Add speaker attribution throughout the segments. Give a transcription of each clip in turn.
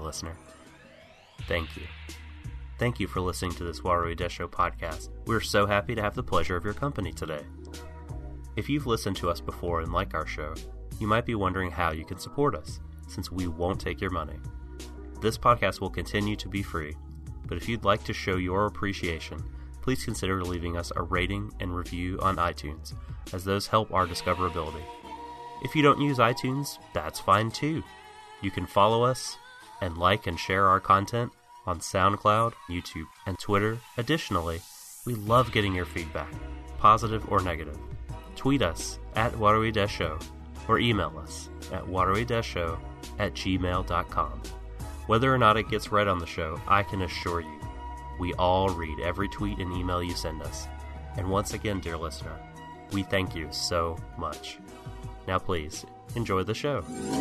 Speaker 1: listener. Thank you. Thank you for listening to this Warui Desho podcast. We're so happy to have the pleasure of your company today. If you've listened to us before and like our show, you might be wondering how you can support us, since we won't take your money. This podcast will continue to be free, but if you'd like to show your appreciation, please consider leaving us a rating and review on iTunes, as those help our discoverability. If you don't use iTunes, that's fine too. You can follow us and like and share our content on SoundCloud, YouTube, and Twitter. Additionally, we love getting your feedback, positive or negative. Tweet us at Warui Desho or email us at waruidesho@gmail.com. Whether or not it gets read on the show, I can assure you, we all read every tweet and email you send us. And once again, dear listener, we thank you so much. Now please, enjoy the show.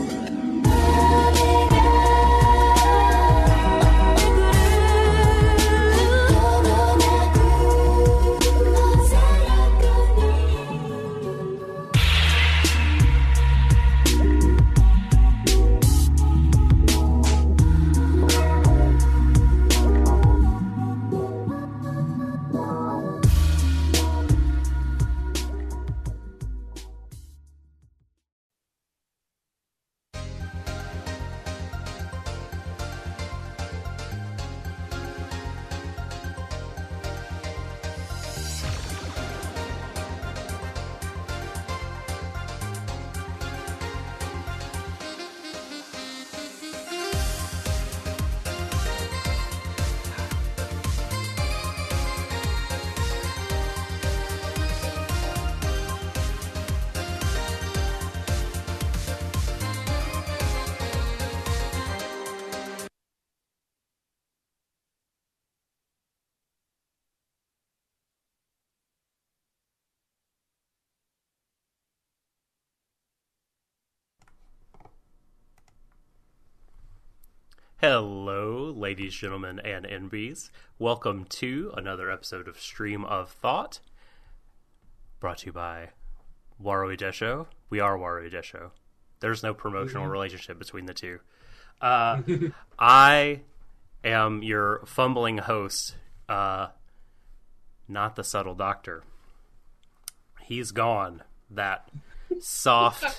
Speaker 1: Hello, ladies, gentlemen, and NBs. Welcome to another episode of Stream of Thought, brought to you by Warui Desho. We are Warui Desho. There's no promotional relationship between the two. I am your fumbling host, not the subtle doctor. He's gone. That soft,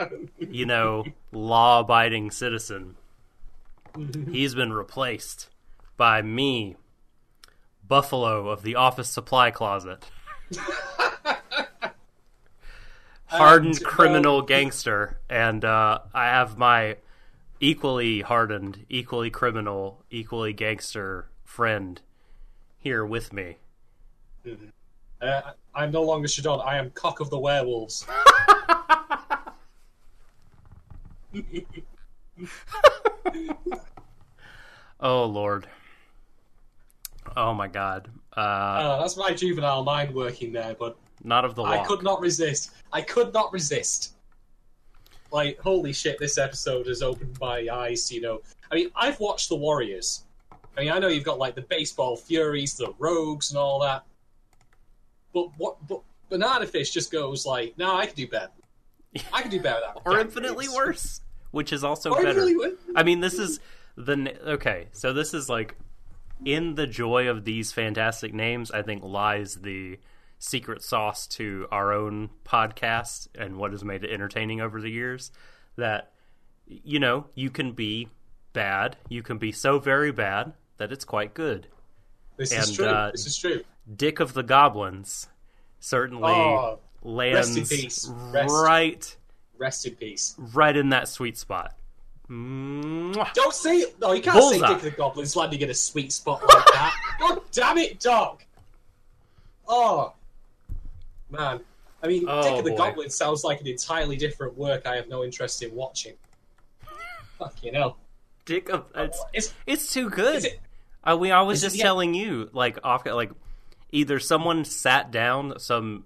Speaker 1: law-abiding citizen. He's been replaced by me, Buffalo of the office supply closet. Hardened criminal gangster. And I have my equally hardened, equally criminal, equally gangster friend here with me.
Speaker 2: I'm no longer Shadon. I am Cock of the Werewolves.
Speaker 1: Oh, Lord. Oh, my God.
Speaker 2: That's my juvenile mind working there, but
Speaker 1: not of the walk.
Speaker 2: I could not resist. Like, holy shit, this episode has opened my eyes, I mean, I've watched The Warriors. I mean, I know you've got, like, the Baseball Furies, the Rogues, and all that. But Banana Fish just goes like, no, I can do better. I can do better than that.
Speaker 1: Or infinitely worse, which is also better. I mean, this is... so this is like, in the joy of these fantastic names, I think lies the secret sauce to our own podcast and what has made it entertaining over the years. That, you can be bad. You can be so very bad that it's quite good.
Speaker 2: This is true.
Speaker 1: Dick of the Goblins certainly lands
Speaker 2: rest in peace. Rest in peace.
Speaker 1: Right in that sweet spot. Mwah.
Speaker 2: Don't say it. No, you can't
Speaker 1: Bullseye.
Speaker 2: say Dick of the Goblins landing in a sweet spot like that. God damn it, dog. Oh, man. I mean, Dick of the Goblins sounds like an entirely different work I have no interest in watching. Fucking hell.
Speaker 1: Dick of... It's too good. I was just telling you, either someone sat down,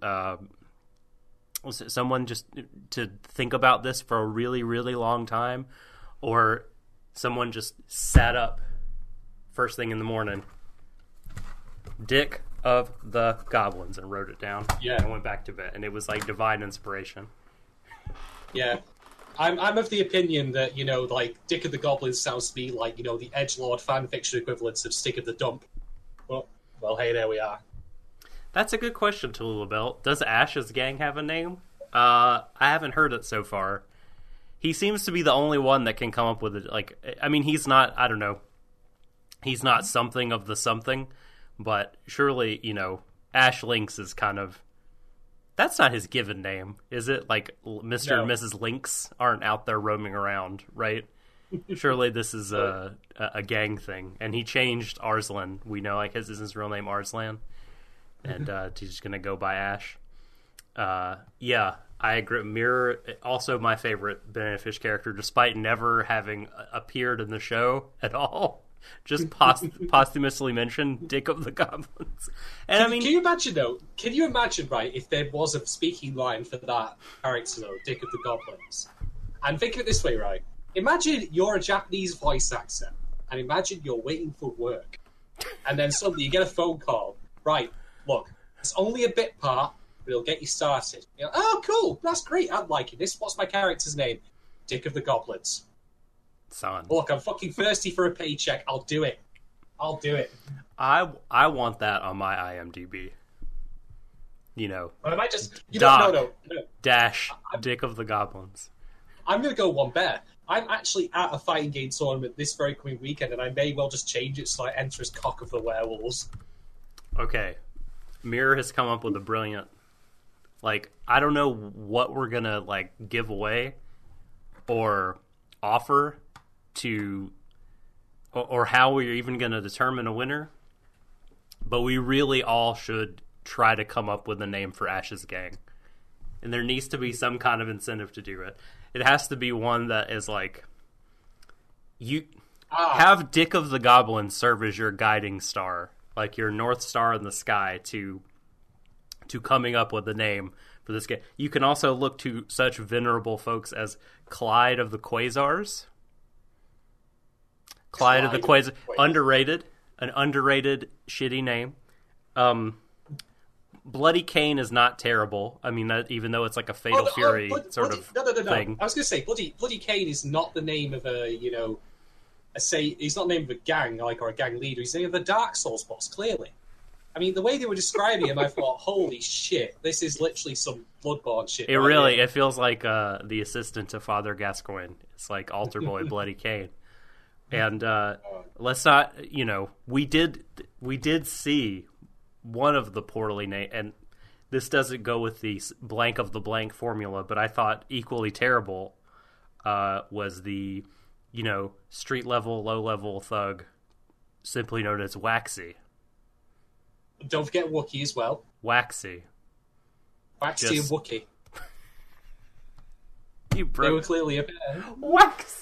Speaker 1: someone just to think about this for a really, really long time, or someone just sat up first thing in the morning, Dick of the Goblins, and wrote it down.
Speaker 2: Yeah.
Speaker 1: And went back to bed, and it was like divine inspiration.
Speaker 2: Yeah. I'm of the opinion that, like, Dick of the Goblins sounds to be like, the edgelord fanfiction equivalents of Stick of the Dump. Well, hey, there we are.
Speaker 1: That's a good question, Tallulah. Does Ash's gang have a name? I haven't heard it so far. He seems to be the only one that can come up with it. Like, I mean, he's not, I don't know, he's not something of the something, but surely, Ash Lynx is kind of, that's not his given name, is it? Like, Mr. and Mrs. Lynx aren't out there roaming around, right? Surely this is a gang thing. And he changed Arslan. We know, like, is his real name Arslan? And he's just going to go by Ash. Yeah, I agree. Mirror, also my favorite Banana Fish character, despite never having appeared in the show at all. Just posthumously mentioned Dick of the Goblins. And
Speaker 2: can you imagine, though? Can you imagine, right, if there was a speaking line for that character, though, Dick of the Goblins? And think of it this way, right? Imagine you're a Japanese voice actor, and imagine you're waiting for work. And then suddenly you get a phone call. Right, look, it's only a bit part, but it'll get you started. You're like, oh, cool, that's great, I'm liking this. What's my character's name? Dick of the Goblins.
Speaker 1: Son.
Speaker 2: Look, I'm fucking thirsty for a paycheck. I'll do it.
Speaker 1: I want that on my IMDb.
Speaker 2: But I might just...
Speaker 1: Doc,
Speaker 2: no.
Speaker 1: Dash, Dick of the Goblins.
Speaker 2: I'm going to go one better. I'm actually at a fighting game tournament this very coming weekend, and I may well just change it so I enter as Cock of the Werewolves.
Speaker 1: Okay. Mirror has come up with a brilliant... Like, I don't know what we're going to, like, give away or offer to, or how we're even going to determine a winner, but we really all should try to come up with a name for Ash's gang, and there needs to be some kind of incentive to do it. It has to be one that is like, you have Dick of the Goblins serve as your guiding star, like your North Star in the sky to coming up with a name for this game. You can also look to such venerable folks as Clyde of the Quasars. Clyde of the Quasars, an underrated shitty name. Bloody Cain is not terrible. I mean, even though it's like a Fatal Fury thing.
Speaker 2: I was going to say, Bloody Cain is not the name of he's not the name of a gang, or a gang leader. He's the name of the Dark Souls boss, clearly. I mean, the way they were describing him, I thought, holy shit, this is literally some Bloodborne shit.
Speaker 1: It feels like the assistant to Father Gascoigne. It's like Altar Boy Bloody Cain. And let's not, we did see one of the poorly named, and this doesn't go with the blank of the blank formula, but I thought equally terrible was the, street level, low level thug, simply known as Waxy.
Speaker 2: Don't forget Wookiee as well.
Speaker 1: Waxy
Speaker 2: and Wookiee.
Speaker 1: They
Speaker 2: were clearly a pair.
Speaker 1: Waxy.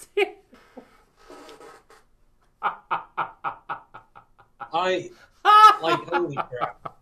Speaker 2: Holy crap.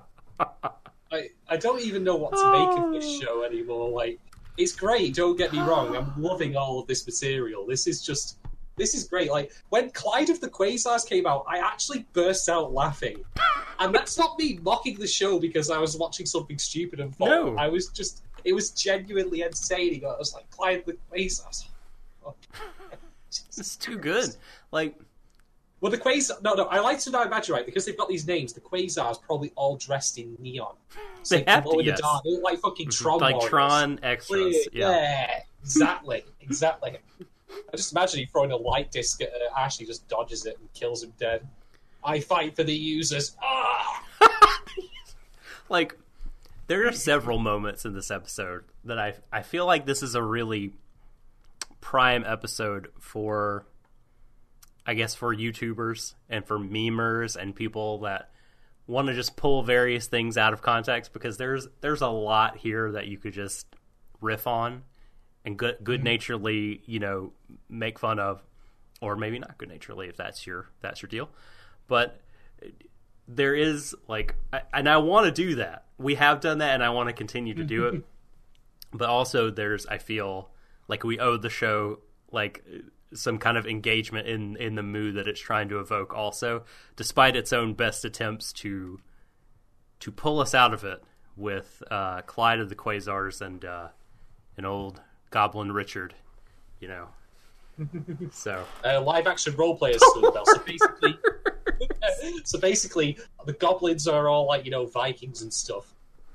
Speaker 2: I don't even know what to make of this show anymore. Like, it's great, don't get me wrong. I'm loving all of this material. This is great. Like, when Clyde of the Quasars came out, I actually burst out laughing. And that's not me mocking the show because I was watching something stupid and fun.
Speaker 1: No.
Speaker 2: It was genuinely entertaining. I was like, Clyde of the Quasars. Oh.
Speaker 1: It's too good. Like...
Speaker 2: Well, the Quasars... No, I like to now imagine, right, because they've got these names, the Quasars probably all dressed in neon.
Speaker 1: So they have to, yes.
Speaker 2: The dark. They look like fucking Tron
Speaker 1: like
Speaker 2: warriors.
Speaker 1: Tron extras.
Speaker 2: Yeah, exactly. I just imagine he throwing a light disc at Ash, he just dodges it and kills him dead. I fight for the users. Ah!
Speaker 1: Like, there are several moments in this episode that I feel like this is a really prime episode for... I guess for YouTubers and for memers and people that want to just pull various things out of context, because there's a lot here that you could just riff on and good-naturedly, make fun of, or maybe not good-naturedly if that's your deal. But there is and I want to do that. We have done that, and I want to continue to do it. But also, I feel like we owe the show some kind of engagement in the mood that it's trying to evoke also, despite its own best attempts to pull us out of it with Clyde of the Quasars and old Goblin Richard you know. So
Speaker 2: live action role players. So basically, the goblins are all like Vikings and stuff.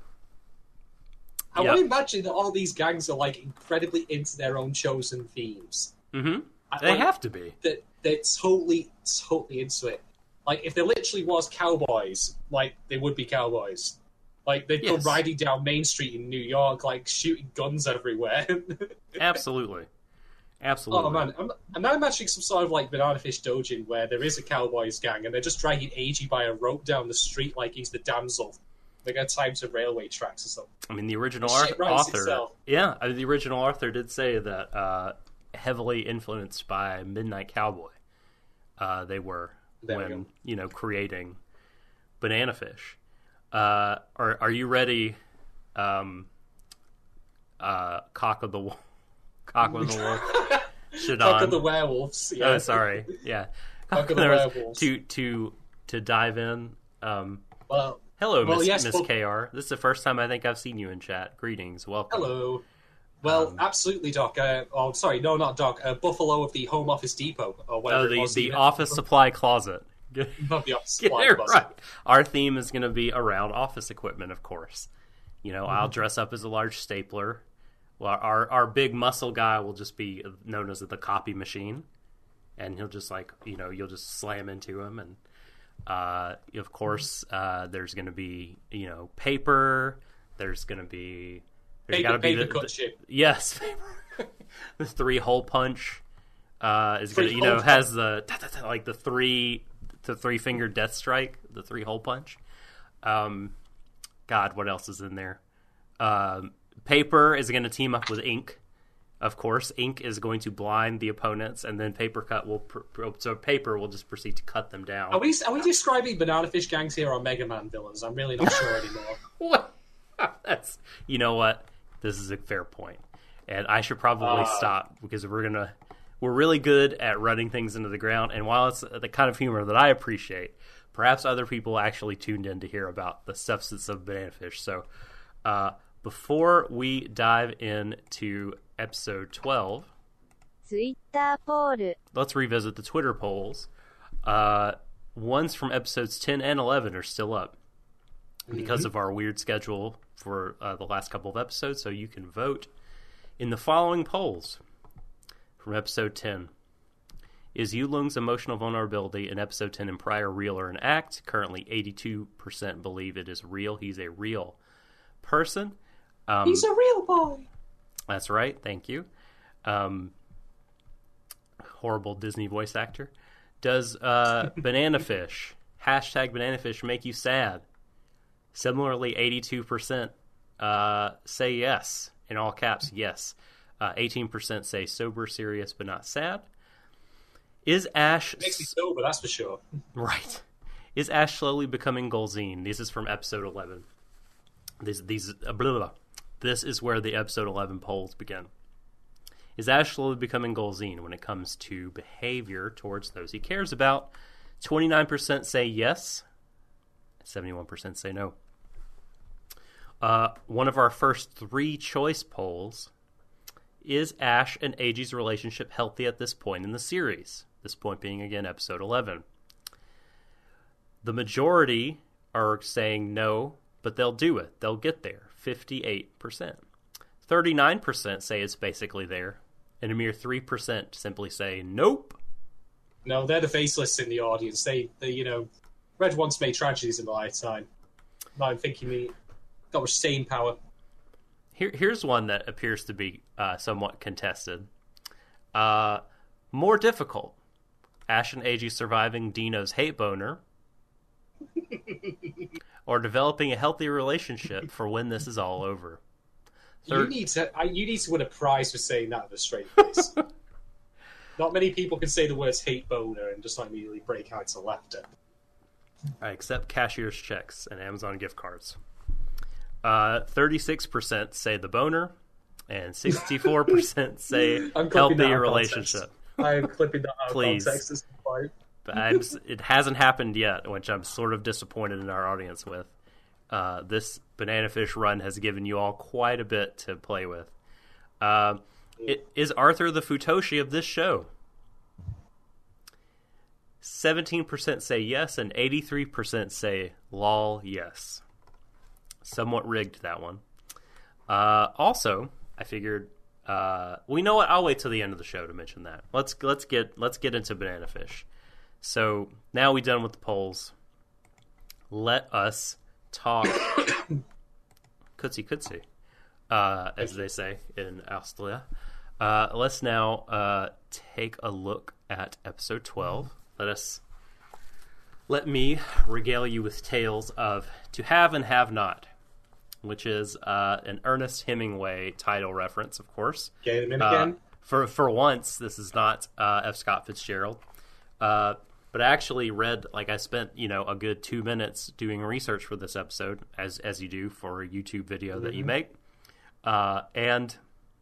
Speaker 2: I
Speaker 1: Yep.
Speaker 2: would imagine that all these gangs are like incredibly into their own chosen themes.
Speaker 1: Mm-hmm. They have to be.
Speaker 2: They're totally into it. Like if there literally was cowboys, like they would be cowboys. Like they'd go riding down Main Street in New York, like shooting guns everywhere.
Speaker 1: Absolutely.
Speaker 2: Oh man, I'm now imagining some sort of like Banana Fish Dojin where there is a cowboys gang and they're just dragging Eiji by a rope down the street like he's the damsel. They got tied to railway tracks or something.
Speaker 1: I mean, the original
Speaker 2: The
Speaker 1: original author did say that heavily influenced by Midnight Cowboy. They were when creating Banana Fish. Are you ready? Cock of the Wolf.
Speaker 2: Cock of the Werewolves. Yeah.
Speaker 1: Oh, sorry. Yeah.
Speaker 2: Cock of the Werewolves.
Speaker 1: To dive in.
Speaker 2: Hello,
Speaker 1: Miss KR. This is the first time I think I've seen you in chat. Greetings. Welcome.
Speaker 2: Hello. Well, absolutely, Doc. Sorry, no, not Doc. Buffalo of the Home Office Depot, or whatever it was.
Speaker 1: The office supply closet.
Speaker 2: Not the office supply closet.
Speaker 1: Right. Our theme is going to be around office equipment, of course. I'll dress up as a large stapler. Well, our big muscle guy will just be known as the copy machine, and he'll just you'll just slam into him, and of course there's going to be paper. There's going to be
Speaker 2: paper cut ship.
Speaker 1: Yes, the 3-hole punch is going to has the like the three finger death strike, the 3-hole punch. God, what else is in there? Paper is going to team up with ink. Of course, ink is going to blind the opponents, and then paper will just proceed to cut them down.
Speaker 2: Are we describing Banana Fish gangs here or Mega Man villains? I'm really not sure anymore.
Speaker 1: What? You know what? This is a fair point, and I should probably stop because we're really good at running things into the ground. And while it's the kind of humor that I appreciate, perhaps other people actually tuned in to hear about the substance of Banana Fish. So, before we dive into episode 12,
Speaker 3: Twitter poll.
Speaker 1: Let's revisit the Twitter polls. Ones from episodes 10 and 11 are still up because of our weird schedule for the last couple of episodes, so you can vote in the following polls. From episode 10. Is Yulung's emotional vulnerability in episode 10 and prior real or an act? Currently 82% believe it is real. He's a real person.
Speaker 2: He's a real boy.
Speaker 1: That's right. Thank you. Horrible Disney voice actor. Does Banana Fish, #Banana Fish, make you sad? Similarly, 82% say yes. In all caps, yes. 18% say sober, serious, but not sad. Is Ash...
Speaker 2: It makes me sober, that's for sure.
Speaker 1: Right. Is Ash slowly becoming Golzine? This is from episode 11. This is where the episode 11 polls begin. Is Ash slowly becoming Golzine when it comes to behavior towards those he cares about? 29% say yes. 71% say no. One of our first 3 choice polls. Is Ash and Eiji's relationship healthy at this point in the series? This point being, again, episode 11. The majority are saying no, but they'll do it. They'll get there. 58%. 39% say it's basically there. And a mere 3% simply say nope.
Speaker 2: No, they're the faceless in the audience. They read once made tragedies in a lifetime. I'm thinking got much staying power.
Speaker 1: Here's one that appears to be somewhat contested. More difficult. Ash and Eiji surviving Dino's hate boner. Or developing a healthy relationship for when this is all over.
Speaker 2: You need to win a prize for saying that with a straight face. Not many people can say the words hate boner and just immediately break out into laughter.
Speaker 1: I accept cashier's checks and Amazon gift cards. 36% say the boner, and 64% say healthy relationship.
Speaker 2: I'm clipping that out of
Speaker 1: Please.
Speaker 2: context.
Speaker 1: But it hasn't happened yet, which I'm sort of disappointed in our audience with. This Banana Fish run has given you all quite a bit to play with. Is Arthur the Futoshi of this show? 17% say yes, and 83% say lol yes. Somewhat rigged, that one. Also, I figured, well, you know what? I'll wait till the end of the show to mention that. Let's get into Banana Fish. So now we're done with the polls. Let us talk Kutsi, as they say in Austria. Let's now take a look at episode 12. Let me regale you with tales of To Have and Have Not, which is an Ernest Hemingway title reference, of course.
Speaker 2: Get him in again.
Speaker 1: For once, this is not F. Scott Fitzgerald. But I actually read, I spent, a good 2 minutes doing research for this episode, as you do for a YouTube video that you make. And,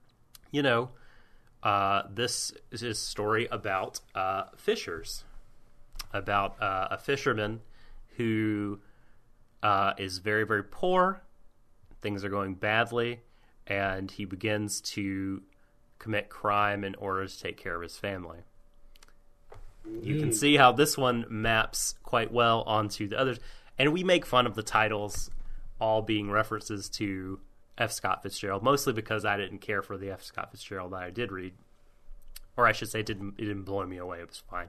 Speaker 1: this is a story about fishers, about a fisherman who is very, very poor. Things are going badly, and he begins to commit crime in order to take care of his family. You can see how this one maps quite well onto the others. And we make fun of the titles all being references to F. Scott Fitzgerald, mostly because I didn't care for the F. Scott Fitzgerald that I did read. Or I should say, it didn't blow me away. It was fine.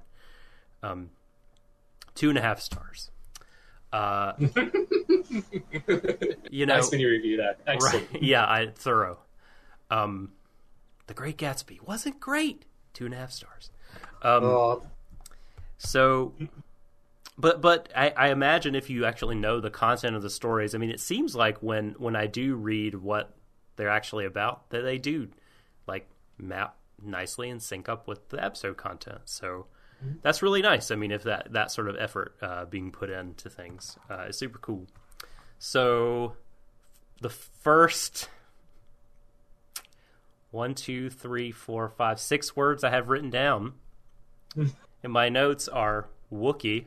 Speaker 1: 2.5 stars.
Speaker 2: Nice when you review that. Excellent.
Speaker 1: Right, yeah, thorough. The Great Gatsby wasn't great. 2.5 stars. So, but I imagine if you actually know the content of the stories, I mean, it seems like when I do read what they're actually about, that they do map nicely and sync up with the episode content. So that's really nice. I mean, if that sort of effort being put into things is super cool. So the first 1, 2, 3, 4, 5, 6 words I have written down in my notes are Wookiee,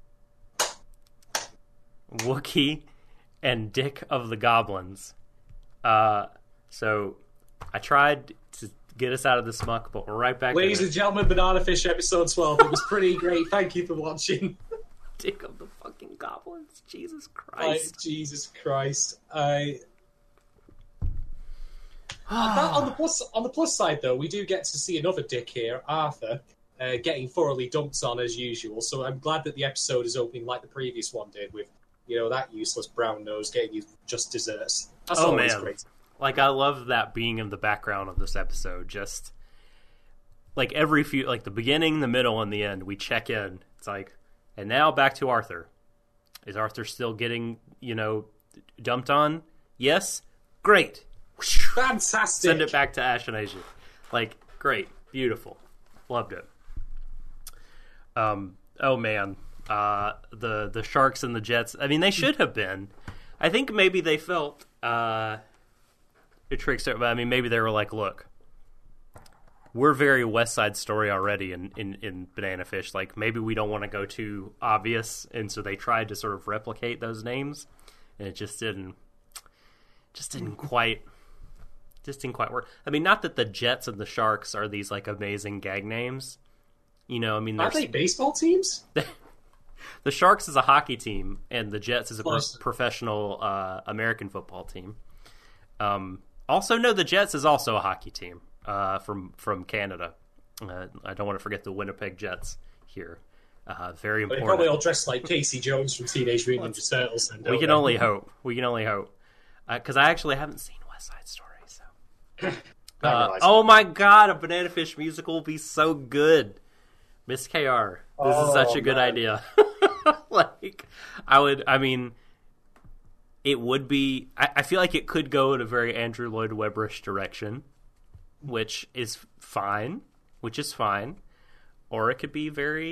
Speaker 1: and Dick of the Goblins. So I tried to get us out of this muck, but we're right back.
Speaker 2: Ladies and gentlemen, Banana Fish episode 12. It was pretty great. Thank you for watching.
Speaker 1: Dick of the fucking Goblins. Jesus Christ.
Speaker 2: Jesus Christ. On the plus side, though, we do get to see another Dick here, Arthur, getting thoroughly dumped on as usual. So I'm glad that the episode is opening like the previous one did, with that useless brown nose getting you just desserts. That's always great.
Speaker 1: I love that being in the background of this episode. Just every few, the beginning, the middle, and the end, we check in. It's and now back to Arthur. Is Arthur still getting dumped on? Yes. Great.
Speaker 2: Fantastic.
Speaker 1: Send it back to Ash and Asia. Great. Beautiful. Loved it. Oh man. The Sharks and the Jets. I mean, they should have been. I think maybe they felt it tricks. I mean, maybe they were look, we're very West Side Story already in Banana Fish. Maybe we don't want to go too obvious, and so they tried to sort of replicate those names, and it just didn't quite work. I mean, not that the Jets and the Sharks are these amazing gag names. I mean,
Speaker 2: are they baseball teams?
Speaker 1: The Sharks is a hockey team, and the Jets is a professional American football team. Also, no, the Jets is also a hockey team from Canada. I don't want to forget the Winnipeg Jets here. Very important.
Speaker 2: They probably all dressed like Casey Jones from Teenage Mutant Ninja Turtles.
Speaker 1: We can only hope. Because I actually haven't seen West Side Story. So, oh my God, a Banana Fish musical will be so good. Miss KR, this is such a good idea. It would be. I feel like it could go in a very Andrew Lloyd Webberish direction, which is fine. Or it could be very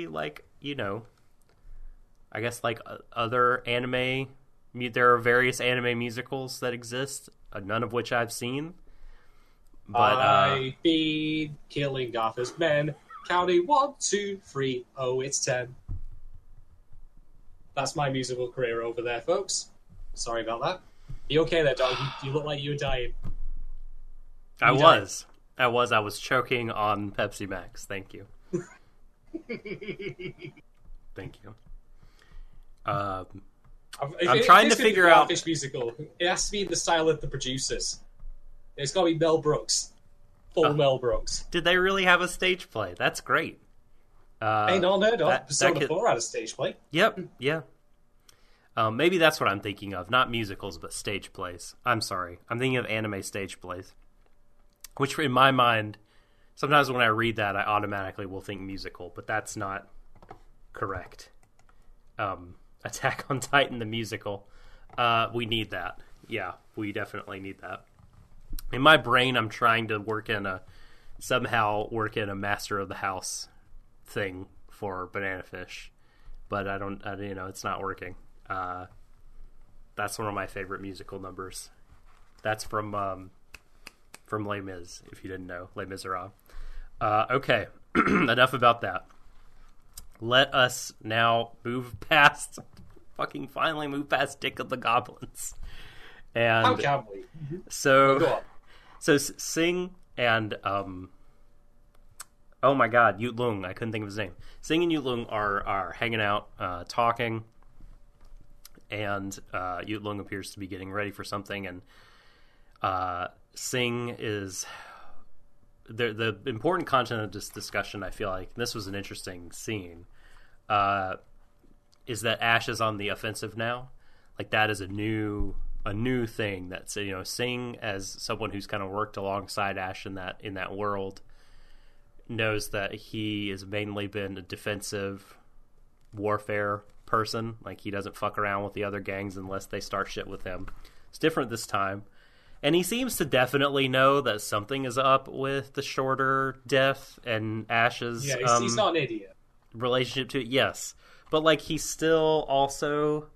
Speaker 1: I guess other anime. There are various anime musicals that exist, none of which I've seen. But
Speaker 2: I've been killing Arthur's men, counting 1, 2, 3. Oh, it's 10. That's my musical career over there, folks. Sorry about that. You okay there, dog? You look like you were dying.
Speaker 1: I was. I was choking on Pepsi Max. Thank you. Thank you. I'm trying to figure out
Speaker 2: Fish musical. It has to be in the style of the producers. It's got to be Mel Brooks, full Mel Brooks.
Speaker 1: Did they really have a stage play? That's great.
Speaker 2: Ain't unheard of. Persona 4 had a stage play.
Speaker 1: Yep. Yeah. Maybe that's what I'm thinking of. Not musicals, but stage plays. I'm sorry. I'm thinking of anime stage plays. Which, in my mind, sometimes when I read that, I automatically will think musical, but that's not correct. Attack on Titan, the musical. We need that. Yeah, we definitely need that. In my brain, I'm trying to somehow work in a Master of the House thing for Banana Fish, but it's not working. That's one of my favorite musical numbers. That's from Les Mis, if you didn't know, Les Miserables. Okay, enough about that. Let us now finally move past Dick of the Goblins. And
Speaker 2: how can we?
Speaker 1: So Sing and oh my god, Yu Lung, I couldn't think of his name. Sing and Yu Lung are hanging out, talking, and Yu Lung appears to be getting ready for something, and Sing is the important content of this discussion. I feel like this was an interesting scene. Is that Ash is on the offensive now? Like, that is a new thing. That's, Sing, as someone who's kind of worked alongside Ash in that world, knows that he has mainly been a defensive warfare person. Like, he doesn't fuck around with the other gangs unless they start shit with him. It's different this time. And he seems to definitely know that something is up with the Shorter death and Ash's
Speaker 2: he's not an idiot.
Speaker 1: Relationship to it. Yes. But, like, he still also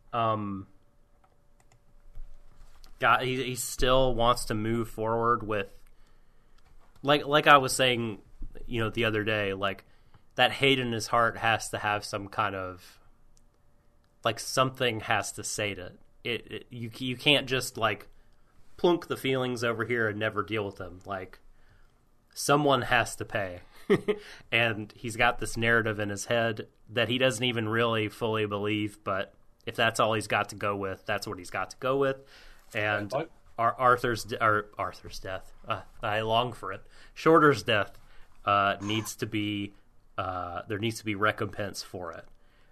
Speaker 1: he still wants to move forward with, like I was saying, the other day, like, that hate in his heart has to have some kind of, like, something has to sate it. You can't just, like, plunk the feelings over here and never deal with them. Like, someone has to pay. And he's got this narrative in his head that he doesn't even really fully believe, but if that's all he's got to go with, that's what he's got to go with. And Arthur's death, I long for it. Shorter's death needs to be there needs to be recompense for it.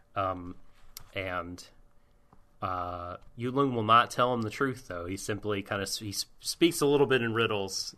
Speaker 1: And Yu Lung will not tell him the truth, though. He simply he speaks a little bit in riddles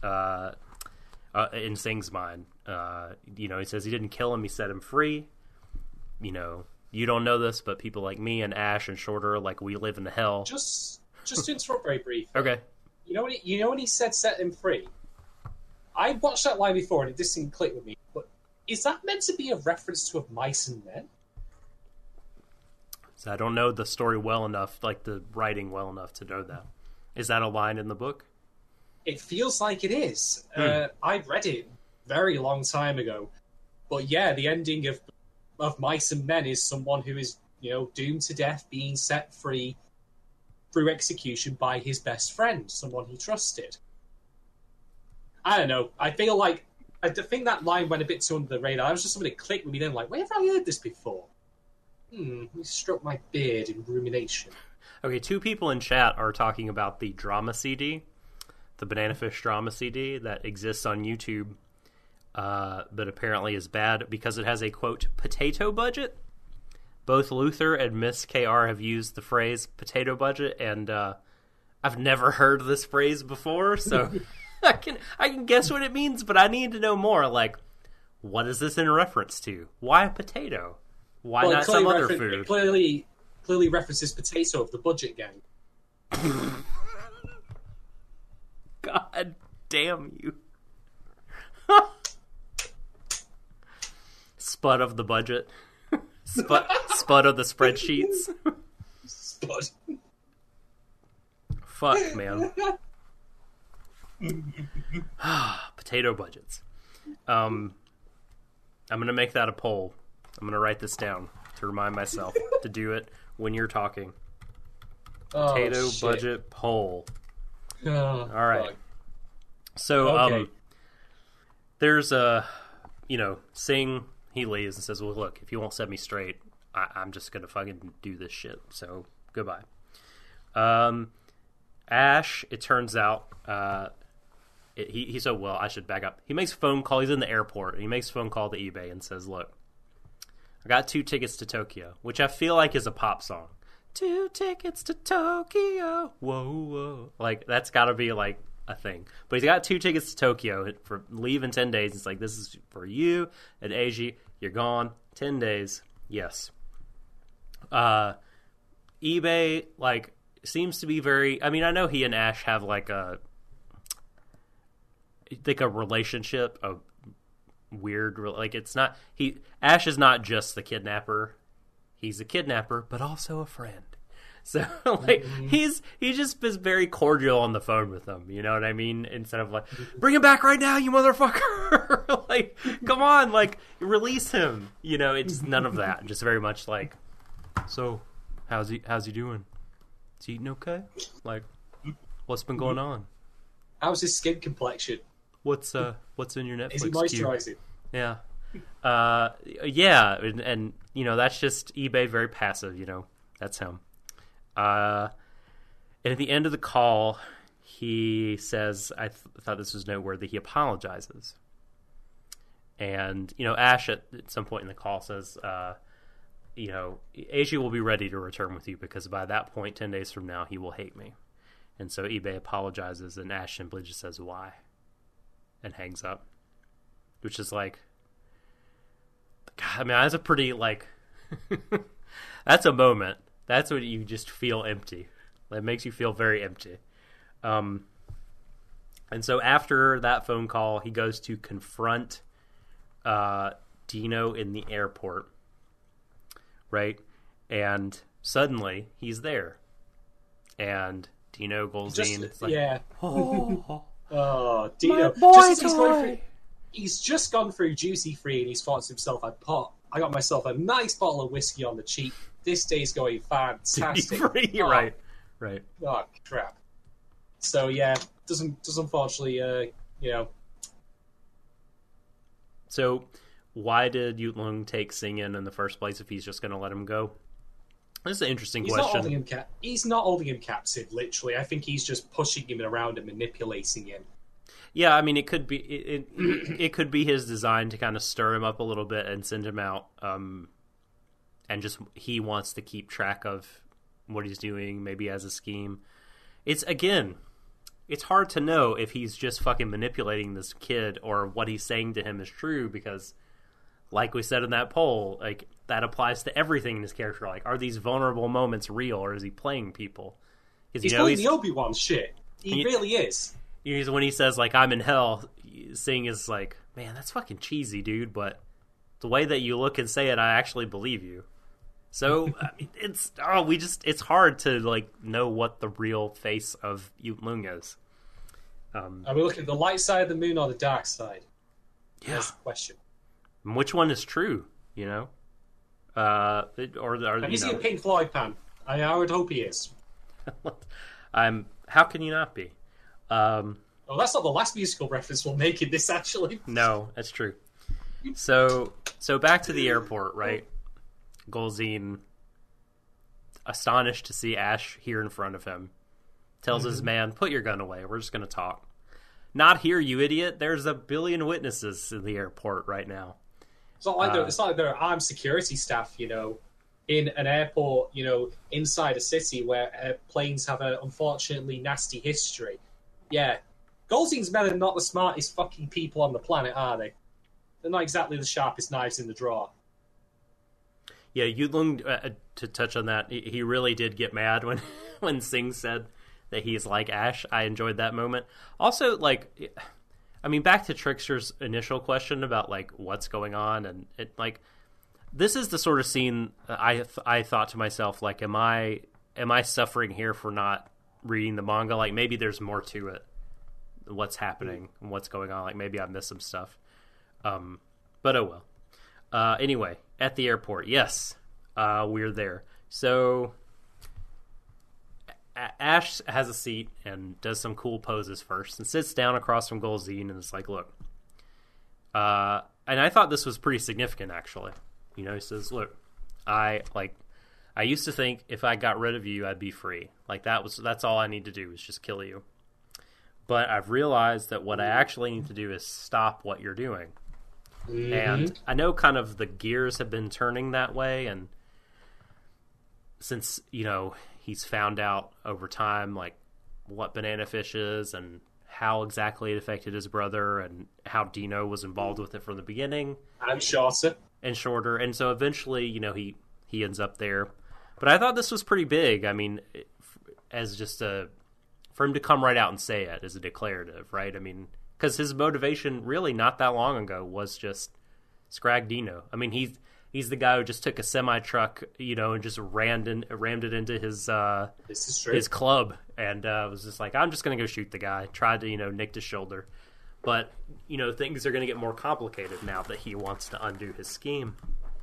Speaker 1: in Sing's mind. He says he didn't kill him, he set him free. You don't know this, but people like me and Ash and Shorter, like, we live in hell.
Speaker 2: Just to interrupt very briefly.
Speaker 1: Okay.
Speaker 2: You know when he said set him free? I watched that line before and it just didn't click with me. But is that meant to be a reference to Of Mice and Men?
Speaker 1: So I don't know the story well enough, like the writing well enough to know that. Is that a line in the book?
Speaker 2: It feels like it is. I read it very long time ago. But yeah, the ending of Mice and Men is someone who is, doomed to death, being set free through execution by his best friend, someone he trusted. I don't know. I feel like I think that line went a bit too under the radar. I was just something that clicked with me then, like, where have I heard this before? He struck my beard in rumination.
Speaker 1: Okay, 2 people in chat are talking about the drama CD, the Banana Fish drama CD that exists on YouTube, but apparently is bad because it has a, quote, potato budget. Both Luther and Miss KR have used the phrase potato budget, and I've never heard this phrase before, so I can guess what it means, but I need to know more. Like, what is this in reference to? Why a potato? Why not some other food?
Speaker 2: It clearly references Potato of the Budget Gang.
Speaker 1: God damn you. Spud of the budget. Spud of the spreadsheets.
Speaker 2: Spud.
Speaker 1: Fuck, man. Potato budgets. I'm gonna make that a poll. I'm gonna write this down to remind myself to do it when you're talking. Potato budget poll. All right.
Speaker 2: Fuck.
Speaker 1: So,
Speaker 2: Okay.
Speaker 1: there's Singh, he leaves and says, well, look, if you won't set me straight, I'm just going to fucking do this shit. So, goodbye. Ash, it turns out, he's so, well, I should back up. He makes a phone call. He's in the airport. And he makes a phone call to eBay and says, look, I got 2 tickets to Tokyo, which I feel like is a pop song. 2 tickets to Tokyo. Whoa, whoa. Like, that's got to be, like, a thing. But he's got 2 tickets to Tokyo for leave in 10 days. It's like, this is for you and Eiji. You're gone. 10 days. Yes. eBay, like, seems to be very... I mean, I know he and Ash have, like, a relationship, a weird... Like, it's not... Ash is not just the kidnapper. He's a kidnapper, but also a friend. So, like, he just is very cordial on the phone with them, you know what I mean? Instead of, like, bring him back right now, you motherfucker! Like, come on, like, release him. You know, it's none of that. Just very much like, so, how's he doing? Is he eating okay? Like, what's been going on?
Speaker 2: How's his skin complexion?
Speaker 1: What's in your Netflix
Speaker 2: Is he moisturizing?
Speaker 1: queue? Yeah. Yeah, and you know, that's just eBay, very passive, you know. That's him. And at the end of the call, he says, I thought this was noteworthy, he apologizes. And, you know, Ash at some point in the call says, you know, Eiji will be ready to return with you because by that point, 10 days from now, he will hate me. And so eBay apologizes, and Ash simply just says, why? And hangs up. Which is like, God, I mean, that's a pretty, like, that's a moment. That's when you just feel empty. That makes you feel very empty. And so after that phone call, he goes to confront Dino in the airport. Right? And suddenly, he's there. And Dino Golzine, it's like,
Speaker 2: yeah.
Speaker 1: oh,
Speaker 2: Dino.
Speaker 1: boy
Speaker 2: He's just gone through Duty Free and he's thought to himself, I got myself a nice bottle of whiskey on the cheap. This day's going fantastic.
Speaker 1: Right.
Speaker 2: Oh, crap. So, yeah, does unfortunately, you know.
Speaker 1: So, why did Yutlung take Sing in the first place if he's just going to let him go? This is an interesting question.
Speaker 2: He's not holding him captive, literally. I think he's just pushing him around and manipulating him.
Speaker 1: Yeah, I mean, it could be it could be his design to kind of stir him up a little bit and send him out, and just he wants to keep track of what he's doing, maybe as a scheme. It's hard to know if he's just fucking manipulating this kid or what he's saying to him is true because, like we said in that poll, like that applies to everything in his character. Like, are these vulnerable moments real or is he playing people?
Speaker 2: He's playing the Obi-Wan shit. He really is.
Speaker 1: When he says, like, I'm in hell, Sing is like, man, that's fucking cheesy, dude, but the way that you look and say it, I actually believe you. So, I mean, it's hard to, like, know what the real face of Yutlung is.
Speaker 2: Are we looking at the light side of the moon or the dark side?
Speaker 1: Yeah.
Speaker 2: That's the question.
Speaker 1: Which one is true, you know?
Speaker 2: Is he a Pink Floyd fan? I would hope he is.
Speaker 1: How can you not be?
Speaker 2: That's not the last musical reference we'll make in this, actually.
Speaker 1: No, that's true. So back to the airport, right? Golzine, astonished to see Ash here in front of him, tells his man, put your gun away, we're just going to talk. Not here, you idiot. There's a billion witnesses in the airport right now.
Speaker 2: It's not like there are armed security staff, you know, in an airport, you know, inside a city where planes have an unfortunately nasty history. Yeah, Golzine's men are not the smartest fucking people on the planet, are they? They're not exactly the sharpest knives in the drawer.
Speaker 1: Yeah, Yutlung, to touch on that, he really did get mad when Sing said that he's like Ash. I enjoyed that moment. Also, like, I mean, back to Trickster's initial question about, like, what's going on, and it, like, this is the sort of scene I thought to myself, like, am I suffering here for not reading the manga? Like, maybe there's more to it, what's happening and what's going on. Like, maybe I missed some stuff. But oh well. Anyway, at the airport, yes, we're there. So Ash has a seat and does some cool poses first and sits down across from Golzine and is like, look, And I thought this was pretty significant, actually. You know, he says, look, I used to think if I got rid of you, I'd be free. Like, that's all I need to do is just kill you. But I've realized that what I actually need to do is stop what you're doing. Mm-hmm. And I know kind of the gears have been turning that way, and since, you know, he's found out over time, like, what Banana Fish is and how exactly it affected his brother and how Dino was involved with it from the beginning.
Speaker 2: And shorter.
Speaker 1: And shorter. And so eventually, you know, he ends up there. But I thought this was pretty big. I mean, as just for him to come right out and say it as a declarative, right? I mean, because his motivation really not that long ago was just scrag Dino. I mean, he's the guy who just took a semi-truck, you know, and just rammed it into his club, and was just like, I'm just going to go shoot the guy. Tried to, you know, nicked his shoulder. But, you know, things are going to get more complicated now that he wants to undo his scheme.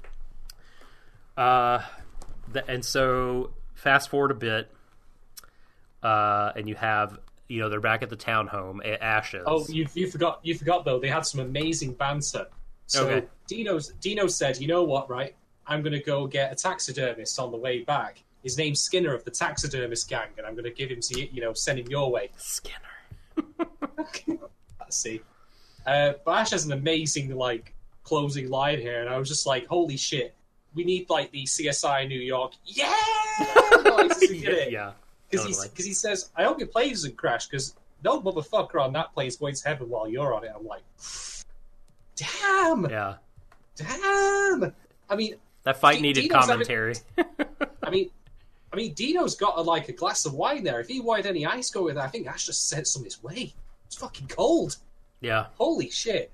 Speaker 1: And so, fast forward a bit, and you have, you know, they're back at the townhome at Ash's.
Speaker 2: Oh, you forgot though, they had some amazing banter. So
Speaker 1: okay.
Speaker 2: Dino said, you know what, right? I'm going to go get a taxidermist on the way back. His name's Skinner of the taxidermist gang, and I'm going to give him to you, you know, send him your way.
Speaker 1: Skinner.
Speaker 2: Let's see. But Ash has an amazing, like, closing line here, and I was just like, holy shit. We need, like, the CSI New York. Yeah!
Speaker 1: Yeah.
Speaker 2: Because he says, I hope your plane doesn't crash, because no motherfucker on that plane's going to heaven while you're on it. I'm like, damn!
Speaker 1: Yeah.
Speaker 2: Damn! I mean...
Speaker 1: That fight needed
Speaker 2: Dino's
Speaker 1: commentary.
Speaker 2: I mean, Dino's got, like, a glass of wine there. If he wanted any ice go with that, I think Ash just sent some his way. It's fucking cold.
Speaker 1: Yeah.
Speaker 2: Holy shit.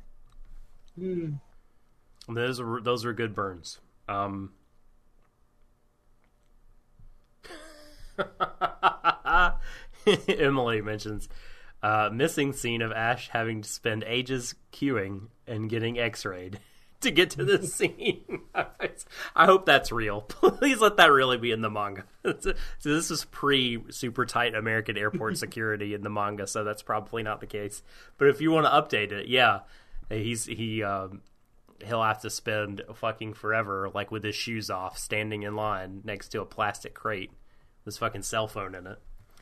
Speaker 1: Those were good burns. Emily mentions missing scene of Ash having to spend ages queuing and getting x-rayed to get to this scene. I hope that's real. Please let that really be in the manga. So this is pre-super tight American airport security in the manga, so that's probably not the case. But if you want to update it, yeah, he'll have to spend fucking forever, like with his shoes off, standing in line next to a plastic crate with his fucking cell phone in it.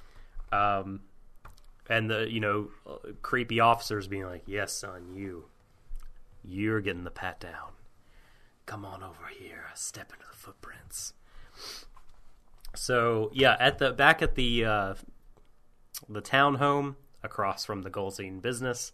Speaker 1: And the, you know, creepy officers being like, yes, son, you're getting the pat down. Come on over here. Step into the footprints. So, yeah, back at the townhome across from the Golzine business,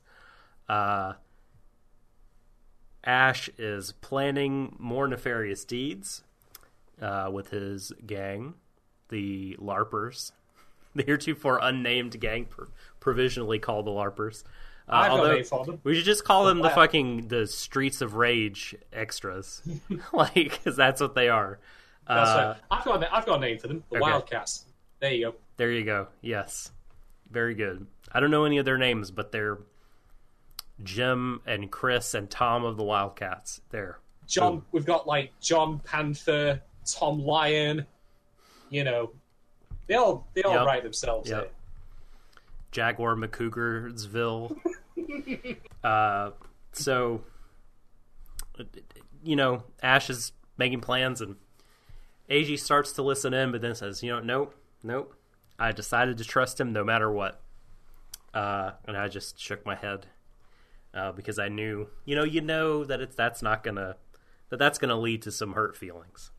Speaker 1: Ash is planning more nefarious deeds with his gang, the LARPers. The heretofore unnamed gang, provisionally called the LARPers. Although we should just call them the Streets of Rage extras, like, because that's what they are.
Speaker 2: That's right. I've got a name for them. The Wildcats. There you go.
Speaker 1: There you go. Yes, very good. I don't know any of their names, but they're Jim and Chris and Tom of the Wildcats. There.
Speaker 2: John. We've got like John Panther, Tom Lion. You know, they all write themselves.
Speaker 1: Yep. Jaguar McCougarsville. So, you know, Ash is making plans, and Eiji starts to listen in, but then says, you know, nope. I decided to trust him no matter what. And I just shook my head because I knew, you know that that's gonna lead to some hurt feelings.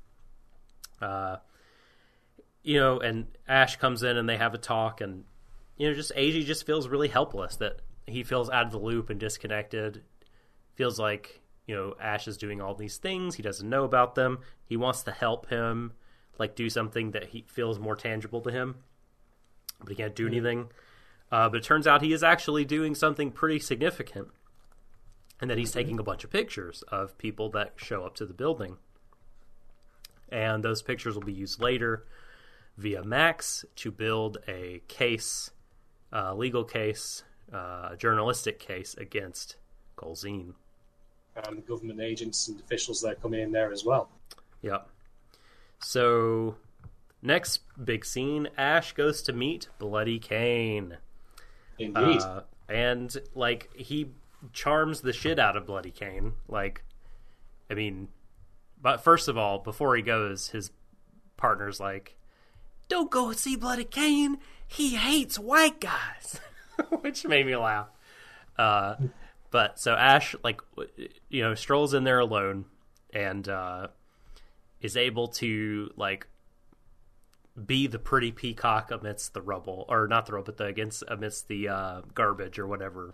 Speaker 1: And Ash comes in and they have a talk, and just Eiji just feels really helpless, that he feels out of the loop and disconnected. Feels like, Ash is doing all these things. He doesn't know about them. He wants to help him, like do something that he feels more tangible to him, but he can't do anything. But it turns out he is actually doing something pretty significant, and that he's taking a bunch of pictures of people that show up to the building. And those pictures will be used later via Max to build a case, legal case, journalistic case against Golzine.
Speaker 2: And government agents and officials that come in there as well.
Speaker 1: Yeah. So, next big scene, Ash goes to meet Bloody Cain.
Speaker 2: Indeed.
Speaker 1: And, he charms the shit out of Bloody Cain. Like, I mean, but first of all, before he goes, his partner's like, "Don't go see Bloody Cain. He hates white guys," which made me laugh. But so Ash, like, you know, strolls in there alone and is able to, like, be the pretty peacock amidst the rubble, or not the rubble, but amidst the garbage or whatever.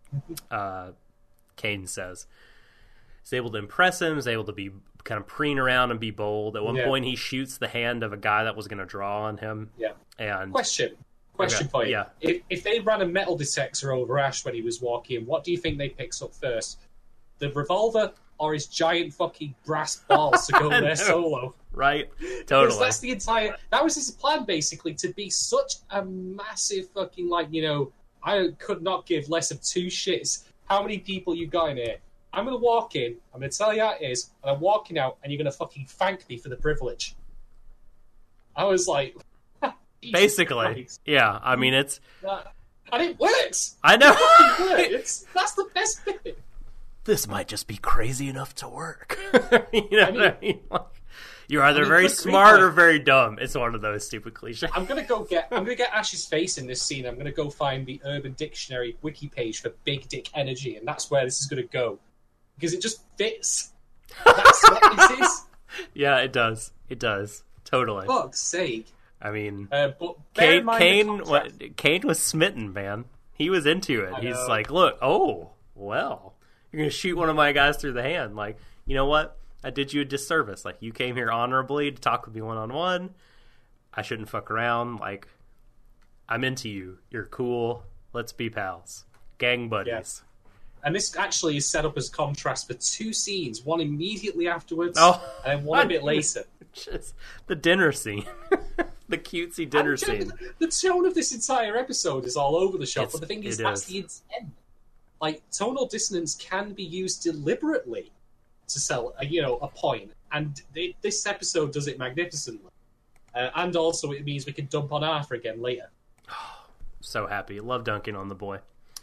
Speaker 1: Cain says. He's able to impress him. He's able to be kind of preen around and be bold. At one point, he shoots the hand of a guy that was going to draw on him.
Speaker 2: Yeah.
Speaker 1: And
Speaker 2: Question for you.
Speaker 1: Yeah.
Speaker 2: If they ran a metal detector over Ash when he was walking, what do you think they picked up first? The revolver or his giant fucking brass balls to go there solo?
Speaker 1: Right? Totally.
Speaker 2: That's the entire... That was his plan, basically, to be such a massive fucking, like, you know, I could not give less of two shits how many people you got in here. I'm going to walk in, I'm going to tell you how it is, and I'm walking out, and you're going to fucking thank me for the privilege. I was like...
Speaker 1: Basically.
Speaker 2: Christ.
Speaker 1: Yeah, I mean, it's...
Speaker 2: And it works!
Speaker 1: I know!
Speaker 2: That's the best bit.
Speaker 1: This might just be crazy enough to work. You know what I mean? Like, you're either very smart or very dumb. It's one of those stupid cliches.
Speaker 2: I'm gonna get Ash's face in this scene. I'm gonna go find the Urban Dictionary wiki page for big dick energy, and that's where this is gonna go. Because it just fits. That's what this is.
Speaker 1: Yeah, it does. It does. Totally.
Speaker 2: For fuck's sake.
Speaker 1: I mean,
Speaker 2: but Cain
Speaker 1: was smitten, man. He was into it. He's like, look, well, you're going to shoot one of my guys through the hand. Like, you know what? I did you a disservice. Like, you came here honorably to talk with me one-on-one. I shouldn't fuck around. Like, I'm into you. You're cool. Let's be pals. Gang buddies.
Speaker 2: Yes. And this actually is set up as contrast for two scenes. One immediately afterwards, and then one a bit later.
Speaker 1: Just the dinner scene. The cutesy dinner scene.
Speaker 2: The tone of this entire episode is all over the shop, but the thing is, that's the intent. Like, tonal dissonance can be used deliberately to sell, a point, and this episode does it magnificently. And also, it means we can dump on Arthur again later.
Speaker 1: So happy. Love dunking on the boy.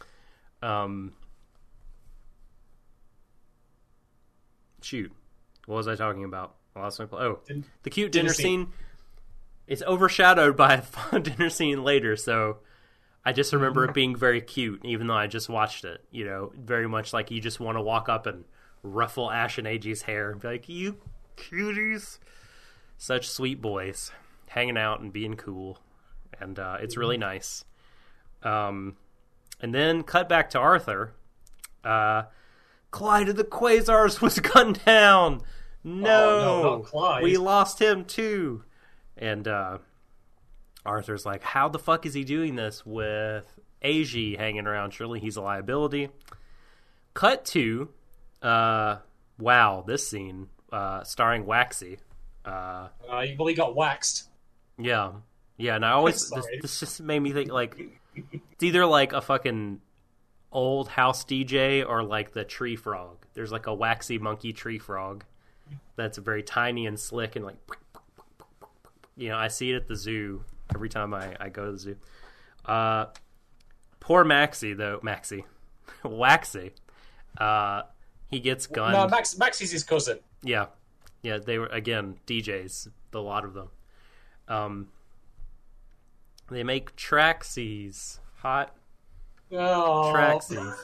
Speaker 1: Shoot. What was I talking about? The cute dinner scene. It's overshadowed by a fun dinner scene later, so I just remember it being very cute, even though I just watched it. You know, very much like you just want to walk up and ruffle Ash and AG's hair and be like, "You cuties." Such sweet boys, hanging out and being cool, and it's really nice. And then cut back to Arthur. Clyde of the Quasars was gunned down. No,
Speaker 2: not Clyde.
Speaker 1: We lost him too. And Arthur's like, how the fuck is he doing this with AG hanging around? Surely he's a liability. Cut to, this scene, starring Waxy.
Speaker 2: Well, he got waxed.
Speaker 1: Yeah, and I always, this just made me think, like, it's either like a fucking old house DJ or like the tree frog. There's like a waxy monkey tree frog that's very tiny and slick and like... You know, I see it at the zoo every time I go to the zoo. Poor Maxie, though. Waxy. He gets gunned.
Speaker 2: No, Maxie's his cousin.
Speaker 1: Yeah, they were, again, DJs, the lot of them. They make Traxies. Hot Traxies.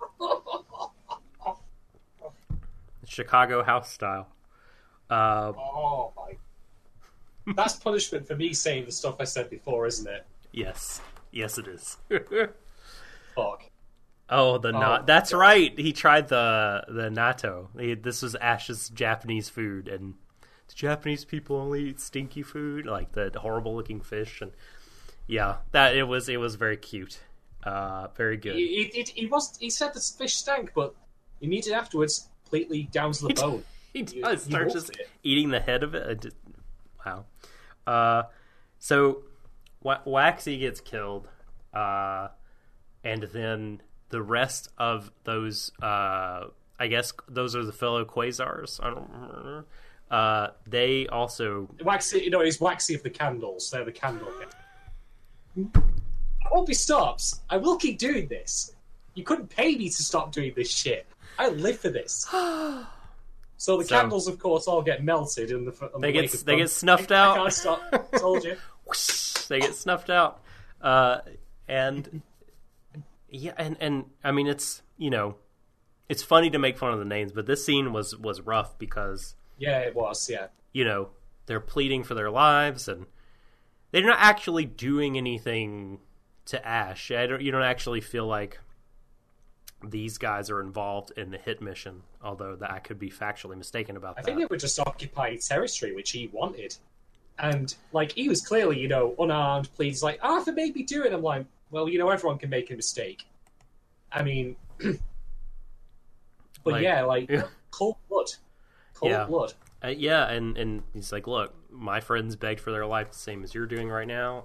Speaker 1: Chicago house style.
Speaker 2: My... That's punishment for me saying the stuff I said before, isn't it?
Speaker 1: Yes, it is.
Speaker 2: Fuck.
Speaker 1: Oh, that's God. Right. He tried the natto. This was Ash's Japanese food, and the Japanese people only eat stinky food, like the horrible looking fish. And yeah, that it was very cute, very good.
Speaker 2: He said the fish stank, but immediately afterwards, completely down to the bone.
Speaker 1: He starts just eating the head of it. Wow. So Waxy gets killed, and then the rest of those, I guess those are the fellow Quasars. I don't remember. They also...
Speaker 2: Waxy, he's Waxy of the candles. They're the candle. I won't be stopped. I will keep doing this. You couldn't pay me to stop doing this shit. I live for this. So the candles, of course, all get melted in the.
Speaker 1: They get snuffed out.
Speaker 2: I can't stop. Told you.
Speaker 1: They get snuffed out, and I mean, it's it's funny to make fun of the names, but this scene was rough because
Speaker 2: it was.
Speaker 1: They're pleading for their lives and they're not actually doing anything to Ash. You don't actually feel like these guys are involved in the hit mission, although that I could be factually mistaken about that.
Speaker 2: I think they were just occupying territory, which he wanted. And, he was clearly, unarmed, pleads, Arthur made me do it. I'm like, well, everyone can make a mistake. I mean... but cold blood. Cold blood.
Speaker 1: And he's like, look, my friends begged for their life the same as you're doing right now.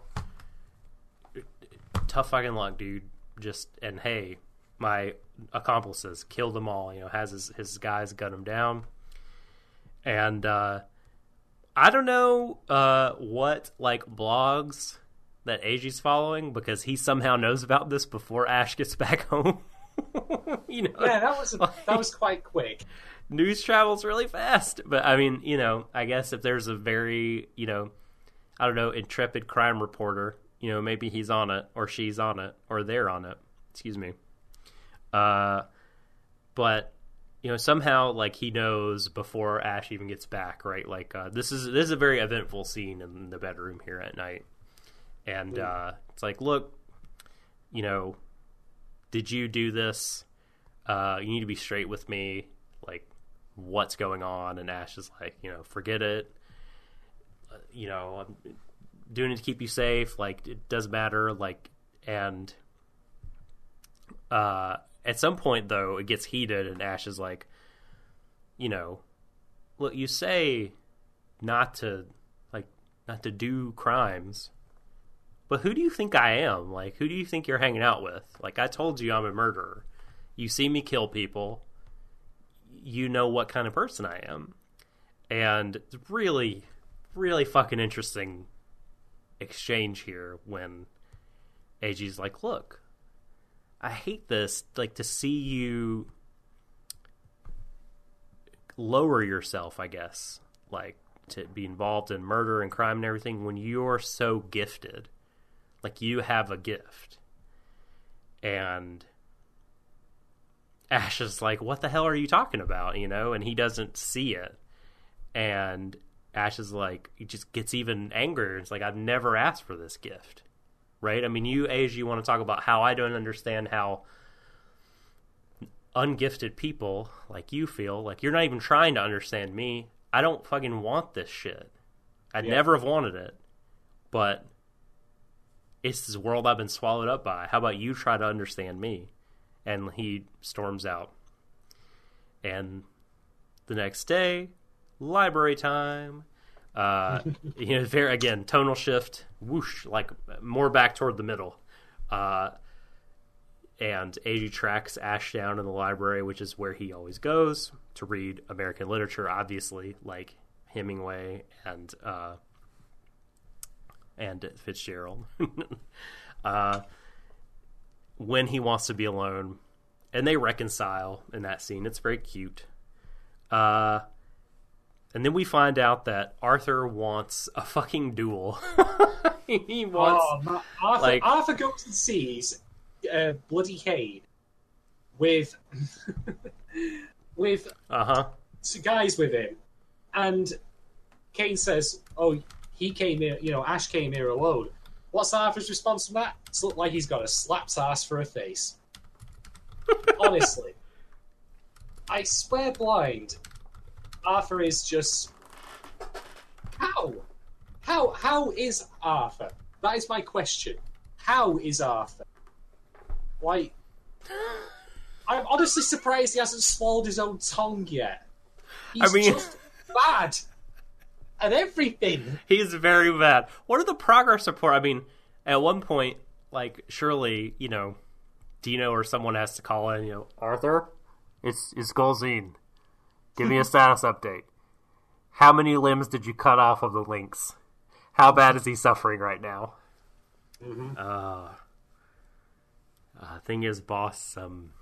Speaker 1: Tough fucking luck, dude. And hey, my accomplices killed them all. Has his guys gun him down. And I don't know what blogs that Eiji's following, because he somehow knows about this before Ash gets back home.
Speaker 2: Yeah, that was quite quick.
Speaker 1: News travels really fast. But I mean, I guess if there's a very, I don't know, intrepid crime reporter, maybe he's on it, or she's on it, or they're on it. Excuse me. But somehow he knows before Ash even gets back, right? This is a very eventful scene in the bedroom here at night, and it's like, look, did you do this? You need to be straight with me. What's going on? And Ash is like, forget it. I'm doing it to keep you safe. It doesn't matter. And at some point though, it gets heated, and Ash is like, look, you say not to do crimes, but who do you think I am? Who do you think you're hanging out with? I told you I'm a murderer. You see me kill people. You know what kind of person I am. And it's really, really fucking interesting exchange here when Eiji's like, look, I hate this, to see you lower yourself, I guess, to be involved in murder and crime and everything when you're so gifted. You have a gift. And Ash is like, what the hell are you talking about? And he doesn't see it. And Ash is like, he just gets even angrier. It's like, I've never asked for this gift. Right? I mean, you, Eiji, want to talk about how I don't understand how ungifted people like you feel. You're not even trying to understand me. I don't fucking want this shit. I'd never have wanted it. But it's this world I've been swallowed up by. How about you try to understand me? And he storms out. And the next day, library time. Again, tonal shift, whoosh, more back toward the middle. And Eiji tracks Ash down in the library, which is where he always goes to read American literature, obviously, like Hemingway and Fitzgerald. When he wants to be alone, and they reconcile in that scene. It's very cute. And then we find out that Arthur wants a fucking duel. He wants...
Speaker 2: Arthur goes and sees Bloody Cain with guys with him. And Cain says, he came here, Ash came here alone. What's Arthur's response to that? It's looked like he's got a slap's ass for a face. Honestly. I swear blind. Arthur is just... How? How is Arthur? That is my question. How is Arthur? I'm honestly surprised he hasn't swallowed his own tongue yet. He's just bad at everything.
Speaker 1: He's very bad. What are the progress report? I mean, at one point, surely, Dino or someone has to call in, Arthur, it's Golzine. Give me a status update. How many limbs did you cut off of the lynx? How bad is he suffering right now? Mm-hmm. Thing is, boss,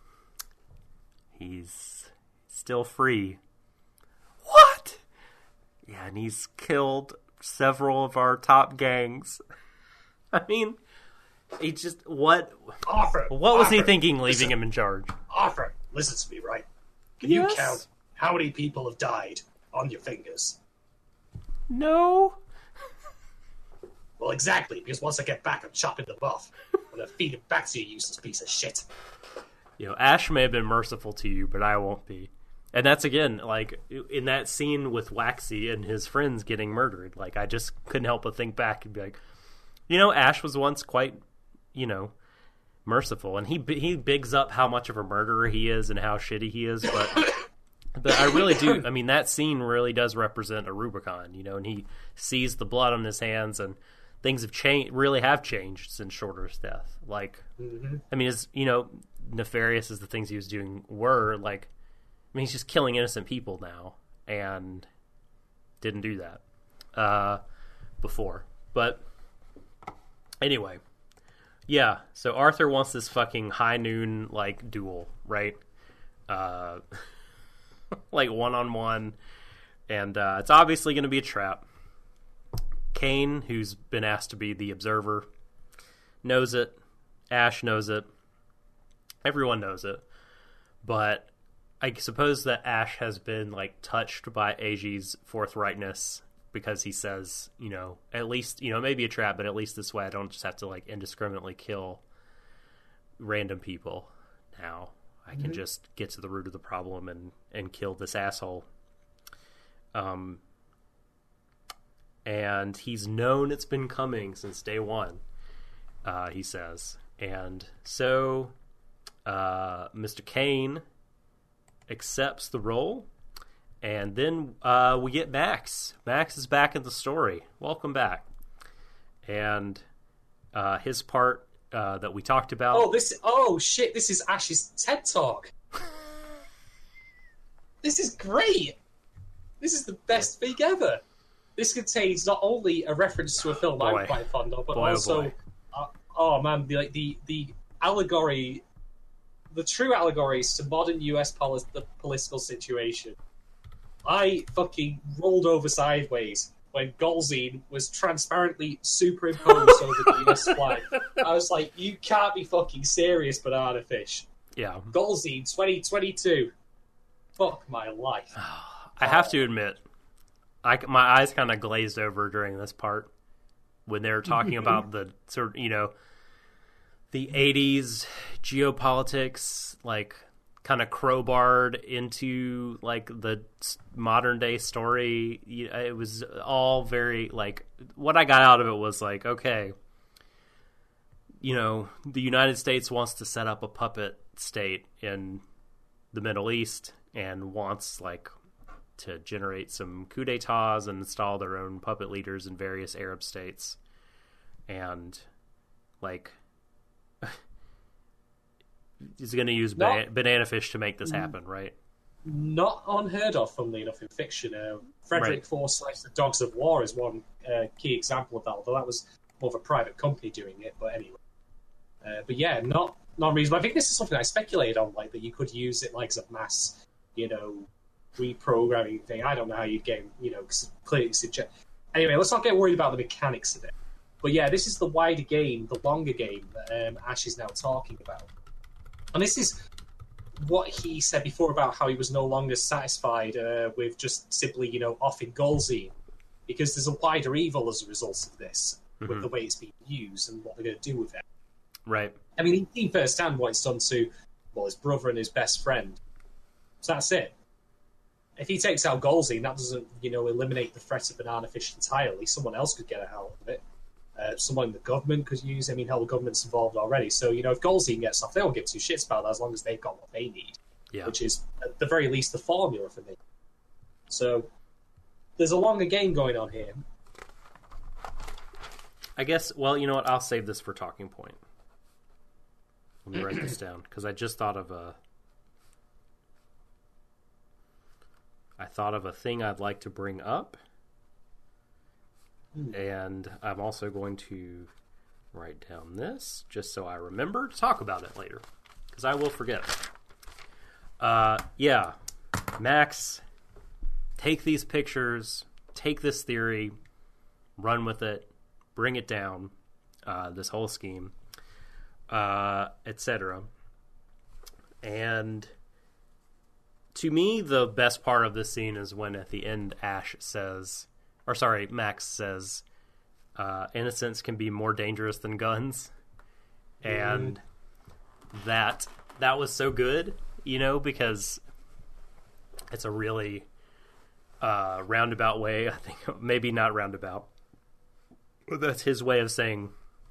Speaker 1: he's still free. What? Yeah, and he's killed several of our top gangs. I mean, he just what?
Speaker 2: Arthur,
Speaker 1: what was he
Speaker 2: Arthur,
Speaker 1: thinking, leaving
Speaker 2: listen.
Speaker 1: him in charge?
Speaker 2: Arthur, listen to me, right? Can
Speaker 1: Yes?
Speaker 2: you count how many people have died on your fingers?
Speaker 1: No.
Speaker 2: Well, exactly, because once I get back, I'm chopping them off. I'm gonna feed them back to you, useless piece of shit.
Speaker 1: You know, Ash may have been merciful to you, but I won't be. And that's, again, like, in that scene with Waxy and his friends getting murdered, like, I just couldn't help but think back and be like, you know, Ash was once quite, you know, merciful. And he bigs up how much of a murderer he is and how shitty he is, but I really do, I mean, that scene really does represent a Rubicon, you know, and he sees the blood on his hands, and things have really have changed since Shorter's death. Like, I mean, as, you know, nefarious as the things he was doing were, like, I mean, he's just killing innocent people now, and didn't do that before. But anyway, yeah. So Arthur wants this fucking high noon like duel, right? Like 1-on-1, and it's obviously going to be a trap. Kane, who's been asked to be the observer, knows it. Ash knows it. Everyone knows it, but I suppose that Ash has been like touched by Eiji's forthrightness, because he says, you know, at least, you know, maybe a trap, but at least this way I don't just have to like indiscriminately kill random people. Now I can just get to the root of the problem and kill this asshole. And he's known it's been coming since day one, he says. And so Mr. Kane accepts the role, and then we get Max. Max is back in the story. Welcome back. And his part that we talked about.
Speaker 2: Oh shit! This is Ash's TED Talk. This is great. This is the best thing ever. This contains not only a reference to a film I'm quite fond of, but also, oh man, the allegory. The true allegories to modern US the political situation. I fucking rolled over sideways when Golzine was transparently superimposed over the US flag. I was like, you can't be fucking serious, banana fish.
Speaker 1: Yeah.
Speaker 2: Golzine 2022. Fuck my life.
Speaker 1: I have to admit, my eyes kind of glazed over during this part when they were talking about the sort of, you know, the 80s geopolitics, like, kind of crowbarred into, like, the modern day story. It was all very, like, what I got out of it was, like, okay, you know, the United States wants to set up a puppet state in the Middle East and wants, like, to generate some coups d'etats and install their own puppet leaders in various Arab states. And, like, he's going to use banana fish to make this happen, right?
Speaker 2: Not unheard of, funnily enough, in fiction. Frederick Forsyth's The Dogs of War is one key example of that, although that was more of a private company doing it. But anyway. But yeah, not reasonable. I think this is something I speculated on, like, that you could use it like as a mass, you know, reprogramming thing. I don't know how you'd get, you know, clearly suggest. Anyway, let's not get worried about the mechanics of it. But yeah, this is the wider game, the longer game that Ash is now talking about. And this is what he said before about how he was no longer satisfied with just simply, you know, offing Golzine, because there's a wider evil as a result of this, with the way it's being used and what they're going to do with it.
Speaker 1: Right.
Speaker 2: I mean, he's seen firsthand what it's done to, well, his brother and his best friend. So that's it. If he takes out Golzine, that doesn't, you know, eliminate the threat of banana fish entirely. Someone else could get it out of it. Someone in the government could use. I mean, hell, the government's involved already. So, you know, if Golzine gets off, they don't give two shits about that as long as they've got what they need, which is, at the very least, the formula for me. So, there's a longer game going on here.
Speaker 1: I guess, well, you know what? I'll save this for talking point. Let me write this down, because I just thought of a thing I'd like to bring up. And I'm also going to write down this just so I remember to talk about it later, because I will forget. Yeah, Max, take these pictures, take this theory, run with it, bring it down, this whole scheme, etc. And to me, the best part of this scene is when at the end Max says, innocence can be more dangerous than guns. And that was so good, because it's a really roundabout way. I think maybe not roundabout, but that's his way of saying,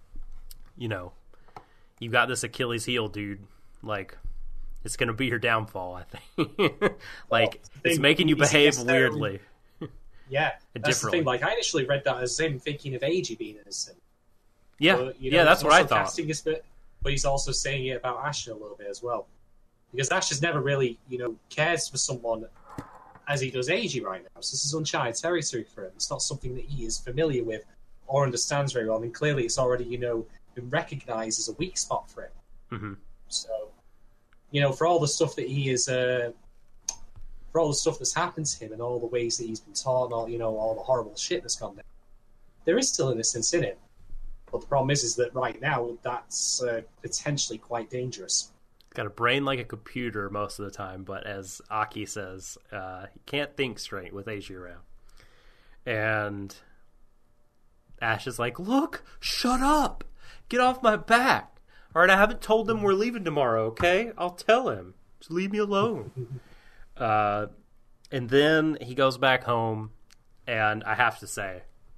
Speaker 1: you got this Achilles heel, dude. Like, it's going to be your downfall, I think. It's making you behave weirdly.
Speaker 2: Yeah, that's the thing. Like, I initially read that as him thinking of AJ being innocent.
Speaker 1: Yeah,
Speaker 2: but,
Speaker 1: that's what I thought.
Speaker 2: But he's also saying it about Ash a little bit as well. Because Ash has never really, cares for someone as he does AJ right now. So this is uncharted territory for him. It's not something that he is familiar with or understands very well. And clearly it's already, been recognised as a weak spot for him. Mm-hmm. So, for all the stuff that he is... for all the stuff that's happened to him and all the ways that he's been taught and all the horrible shit that's gone down, there is still innocence in him. But the problem is that right now, that's potentially quite dangerous.
Speaker 1: Got a brain like a computer most of the time, but as Aki says, he can't think straight with AJ around. And Ash is like, look, shut up! Get off my back! Alright, I haven't told him we're leaving tomorrow, okay? I'll tell him. Just leave me alone. And then he goes back home, and I have to say,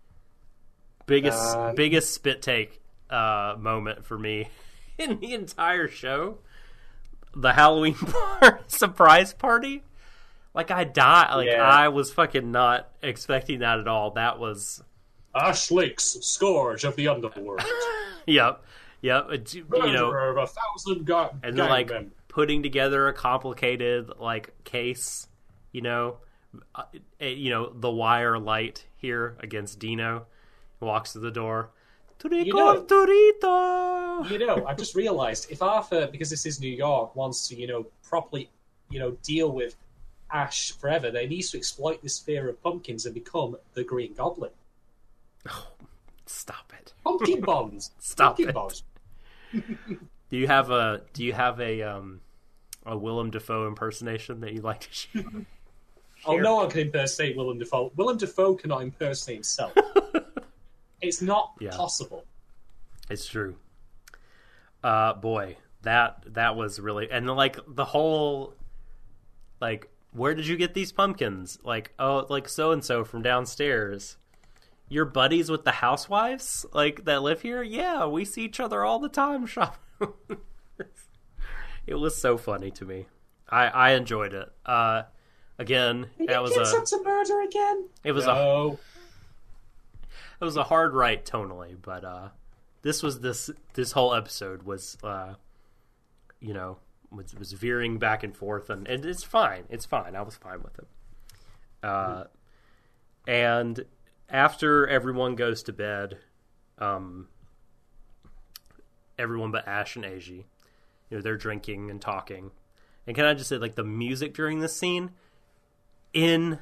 Speaker 1: biggest spit take moment for me in the entire show. The Halloween surprise party. Like, I died. Like, yeah. I was fucking not expecting that at all. That was...
Speaker 2: Ash Lake's Scourge of the Underworld.
Speaker 1: Yep.
Speaker 2: Murderer of 1,000
Speaker 1: and then, like, putting together a complicated, like, case, the wire light here against Dino. He walks to the door.
Speaker 2: Torito! I've just realised, if Arthur, because this is New York, wants to, properly, deal with Ash forever, they need to exploit this fear of pumpkins and become the Green Goblin.
Speaker 1: Oh, stop it.
Speaker 2: Pumpkin bombs.
Speaker 1: Stop
Speaker 2: pumpkin
Speaker 1: it.
Speaker 2: Bombs.
Speaker 1: Do you have a Willem Dafoe impersonation that you'd like to share?
Speaker 2: Oh, no one can impersonate Willem Dafoe. Willem Dafoe cannot impersonate himself. It's not possible.
Speaker 1: It's true. Boy, that was really... And, like, the whole... Like, where did you get these pumpkins? Like, oh, like, so-and-so from downstairs. You're buddies with the housewives, like, that live here? Yeah, we see each other all the time shopping. It was so funny to me. I enjoyed it. Again, that was
Speaker 2: to murder again?
Speaker 1: It was it was a hard write tonally, but this whole episode was was veering back and forth, and it's fine. It's fine. I was fine with it. And after everyone goes to bed, everyone but Ash and AJ, they're drinking and talking. And can I just say, like, the music during this scene, incredible.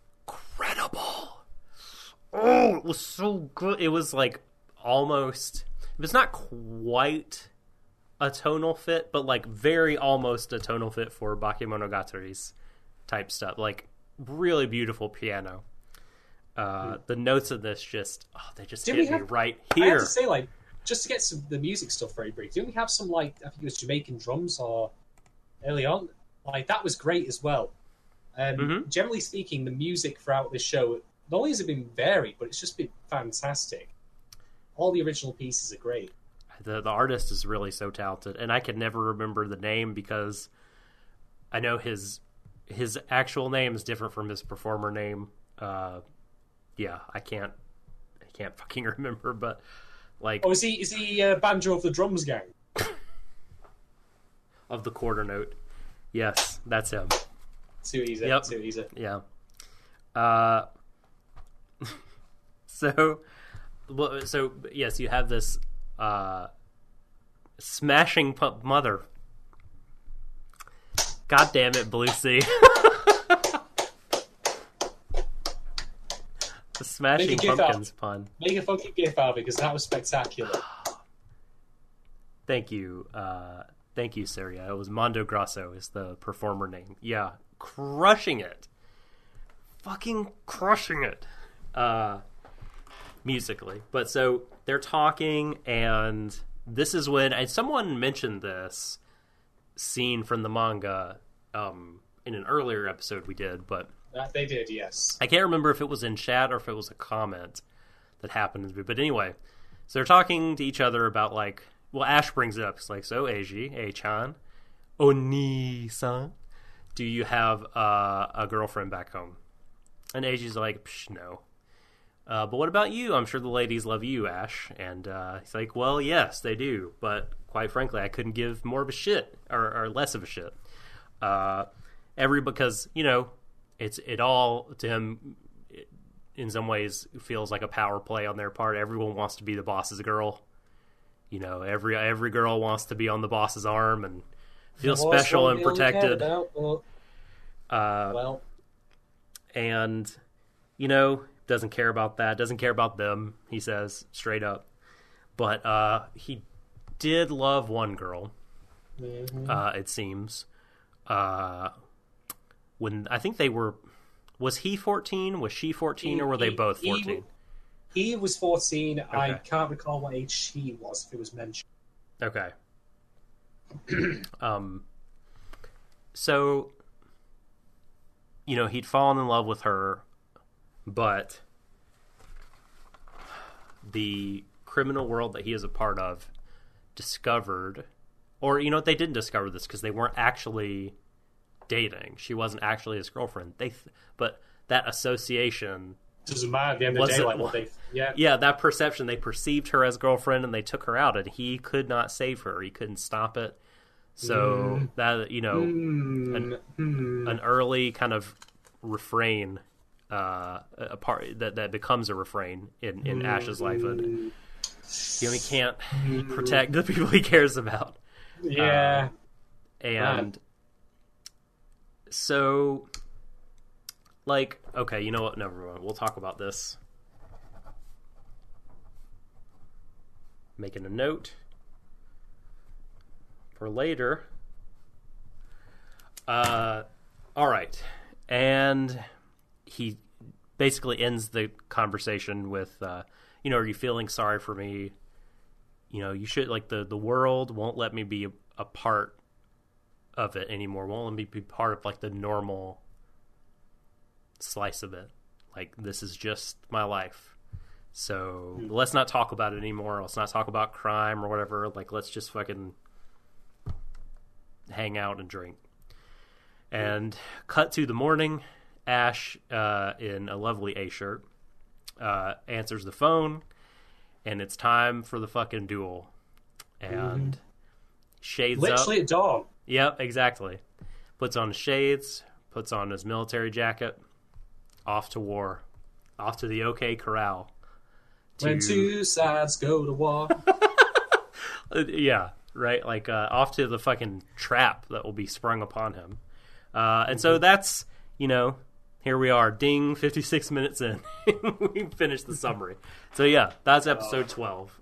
Speaker 1: Oh, it was so good. It was like almost, it was not quite a tonal fit, but like very almost a tonal fit for Bakemonogataris type stuff. Like, really beautiful piano. The notes of this they just hit me right here.
Speaker 2: I have to say, like, just to get the music stuff very brief, didn't we have some, like, I think it was Jamaican drums or early on? Like, that was great as well. Generally speaking, the music throughout this show, not only has it been varied, but it's just been fantastic. All the original pieces are great.
Speaker 1: The artist is really so talented, and I can never remember the name because I know his actual name is different from his performer name. I can't fucking remember, but like,
Speaker 2: is he Banjo of the Drums gang?
Speaker 1: Of the quarter note. Yes, that's him.
Speaker 2: Too easy.
Speaker 1: Yep.
Speaker 2: Too easy.
Speaker 1: Yeah. So yes, you have this Smashing Mother. God damn it, Blue Sea. The Smashing Pumpkins pun.
Speaker 2: Make a fucking gif out of it, because that was spectacular.
Speaker 1: Thank you, Syria. It was Mondo Grosso is the performer name. Yeah, crushing it. Fucking crushing it. Musically. But so they're talking, and this is when, and someone mentioned this scene from the manga in an earlier episode we did, but
Speaker 2: They did, yes.
Speaker 1: I can't remember if it was in chat or if it was a comment that happened. But anyway, so they're talking to each other about, like, well, Ash brings it up. It's like, so Eiji, A-chan, Oni-san, do you have a girlfriend back home? And Eiji's like, psh, no. But what about you? I'm sure the ladies love you, Ash. And he's like, well, yes, they do. But quite frankly, I couldn't give more of a shit or less of a shit. Because, you know, it all to him in some ways feels like a power play on their part. Everyone wants to be the boss's girl. You know, every girl wants to be on the boss's arm and feel special and protected.
Speaker 2: Well,
Speaker 1: and you know, doesn't care about that. Doesn't care about them. He says straight up. But he did love one girl.
Speaker 2: mm-hmm.
Speaker 1: It seems. When I think they were, was he 14? Was she 14, or were they both 14?
Speaker 2: He was 14.
Speaker 1: Okay.
Speaker 2: I can't recall what age she was, if it was mentioned.
Speaker 1: Okay. So, you know, he'd fallen in love with her, but the criminal world that he is a part of discovered, or, you know, they didn't discover this because they weren't actually dating. She wasn't actually his girlfriend. But that association
Speaker 2: Doesn't matter at the end of the day, like what they,
Speaker 1: yeah, that perception, they perceived her as girlfriend and they took her out, and he could not save her. He couldn't stop it. So that, you know, an early kind of refrain, a part that becomes a refrain in Ash's life, and you know, he can't protect the people he cares about.
Speaker 2: Yeah,
Speaker 1: and so, like, okay, you know what? Never mind. We'll talk about this. Making a note for later. All right. And he basically ends the conversation with, you know, are you feeling sorry for me? You know, you should, like, the world won't let me be a part of it anymore. Won't let me be part of, like, the normal slice of it. Like, this is just my life. So let's not talk about it anymore. Let's not talk about crime or whatever. Like, let's just fucking hang out and drink. And cut to the morning. Ash, in a lovely A-shirt, answers the phone, and it's time for the fucking duel. And shades
Speaker 2: literally
Speaker 1: up.
Speaker 2: at dawn.
Speaker 1: Yep, exactly. Puts on his shades, puts on his military jacket, off to war. Off to the OK Corral.
Speaker 2: When two sides go to war.
Speaker 1: Yeah, right? Like, off to the fucking trap that will be sprung upon him. And so that's, you know, here we are. Ding, 56 minutes in. We finished the summary. So, yeah, that's episode 12.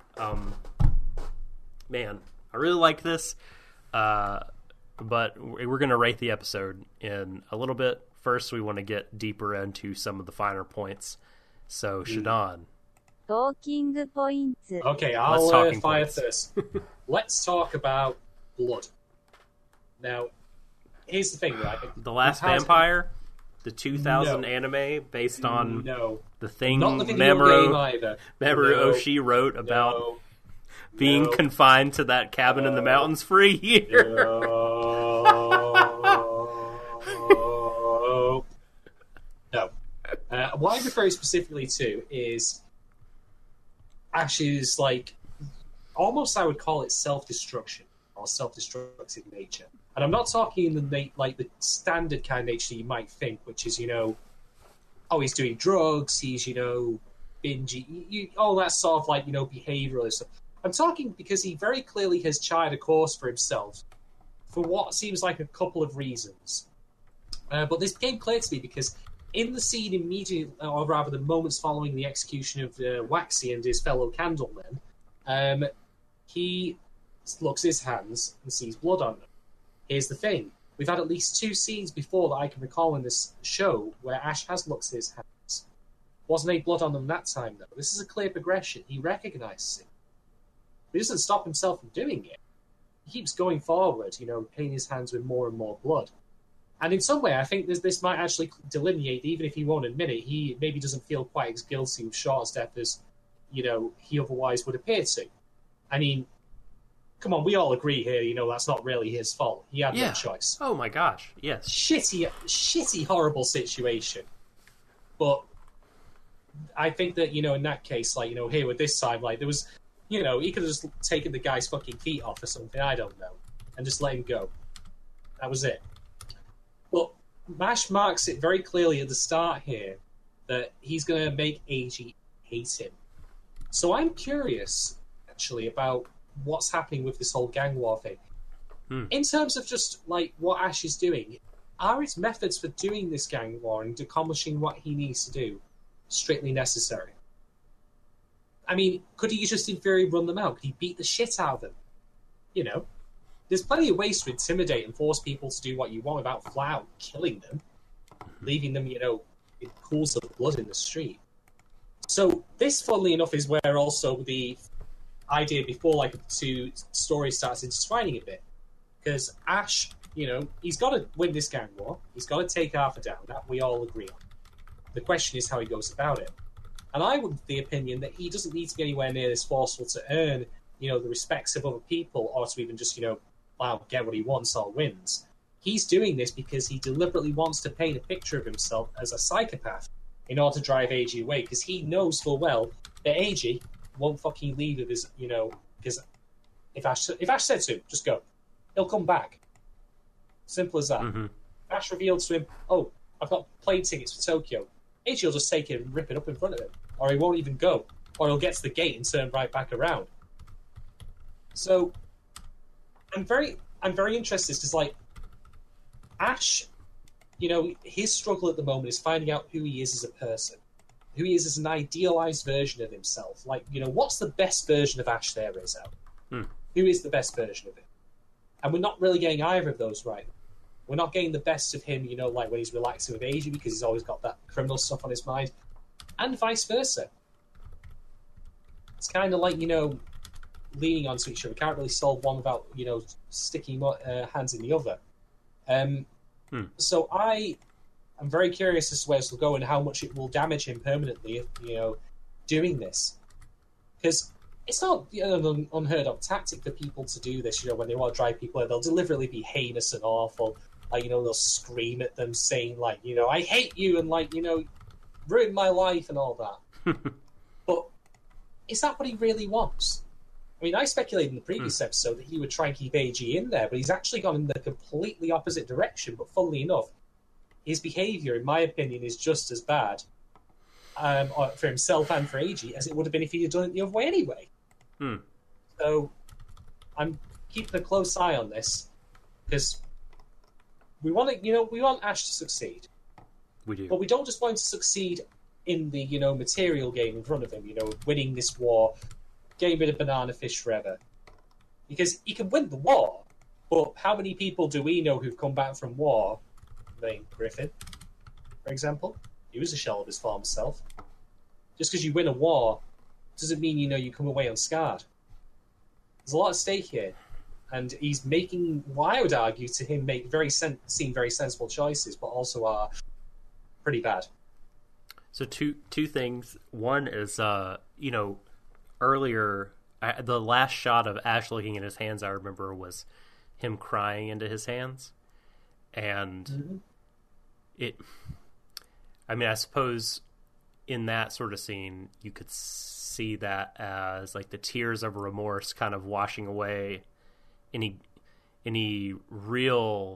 Speaker 1: Man, I really like this. But we're going to rate the episode in a little bit. First, we want to get deeper into some of the finer points. So, Shadon.
Speaker 3: Talking points.
Speaker 2: Okay, I'll fire this. Let's talk about blood. Now, here's the thing, right?
Speaker 1: The Last Vampire, the 2000 anime based on the thing
Speaker 2: Not the video game either.
Speaker 1: Mamoru Oshii wrote about being confined to that cabin in the mountains for a year.
Speaker 2: No. What I'm referring specifically to is Ash's, like, almost I would call it self-destruction or self-destructive nature. And I'm not talking in the the standard kind of nature you might think, which is, you know, oh, he's doing drugs, he's, you know, bingy, all that sort of, like, you know, behavioural stuff. I'm talking because he very clearly has charted a course for himself for what seems like a couple of reasons. But this became clear to me because in the scene immediately, or rather the moments following the execution of Waxy and his fellow Candlemen, he looks at his hands and sees blood on them. Here's the thing. We've had at least 2 scenes before that I can recall in this show where Ash has looked at his hands. Wasn't any blood on them that time, though. This is a clear progression. He recognises it. He doesn't stop himself from doing it. He keeps going forward, painting his hands with more and more blood. And in some way, I think this might actually delineate, even if he won't admit it, he maybe doesn't feel quite as guilty with Short's death as, he otherwise would appear to. I mean, come on, we all agree here, that's not really his fault. He had no choice.
Speaker 1: Oh my gosh, yes.
Speaker 2: Shitty, horrible situation. But I think that, in that case, here with this time, there was, he could have just taken the guy's fucking feet off or something, I don't know, and just let him go. That was it. But Ash marks it very clearly at the start here that he's going to make Eiji hate him. So I'm curious, actually, about what's happening with this whole gang war thing. In terms of just, what Ash is doing, are his methods for doing this gang war and accomplishing what he needs to do strictly necessary? I mean, could he just, in theory, run them out? Could he beat the shit out of them? There's plenty of ways to intimidate and force people to do what you want without flat out killing them, leaving them, in pools of blood in the street. So this, funnily enough, is where also the idea before the 2 stories starts intertwining a bit. Because Ash, he's got to win this gang war. He's got to take Arthur down. That we all agree on. The question is how he goes about it. And I would the opinion that he doesn't need to be anywhere near this forceful to earn, the respects of other people or to even just, get what he wants or wins. He's doing this because he deliberately wants to paint a picture of himself as a psychopath in order to drive Eiji away, because he knows full well that Eiji won't fucking leave with his, because if Ash said to him, just go, he'll come back. Simple as that. Mm-hmm. Ash revealed to him, oh, I've got plane tickets for Tokyo. Eiji will just take it and rip it up in front of him, or he won't even go, or he'll get to the gate and turn right back around. So I'm very interested because, Ash, his struggle at the moment is finding out who he is as a person, who he is as an idealized version of himself. What's the best version of Ash there is out? Who is the best version of him? And we're not really getting either of those right. We're not getting the best of him, when he's relaxing with Eiji because he's always got that criminal stuff on his mind, and vice versa. It's kind of leaning onto each other. We can't really solve one without, sticking hands in the other. So I am very curious as to where this will go and how much it will damage him permanently if, doing this. Because it's not an unheard of tactic for people to do this, when they want to drive people in. They'll deliberately be heinous and awful. They'll scream at them saying, I hate you and, ruin my life and all that. But is that what he really wants? I mean, I speculated in the previous episode that he would try and keep Eiji in there, but he's actually gone in the completely opposite direction. But funnily enough, his behaviour, in my opinion, is just as bad for himself and for Eiji as it would have been if he had done it the other way anyway. So I'm keeping a close eye on this because we want Ash to succeed.
Speaker 1: We do,
Speaker 2: but we don't just want him to succeed in the material game in front of him. Winning this war. Getting rid of Banana Fish forever. Because he can win the war, but how many people do we know who've come back from war? Griffin, for example. He was a shell of his former self. Just because you win a war doesn't mean, you come away unscarred. There's a lot at stake here. And he's making, what I would argue, to him make seem very sensible choices, but also are pretty bad.
Speaker 1: So two things. One is, earlier, the last shot of Ash looking at his hands, I remember, was him crying into his hands. And I suppose in that sort of scene, you could see that as the tears of remorse kind of washing away any real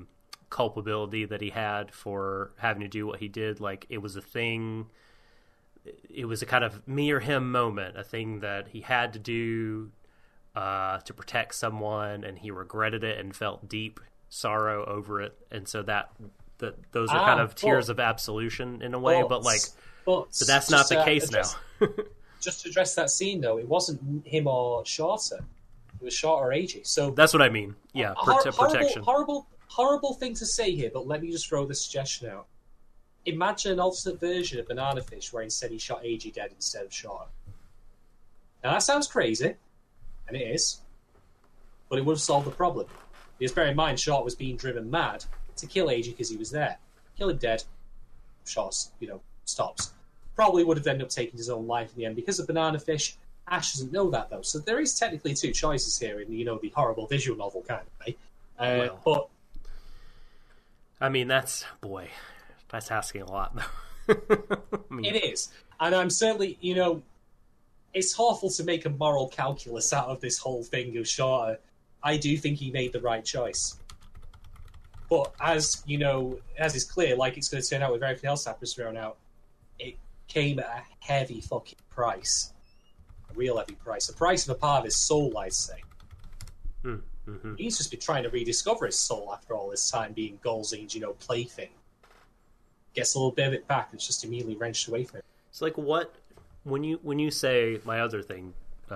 Speaker 1: culpability that he had for having to do what he did. It was a thing it was a kind of me or him moment, a thing that he had to do to protect someone, and he regretted it and felt deep sorrow over it, and so those are kind of tears of absolution in a way, but that's not the case now.
Speaker 2: Just to address that scene, though, it wasn't him or Shorter. It was Shorter or AJ. So
Speaker 1: that's what I mean. Yeah, protection.
Speaker 2: Horrible thing to say here, but let me just throw the suggestion out. Imagine an alternate version of Banana Fish where instead he shot AJ dead instead of Shorter. Now that sounds crazy, and it is, but it would have solved the problem. Because bear in mind, Shorter was being driven mad to kill AJ because he was there. Kill him dead. Shorter, stops. Probably would have ended up taking his own life in the end because of Banana Fish. Ash doesn't know that though, so there is technically two choices here in the horrible visual novel kind of way. But
Speaker 1: I mean, that's asking a lot though.
Speaker 2: It is, and I'm certainly it's awful to make a moral calculus out of this whole thing of Shorter. I do think he made the right choice, but as is clear, like it's going to turn out with everything else that was thrown out, it came at a heavy fucking price. A real heavy price. The price of a part of his soul, I'd say.
Speaker 1: Mm-hmm.
Speaker 2: He's just been trying to rediscover his soul after all this time being Golzing's, plaything. Gets a little bit of it back, it's just immediately wrenched away from him.
Speaker 1: It's like when you say my other thing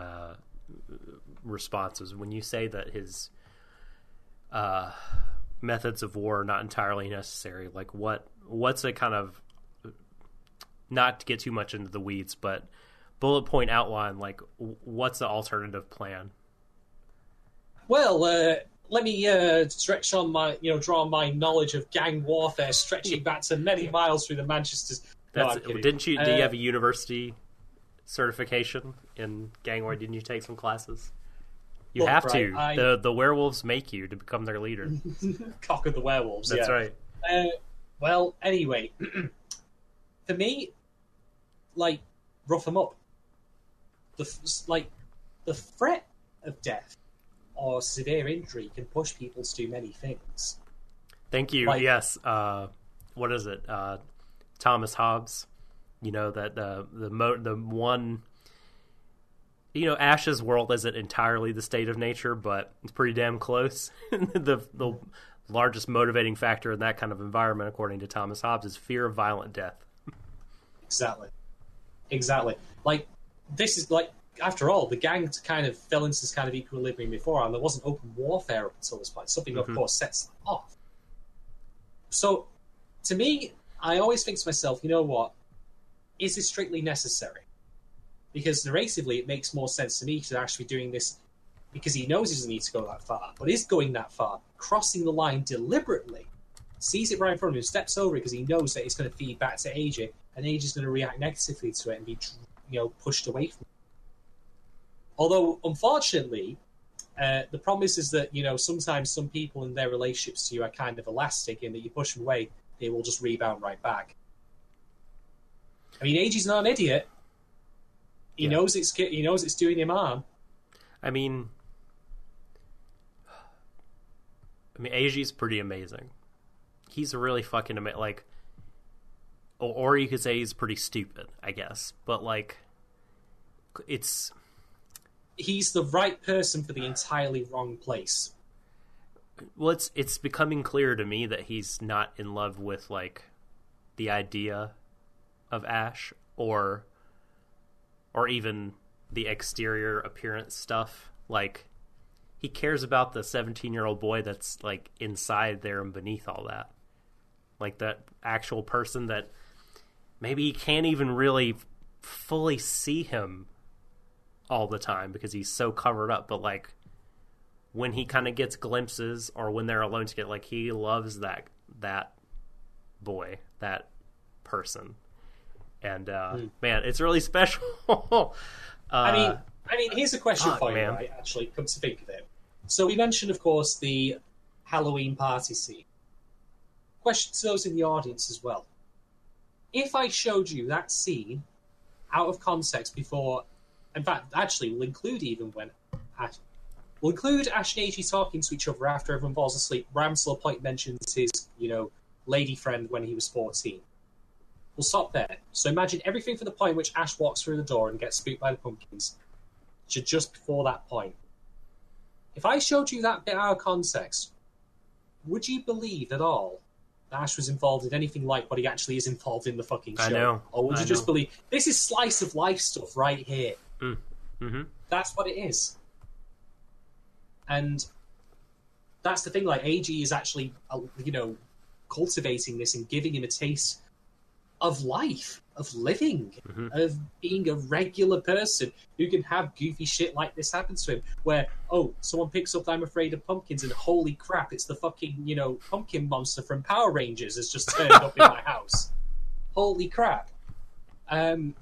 Speaker 1: responses, when you say that his methods of war are not entirely necessary, like what's a kind of, not to get too much into the weeds, but bullet point outline, like what's the alternative plan?
Speaker 2: Well, let me stretch on my, draw on my knowledge of gang warfare, stretching back to many miles through the Manchester's. No,
Speaker 1: do you have a university certification in gang war? Didn't you take some classes? You have to. The werewolves make you to become their leader.
Speaker 2: Cock of the werewolves.
Speaker 1: That's right.
Speaker 2: Well, anyway, for me, rough them up. The threat of death or severe injury can push people to do many things.
Speaker 1: Thank you. Yes. What is it? Thomas Hobbes. That the one. Ash's world isn't entirely the state of nature, but it's pretty damn close. the largest motivating factor in that kind of environment, according to Thomas Hobbes, is fear of violent death.
Speaker 2: Exactly. This is after all, the gang kind of fell into this kind of equilibrium before, and there wasn't open warfare up until this point. Something, of course, sets them off. So, to me, I always think to myself, you know what? Is this strictly necessary? Because narratively, it makes more sense to me to actually be doing this because he knows he doesn't need to go that far, but is going that far, crossing the line deliberately, sees it right in front of him, steps over it because he knows that it's going to feed back to AJ, and AJ's going to react negatively to it and be, pushed away from it. Although, unfortunately, the problem is that, sometimes some people in their relationships to you are kind of elastic in that you push them away, they will just rebound right back. I mean, AJ's not an idiot. He knows it's doing him harm.
Speaker 1: I mean, AJ's pretty amazing. He's really fucking amazing. Or you could say he's pretty stupid, I guess. But
Speaker 2: he's the right person for the entirely wrong place.
Speaker 1: Well, it's becoming clear to me that he's not in love with the idea of Ash or even the exterior appearance stuff. He cares about the 17-year-old boy that's inside there and beneath all that. That actual person that maybe he can't even really fully see him all the time because he's so covered up, but when he kind of gets glimpses or when they're alone together, he loves that boy, that person. And man, it's really special.
Speaker 2: I mean, here's a question for you, right? Actually, come to think of it. So we mentioned, of course, the Halloween party scene. Question to those in the audience as well. If I showed you that scene out of context before, in fact, actually, we'll include Ash and AJ talking to each other after everyone falls asleep. Ramsel Point mentions his, lady friend when he was 14. We'll stop there. So imagine everything from the point in which Ash walks through the door and gets spooked by the pumpkins to just before that point. If I showed you that bit out of context, would you believe at all that Ash was involved in anything like what he actually is involved in the fucking show?
Speaker 1: I know.
Speaker 2: Or would you just believe, this is slice of life stuff right here?
Speaker 1: Mm-hmm.
Speaker 2: That's what it is. And that's the thing, like, AG is actually, cultivating this and giving him a taste of life, of living, of being a regular person who can have goofy shit like this happen to him, where, someone picks up I'm Afraid of Pumpkins and holy crap, it's the fucking, pumpkin monster from Power Rangers has just turned up in my house. Holy crap. Man.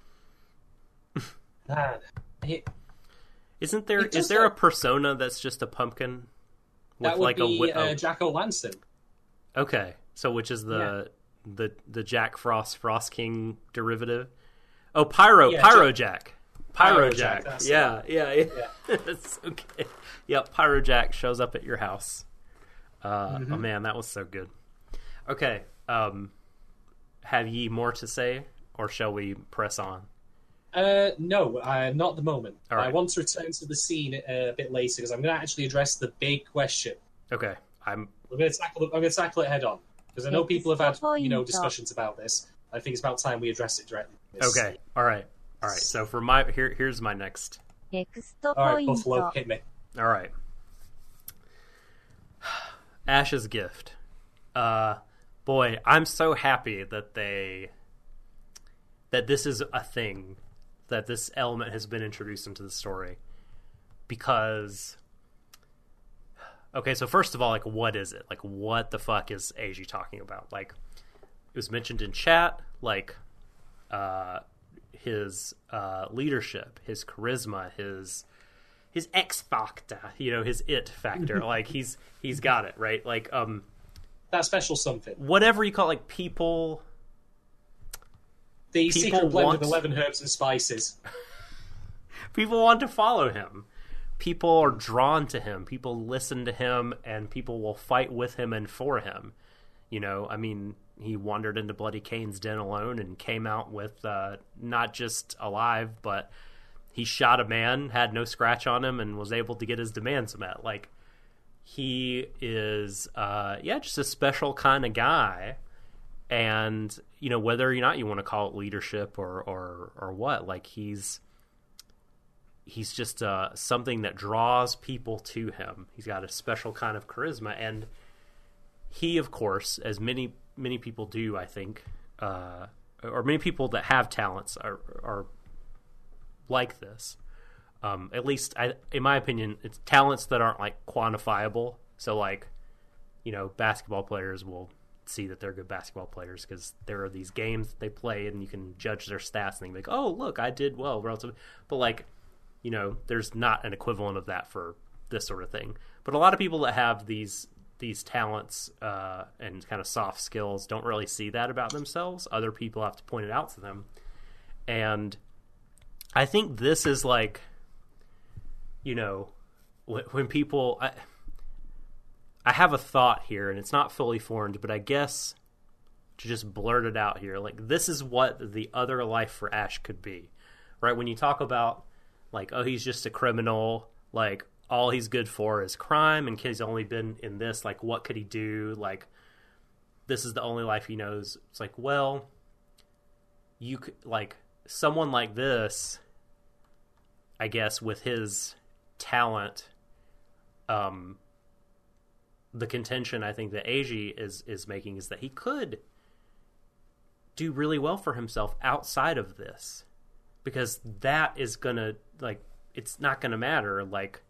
Speaker 1: Is there a persona that's just a pumpkin?
Speaker 2: That would be Jack O'Lanston.
Speaker 1: Okay, so which is the Jack Frost King derivative? Oh, Pyrojack. Pyrojack. Yeah. That's okay. Yep, Pyrojack shows up at your house. Oh man, that was so good. Okay, have ye more to say, or shall we press on?
Speaker 2: No, not at the moment.
Speaker 1: Right.
Speaker 2: I want to return to the scene a bit later because I'm going to actually address the big question.
Speaker 1: Okay,
Speaker 2: I'm going to tackle it head on because I know people have had discussions about this. I think it's about time we address it directly.
Speaker 1: Okay, all right. So for here's my next.
Speaker 2: All right, Buffalo, hit me.
Speaker 1: All right, Ash's gift. Boy, I'm so happy that this is a thing, that this element has been introduced into the story, because okay, so first of all, like, what is it? Like, what the fuck is AG talking about? Like, it was mentioned in chat, like, his leadership, his charisma, his X factor, his it factor. Like, he's got it, right? Like,
Speaker 2: that special something.
Speaker 1: Whatever you call it, like, people...
Speaker 2: The secret blend of 11 herbs and spices.
Speaker 1: People want to follow him. People are drawn to him. People listen to him, and people will fight with him and for him. I mean, he wandered into Bloody Cain's den alone and came out with not just alive, but he shot a man, had no scratch on him, and was able to get his demands met. Like, he is, just a special kind of guy. And, whether or not you want to call it leadership or what, like, he's just something that draws people to him. He's got a special kind of charisma, and he, of course, as many people do, I think, or many people that have talents are like this. At least, in my opinion, it's talents that aren't, like, quantifiable. So, like, basketball players will see that they're good basketball players because there are these games that they play and you can judge their stats and be like, oh, look, I did well relative. But, like, there's not an equivalent of that for this sort of thing. But a lot of people that have these talents and kind of soft skills don't really see that about themselves. Other people have to point it out to them. And I think this is like, when people... I have a thought here, and it's not fully formed, but I guess to just blurt it out here, like, this is what the other life for Ash could be, right? When you talk about, like, oh, he's just a criminal, like, all he's good for is crime, and he's only been in this, like, what could he do? Like, this is the only life he knows. It's like, well, you could, like, someone like this, I guess, with his talent, the contention I think that Eiji is making is that he could do really well for himself outside of this, because that is gonna, like, it's not gonna matter. Like,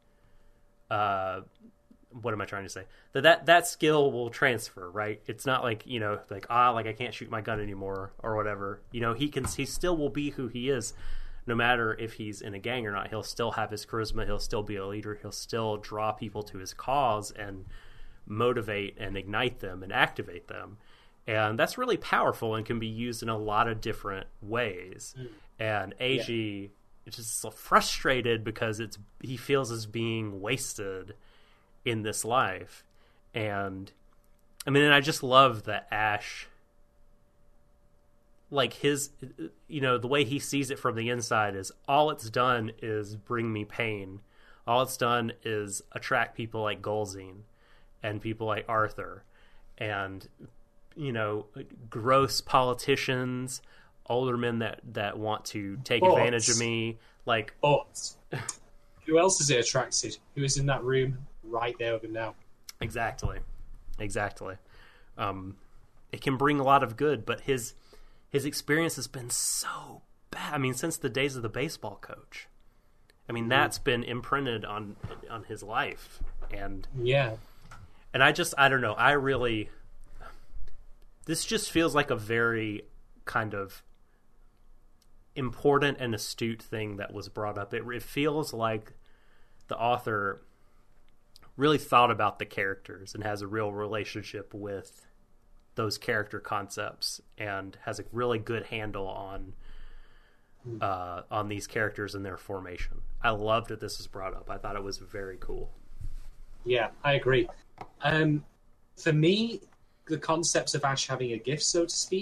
Speaker 1: what am I trying to say? That skill will transfer, right? It's not like, like, I can't shoot my gun anymore or whatever. He still will be who he is, no matter if he's in a gang or not. He'll still have his charisma. He'll still be a leader. He'll still draw people to his cause and motivate and ignite them and activate them. And that's really powerful and can be used in a lot of different ways. And AG is just so frustrated because he feels as being wasted in this life. And I mean, and I just love that Ash like his, the way he sees it from the inside is all it's done is bring me pain. All it's done is attract people like Golzine and people like Arthur and, gross politicians, older men that want to take advantage of me. Like,
Speaker 2: but who else is it attracted? Who is in that room right there with him now?
Speaker 1: Exactly. It can bring a lot of good, but his experience has been so bad. I mean, since the days of the baseball coach. I mean, that's been imprinted on his life. And
Speaker 2: yeah.
Speaker 1: And I don't know. This just feels like a very kind of important and astute thing that was brought up. It feels like the author really thought about the characters and has a real relationship with those character concepts and has a really good handle on these characters and their formation. I loved that this was brought up. I thought it was very cool.
Speaker 2: Yeah, I agree. For me, the concepts of Ash having a gift, so to speak,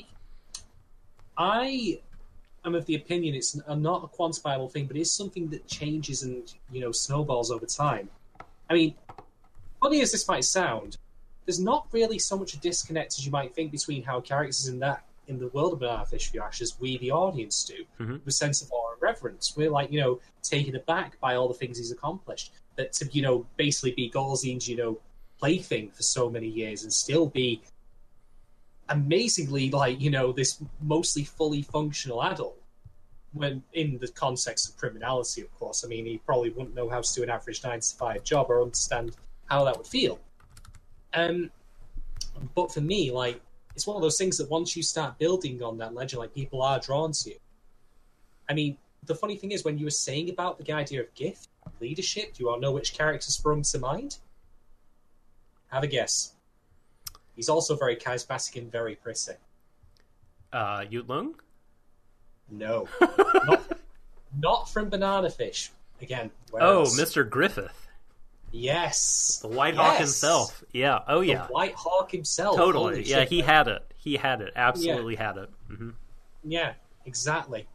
Speaker 2: I am of the opinion it's not a quantifiable thing, but it's something that changes and snowballs over time. I mean, funny as this might sound, there's not really so much a disconnect as you might think between how characters in the world of Banana Fish view Ash as we, the audience, do, with a sense of awe and reverence. We're like, taken aback by all the things he's accomplished. That to, basically be Golzine's, plaything for so many years and still be amazingly, like, this mostly fully functional adult. When in the context of criminality, of course. I mean, he probably wouldn't know how to do an average 9-to-5 job or understand how that would feel. But for me, like, it's one of those things that once you start building on that legend, like, people are drawn to you. I mean, the funny thing is, when you were saying about the idea of gift, leadership, do you all know which character sprung to mind? Have a guess. He's also very charismatic and very pretty.
Speaker 1: Yu Lung?
Speaker 2: No. not from Banana Fish. Again.
Speaker 1: Mr. Griffith.
Speaker 2: Yes.
Speaker 1: The White Hawk himself. Yeah. Oh, yeah.
Speaker 2: The White Hawk himself.
Speaker 1: Totally. Yeah, he had it. He had it. Absolutely had it. Mm-hmm.
Speaker 2: Yeah, exactly.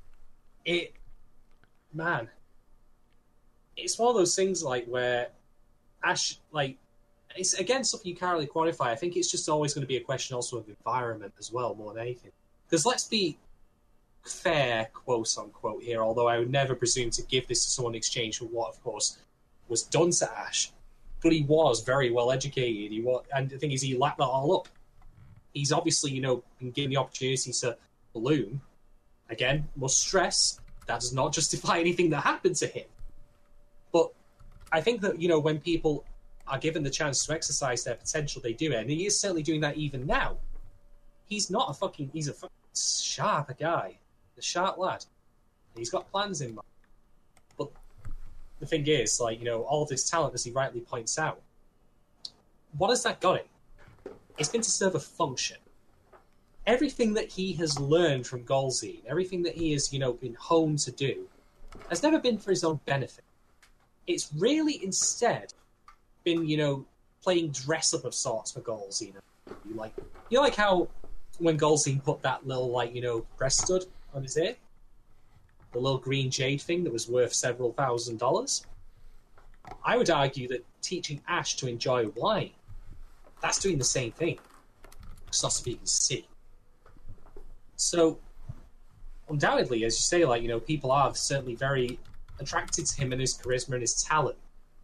Speaker 2: Man. It's one of those things, like, where Ash, like, it's, again, something you can't really quantify. I think it's just always going to be a question also of environment as well, more than anything. Because let's be fair, quote unquote, here, although I would never presume to give this to someone in exchange for what, of course, was done to Ash. But he was very well educated. And the thing is, he lapped that all up. He's obviously, been given the opportunity to bloom. Again, must stress, that does not justify anything that happened to him. But I think that, when people are given the chance to exercise their potential, they do it. And he is certainly doing that even now. He's a fucking sharp guy. A sharp lad. He's got plans in mind. But the thing is, like, all of this talent, as he rightly points out, what has that got him? It's been to serve a function. Everything that he has learned from Golzine, everything that he has, been honed to do, has never been for his own benefit. It's really instead been, playing dress up of sorts for Golzine. Like how when Golzine put that little, like, breast stud on his ear, the little green jade thing that was worth several $1,000s. I would argue that teaching Ash to enjoy wine, that's doing the same thing. It's not so you can see. So, undoubtedly, as you say, like, people are certainly very attracted to him and his charisma and his talent.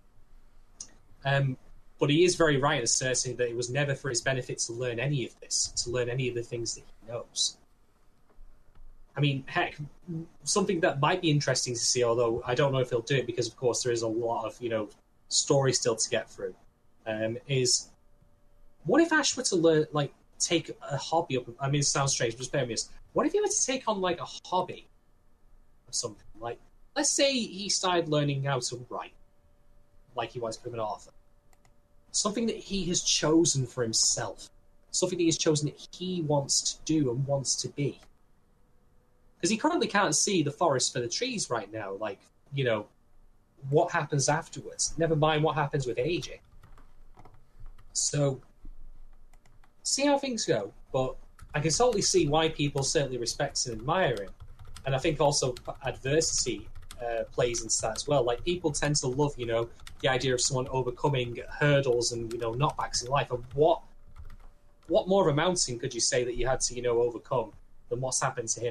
Speaker 2: But he is very right in asserting that it was never for his benefit to learn any of this, to learn any of the things that he knows. I mean, heck, something that might be interesting to see, although I don't know if he'll do it because, of course, there is a lot of, story still to get through, is what if Ash were to learn, like, take a hobby up? I mean, it sounds strange, but just bear with me. What if he were to take on, like, a hobby of something? Like, let's say he started learning how to write, like he was to become an author. Something that he has chosen for himself. Something that he's chosen that he wants to do and wants to be. Because he currently can't see the forest for the trees right now. Like, what happens afterwards? Never mind what happens with aging. So, see how things go. But I can totally see why people certainly respect and admire him. And I think also adversity plays into that as well. Like, people tend to love, the idea of someone overcoming hurdles and, knockbacks in life. And what more of a mountain could you say that you had to, overcome than what's happened to him?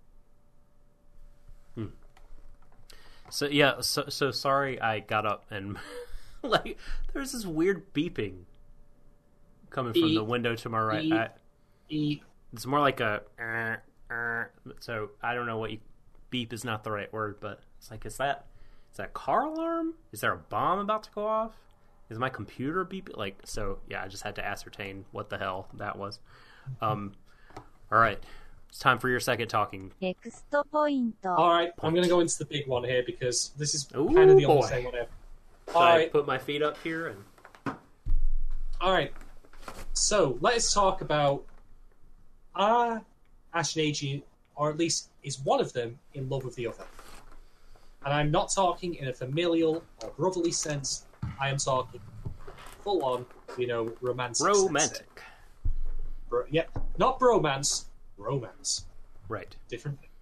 Speaker 1: So yeah, so sorry I got up and like there's this weird beeping coming from the window to my right. It's more like a so I don't know what beep is not the right word, but it's like is that a car alarm? Is there a bomb about to go off? Is my computer beeping? Like, so yeah, I just had to ascertain what the hell that was. All right. It's time for your second talking.
Speaker 3: ネクストポイント
Speaker 2: All right, I'm going to go into the big one here because this is kind of the only thing I have.
Speaker 1: All right, put my feet up here and.
Speaker 2: All right, so let's talk about are Ash and Eiji, or at least is one of them, in love with the other? And I'm not talking in a familial or brotherly sense. I am talking full on, romantic.
Speaker 1: Romantic.
Speaker 2: Yep, not bromance. Romance.
Speaker 1: Right.
Speaker 2: Different thing.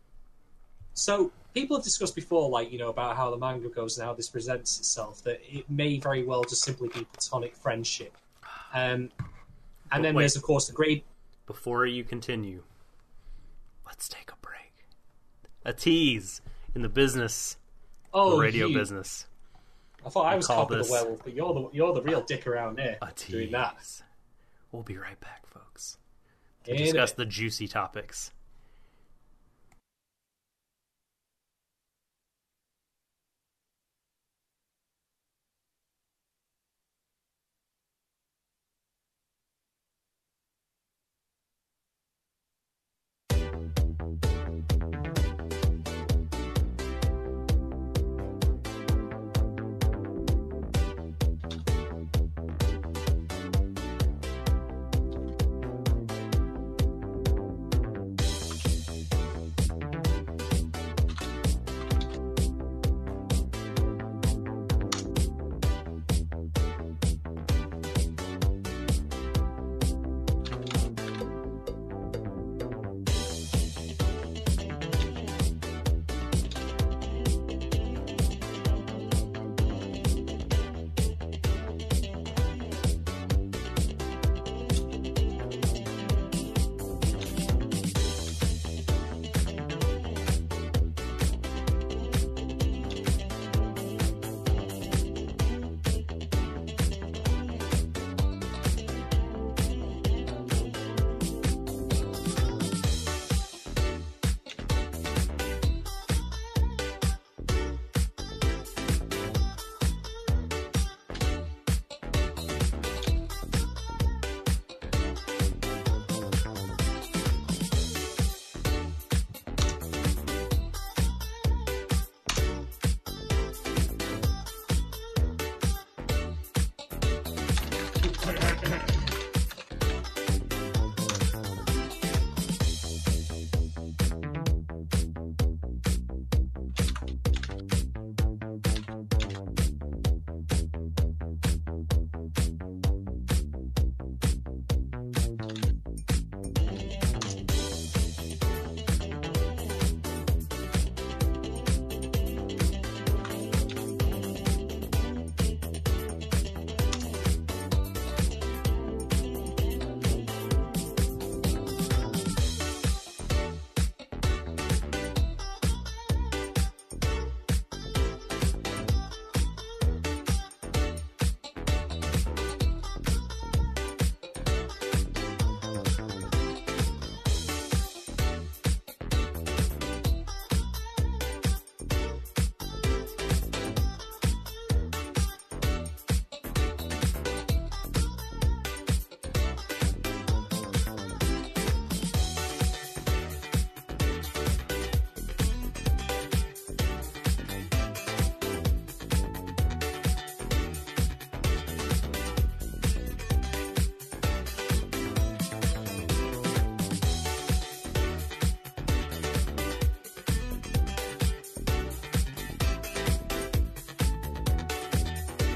Speaker 2: So, people have discussed before, about how the manga goes and how this presents itself, that it may very well just simply be platonic friendship. And then there's, of course, the grade...
Speaker 1: Before you continue, let's take a break. A tease in the business. The radio business.
Speaker 2: I thought I was Cock of the Werewolf, but you're the real dick around here doing that.
Speaker 1: We'll be right back, folks. To discuss the juicy topics.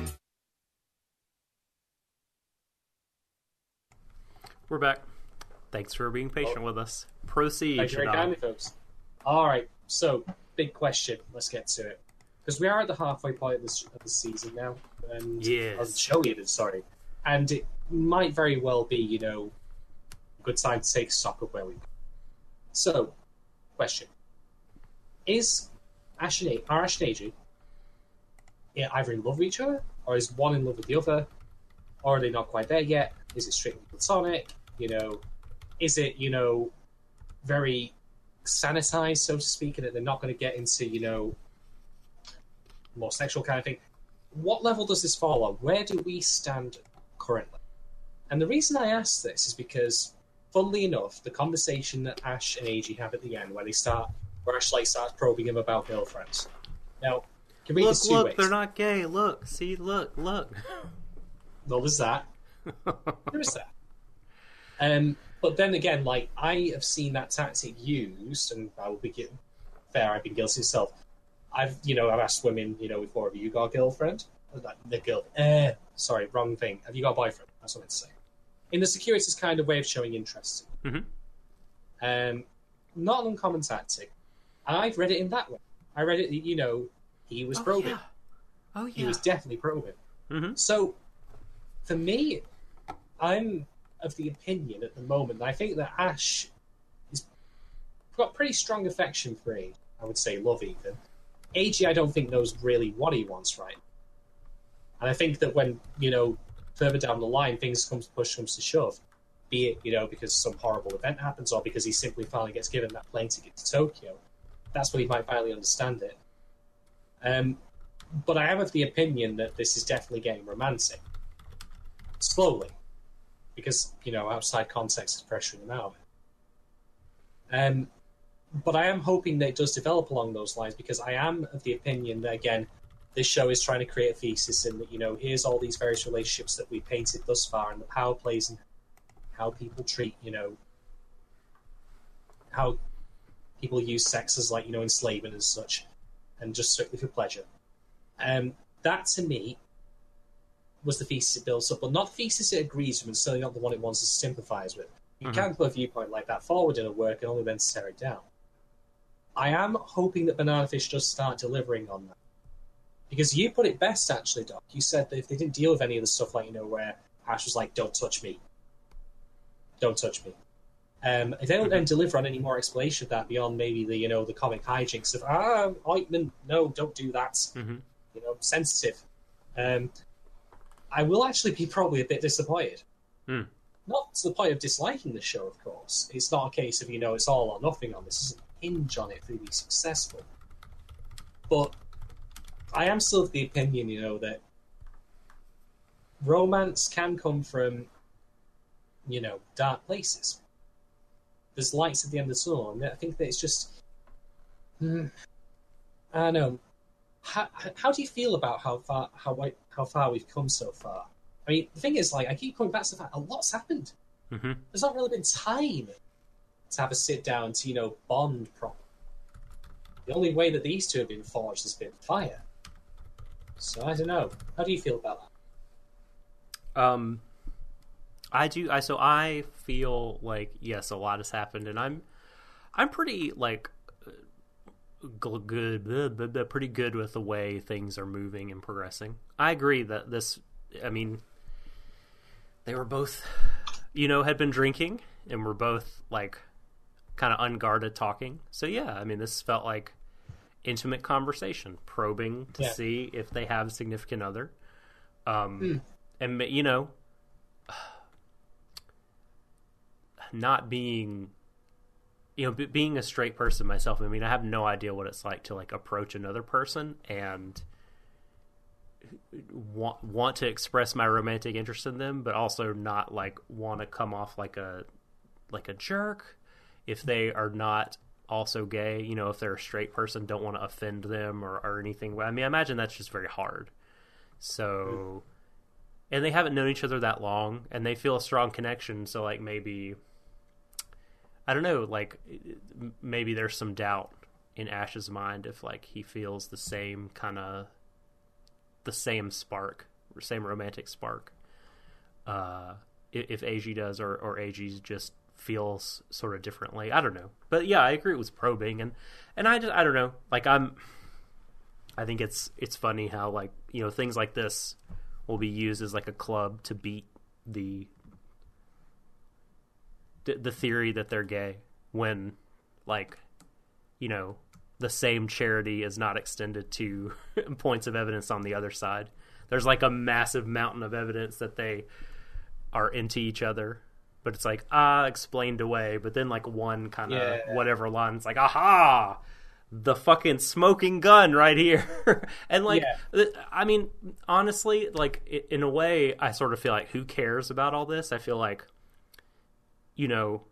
Speaker 1: We're back. Thanks for being patient with us. Proceed,
Speaker 2: Thank you very
Speaker 1: Shadon.
Speaker 2: kindly, folks. All right, so big question. Let's get to it. Because we are at the halfway point of the season now. And
Speaker 1: Yes.
Speaker 2: of the show even, sorry. And it might very well be, a good time to take stock of where we go. So, question. Are Ash and AJ either in love with each other? Or is one in love with the other? Or are they not quite there yet? Is it strictly platonic? Is it, very sanitized, so to speak, and that they're not going to get into, more sexual kind of thing? What level does this fall on? Where do we stand currently? And the reason I ask this is because, funnily enough, the conversation that Ash and AJ have at the end, where Ash starts probing him about girlfriends. Now, can read this two ways.
Speaker 1: Look, they're not gay. Look.
Speaker 2: Well, there's that. There is that. But then again, I have seen that tactic used, and I will be fair, I've been guilty myself. I've asked women, before, have you got a girlfriend? Sorry, wrong thing. Have you got a boyfriend? That's what I meant to say. In the security's kind of way of showing interest.
Speaker 1: Mm-hmm.
Speaker 2: Not an uncommon tactic. And I've read it in that way. I read it, he was probing.
Speaker 1: Yeah. Oh, yeah.
Speaker 2: He was definitely probing.
Speaker 1: Mm-hmm.
Speaker 2: So, for me, I'm of the opinion at the moment that I think that Ash has got pretty strong affection for AJ. I would say love even. AJ, I don't think knows really what he wants right. And I think that when, further down the line, push comes to shove, be it, because some horrible event happens or because he simply finally gets given that plane ticket to Tokyo, that's when he might finally understand it. But I am of the opinion that this is definitely getting romantic. Slowly. Because, outside context is pressuring them out. But I am hoping that it does develop along those lines, because I am of the opinion that, again, this show is trying to create a thesis in that, here's all these various relationships that we've painted thus far and the power plays and how people treat, how people use sex as, enslavement and such, and just strictly for pleasure. That, to me, was the thesis it builds up, but not the thesis it agrees with, and certainly not the one it wants to sympathise with. You can't put a viewpoint like that forward in a work and only then tear it down. I am hoping that Banana Fish does start delivering on that. Because you put it best, actually, Doc. You said that if they didn't deal with any of the stuff, where Ash was like, don't touch me. Don't touch me. If they don't then deliver on any more explanation of that beyond maybe the comic hijinks of, ointment, no, don't do that.
Speaker 1: Mm-hmm.
Speaker 2: Sensitive. I will actually be probably a bit disappointed.
Speaker 1: Mm.
Speaker 2: Not to the point of disliking the show, of course. It's not a case of, it's all or nothing on this. There's a hinge on it to be successful. But I am still of the opinion, that romance can come from, dark places. There's lights at the end of the tunnel, and I think that it's just... I don't know. How do you feel about how far we've come so far? I mean, the thing is, I keep coming back to the fact a lot's happened.
Speaker 1: Mm-hmm.
Speaker 2: There's not really been time to have a sit down to, bond properly. The only way that these two have been forged has been fire. So I don't know. How do you feel about that?
Speaker 1: I do. So I feel like, yes, a lot has happened, and I'm pretty pretty good with the way things are moving and progressing. I agree that this. I mean, they were both, had been drinking and were both kind of unguarded talking. So yeah, I mean, this felt like intimate conversation, probing to see if they have a significant other. And not being, being a straight person myself. I mean, I have no idea what it's like to approach another person and want to express my romantic interest in them, but also not want to come off like a jerk if they are not also gay. If they're a straight person, don't want to offend them or anything. I mean, I imagine that's just very hard. So, and they haven't known each other that long, and they feel a strong connection. So maybe, I don't know, maybe there's some doubt in Ash's mind if he feels the same spark, or same romantic spark, if AJ does, or AJ's just feels sort of differently. I don't know, but yeah, I agree it was probing, and I don't know, like I think it's funny how, like, you know, things like this will be used as like a club to beat the theory that they're gay, when, like, you know, the same charity is not extended to points of evidence on the other side. There's like a massive mountain of evidence that they are into each other, but it's like, explained away. But then, like, one kind of whatever line, it's like, aha, the fucking smoking gun right here. And, like, I mean, honestly, like, in a way, I sort of feel like, who cares about all this? I feel like, you know,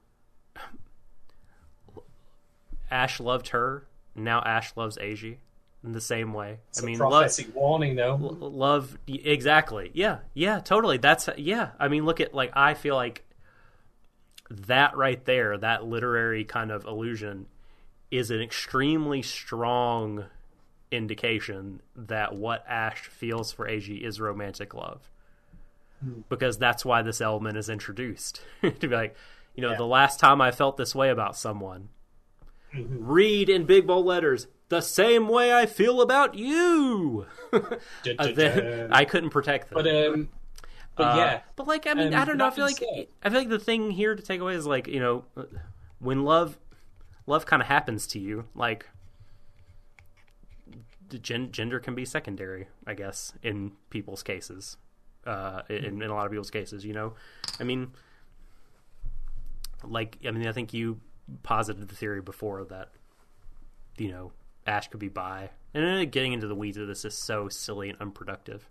Speaker 1: Ash loved her. Now Ash loves Eiji in the same way.
Speaker 2: It's a prophetic warning, though.
Speaker 1: Love, exactly. Yeah, totally. I mean, look at, like, I feel like that right there, that literary kind of allusion, is an extremely strong indication that what Ash feels for Eiji is romantic love. Because that's why this element is introduced. To be like, you know, the last time I felt this way about someone, read in big bold letters, the same way I feel about you. I couldn't protect them. But like, I mean, I don't know. I feel like the thing here to take away is, like, you know, when love kind of happens to you, like, gender can be secondary, I guess, in people's cases. In a lot of people's cases, you know, I mean, I think you posited the theory before that, you know, Ash could be bi, and getting into the weeds of this is so silly and unproductive.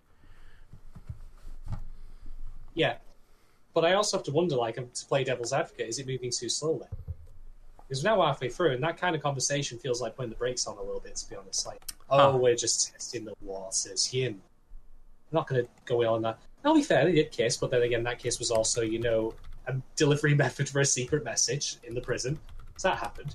Speaker 2: Yeah, but I also have to wonder, like, to play devil's advocate, is it moving too slowly? Because we're now halfway through, and that kind of conversation feels like putting the brakes on a little bit, to be honest. Like, we're just testing the waters. I'm not going to go on that. I'll be fair, they did kiss, but then again, that kiss was also, you know, a delivery method for a secret message in the prison. So that happened.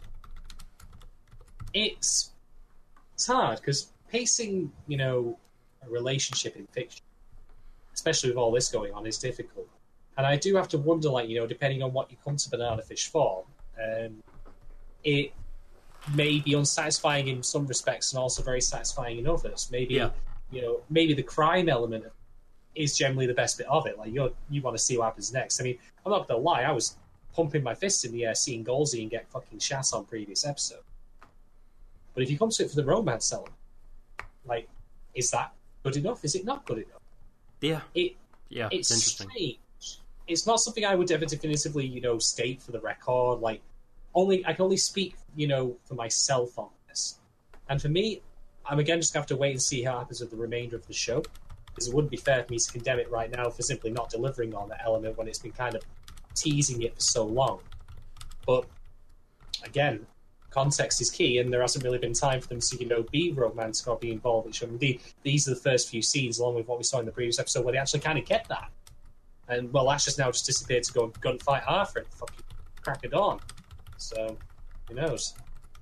Speaker 2: It's hard, because pacing, you know, a relationship in fiction, especially with all this going on, is difficult. And I do have to wonder, like, you know, depending on what you come to Banana Fish for, it may be unsatisfying in some respects and also very satisfying in others. Maybe, you know, maybe the crime element is generally the best bit of it. Like, you want to see what happens next. I mean, I'm not going to lie, I was pumping my fist in the air seeing Golzian get fucking shot on previous episode. But if you come to it for the romance element, like, is that good enough? Is it not good enough?
Speaker 1: Yeah.
Speaker 2: It's
Speaker 1: interesting.
Speaker 2: Strange. It's not something I would ever definitively, you know, state for the record. Like, I can only speak, you know, for myself on this. And for me, I'm again just going to have to wait and see how it happens with the remainder of the show. Because it wouldn't be fair for me to condemn it right now for simply not delivering on that element when it's been kind of teasing it for so long. But again, context is key, and there hasn't really been time for them to, you know, be romantic or be involved. Which, I mean, these are the first few scenes, along with what we saw in the previous episode, where they actually kind of get that. And, well, Ash has now just disappeared to go and gunfight Arthur at the fucking crack of dawn. So, who knows?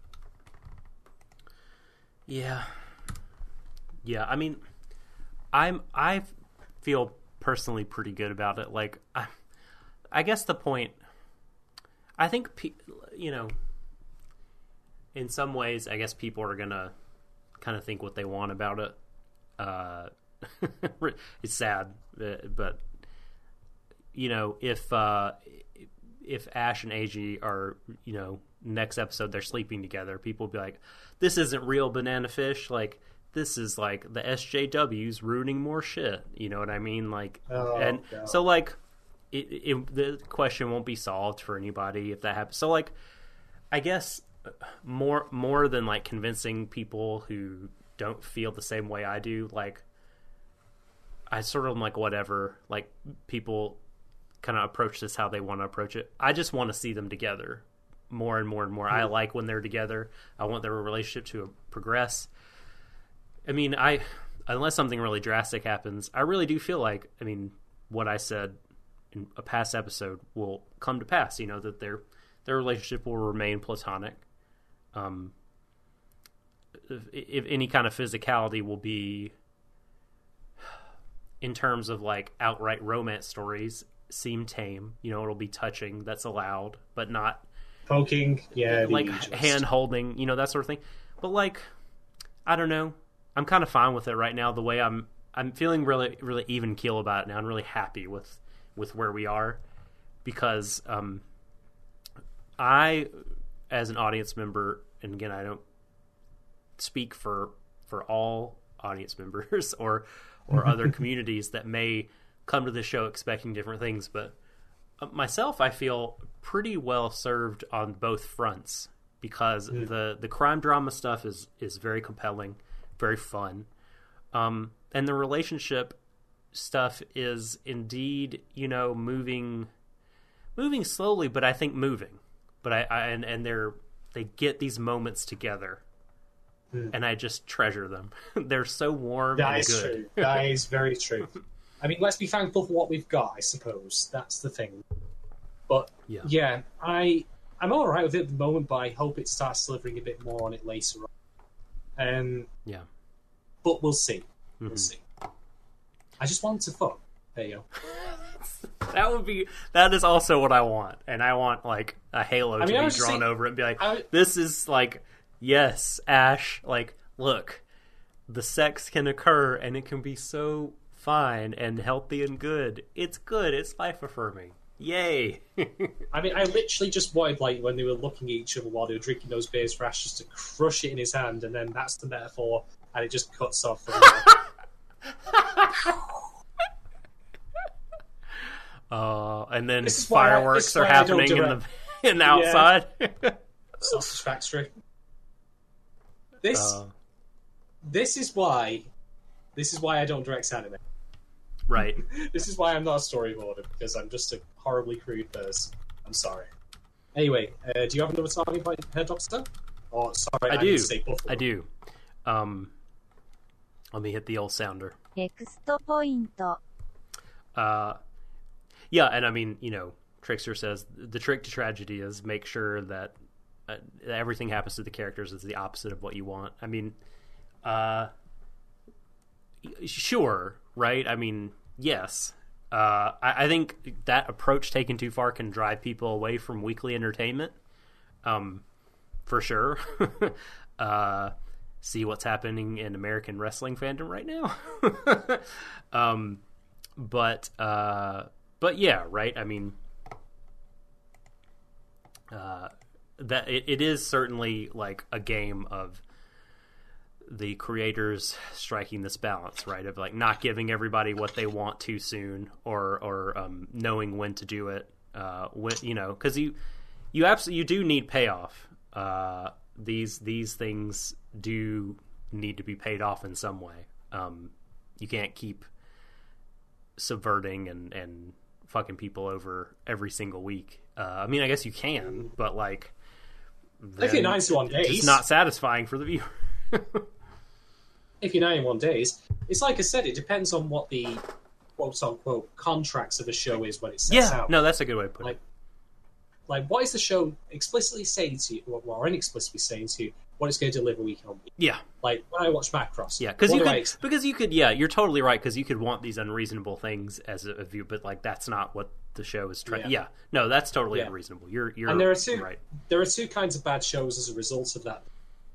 Speaker 1: Yeah. I mean, I feel personally pretty good about it. Like, I guess the point, I think, you know, in some ways, I guess people are gonna kind of think what they want about it. It's sad, but you know, if Ash and Eiji are, you know, next episode they're sleeping together, people will be like, this isn't real Banana Fish. Like, this is like the SJWs ruining more shit. You know what I mean? Like, so like, the question won't be solved for anybody if that happens. So like, I guess more than like convincing people who don't feel the same way I do, like, I sort of am like, whatever, like, people kind of approach this how they want to approach it. I just want to see them together more and more and more. I like when they're together. I want their relationship to progress. I mean, unless something really drastic happens, I really do feel like, I mean, what I said in a past episode will come to pass, you know, that their relationship will remain platonic. If any kind of physicality will be in terms of like outright romance stories, seem tame. You know, it'll be touching, that's allowed, but not
Speaker 2: Poking, yeah,
Speaker 1: like
Speaker 2: just...
Speaker 1: hand holding, you know, that sort of thing. But like, I don't know. I'm kind of fine with it right now. The way I'm feeling really, really even keel about it now. I'm really happy with where we are, because I, as an audience member, and again, I don't speak for all audience members or other communities that may come to the show expecting different things, but myself, I feel pretty well served on both fronts, because the crime drama stuff is very compelling, very fun, and the relationship stuff is indeed, you know, moving slowly, but I think moving. But and they get these moments together, and I just treasure them. They're so warm
Speaker 2: that
Speaker 1: and
Speaker 2: is
Speaker 1: good.
Speaker 2: True. That is very true. I mean, let's be thankful for what we've got, I suppose. That's the thing. But yeah, I'm all right with it at the moment, but I hope it starts delivering a bit more on it later on.
Speaker 1: Yeah.
Speaker 2: But we'll see. We'll see. I just want to fuck. There you go.
Speaker 1: That is also what I want. And I want like a halo to be drawn over it and be like, this is like, yes, Ash, like, look, the sex can occur and it can be so fine and healthy and good. It's good. It's life affirming. Yay.
Speaker 2: I mean, I literally just wanted, like, when they were looking at each other while they were drinking those beers, for Ash just to crush it in his hand, and then that's the metaphor, and it just cuts off from there.
Speaker 1: And then fireworks are happening in the outside.
Speaker 2: Sausage Factory. This is why I don't direct anime.
Speaker 1: Right.
Speaker 2: This is why I'm not a storyboarder, because I'm just a horribly crude person. I'm sorry. Anyway, do you have another talking about Doctor? Oh, sorry,
Speaker 1: I do.
Speaker 2: Say Buffalo.
Speaker 1: I do. Let me hit the old sounder.
Speaker 3: Next point.
Speaker 1: Yeah, and I mean, you know, Trickster says the trick to tragedy is make sure that everything happens to the characters is the opposite of what you want. I mean, sure, right? I mean, yes. I think that approach taken too far can drive people away from weekly entertainment, for sure. See what's happening in American wrestling fandom right now. But yeah, right? I mean, that it is certainly like a game of the creators striking this balance, right? Of like not giving everybody what they want too soon, or knowing when to do it. You know, because you absolutely do need payoff. These things do need to be paid off in some way. You can't keep subverting and fucking people over every single week. I mean, I guess you can, but like,
Speaker 2: if you're 91 days,
Speaker 1: it's not satisfying for the viewer.
Speaker 2: If you're 91 days, it's like I said, it depends on what the quote-unquote contracts of a show is when it sets out.
Speaker 1: No, that's a good way to put it.
Speaker 2: Like, what is the show explicitly saying to you, or inexplicitly saying to you, what it's going to deliver week on week?
Speaker 1: Yeah.
Speaker 2: Like, when I watch Macross.
Speaker 1: Yeah, because you could, you're totally right, because you could want these unreasonable things as a view, but, like, that's not what the show is trying... Yeah. No, that's totally unreasonable. You're
Speaker 2: and there are
Speaker 1: right.
Speaker 2: There are two kinds of bad shows as a result of that.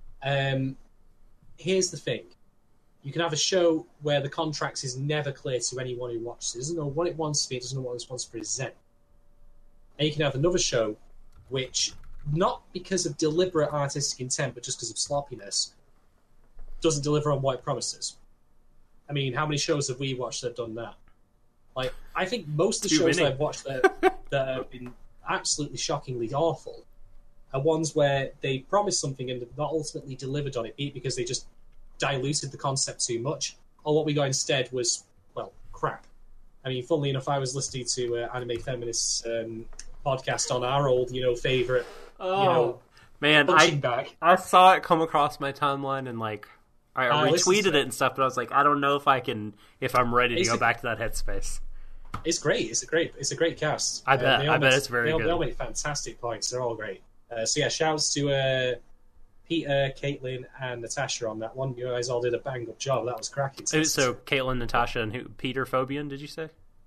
Speaker 2: Here's the thing. You can have a show where the contracts is never clear to anyone who watches it. It doesn't know what it wants to be, it doesn't know what it wants to present. And you can have another show which, not because of deliberate artistic intent, but just because of sloppiness, doesn't deliver on what it promises. I mean, how many shows have we watched that have done that? Like, I think most of the shows that I've watched that have been absolutely shockingly awful are ones where they promised something and have not ultimately delivered on it, be it because they just diluted the concept too much, or what we got instead was, well, crap. I mean, funnily enough, I was listening to Anime Feminists podcast on our old, favorite,
Speaker 1: man,
Speaker 2: punching bag.
Speaker 1: I saw it come across my timeline and like I retweeted it and stuff, but I was like, I don't know if I'm ready to go back to that headspace.
Speaker 2: It's great. It's a great cast.
Speaker 1: I bet it's very good.
Speaker 2: They all make fantastic points. They're all great. So yeah, shouts to Peter, Caitlin, and Natasha on that one. You guys all did a bang up job. That was cracking.
Speaker 1: So Caitlin, Natasha, and Peter Phobian, did you say?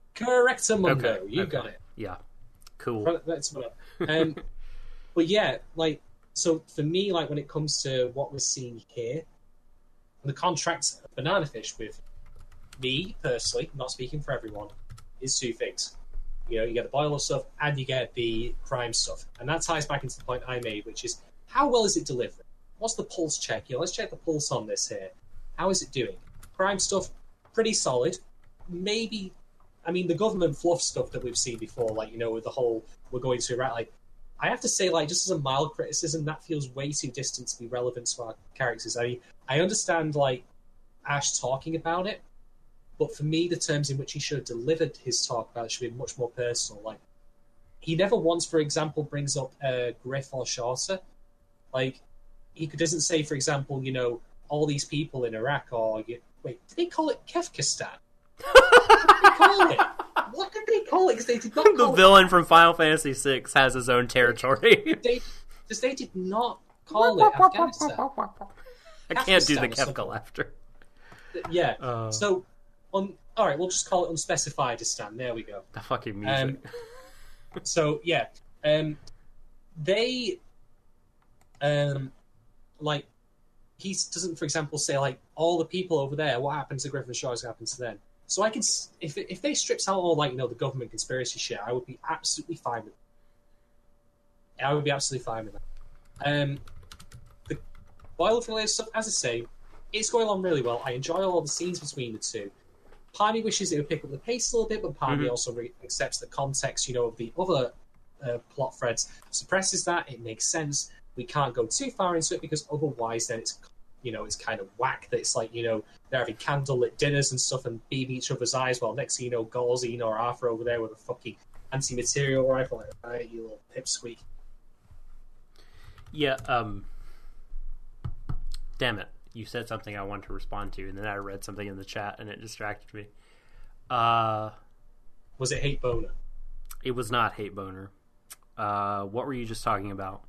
Speaker 2: Correctamundo.
Speaker 1: Okay,
Speaker 2: You
Speaker 1: okay.
Speaker 2: got it.
Speaker 1: Yeah. Cool.
Speaker 2: That's what. But yeah, like, so for me, like, when it comes to what we're seeing here, the contract of Banana Fish with me personally, not speaking for everyone, is two things. You know, you get the boiler stuff and you get the crime stuff, and that ties back into the point I made, which is how well is it delivered? What's the pulse check? You know, let's check the pulse on this here. How is it doing? Crime stuff, pretty solid. Maybe, I mean, the government fluff stuff that we've seen before, like, you know, with the whole we're going to Iraq, like, I have to say, like, just as a mild criticism, that feels way too distant to be relevant to our characters. I mean, I understand, like, Ash talking about it, but for me, the terms in which he should have delivered his talk about it should be much more personal. Like, he never once, for example, brings up Griff or Shorter. Like, he doesn't say, for example, you know, all these people in Iraq, or wait, did they call it Kefkistan? What did they call it? What did they call it? Because they did not call
Speaker 1: The villain from Final Fantasy VI has his own territory.
Speaker 2: They did not call it Afghanistan.
Speaker 1: I can't do the
Speaker 2: Afghanistan or
Speaker 1: Kefka laughter.
Speaker 2: Yeah. So, all right, we'll just call it Unspecifiedistan. There we go.
Speaker 1: The fucking music.
Speaker 2: So yeah, they like, he doesn't, for example, say like all the people over there. What happens to Griffin Shaw is going to happen to them. So I can, if they stripped out all, like, you know, the government conspiracy shit, I would be absolutely fine with it. I would be absolutely fine with that. The boilerplate stuff, as I say, it's going on really well. I enjoy all the scenes between the two. Part of me wishes it would pick up the pace a little bit, but part of me also accepts the context, you know, of the other plot threads, suppresses that. It makes sense. We can't go too far into it because otherwise then it's, you know, it's kind of whack that it's like, you know, they're having candlelit dinners and stuff and beam each other's eyes while next thing you know, Galzine or Arthur over there with a fucking anti-material rifle. Like, right, you little pipsqueak.
Speaker 1: Yeah, damn it. You said something I wanted to respond to, and then I read something in the chat, and it distracted me.
Speaker 2: Was it Hate Boner?
Speaker 1: It was not Hate Boner. What were you just talking about?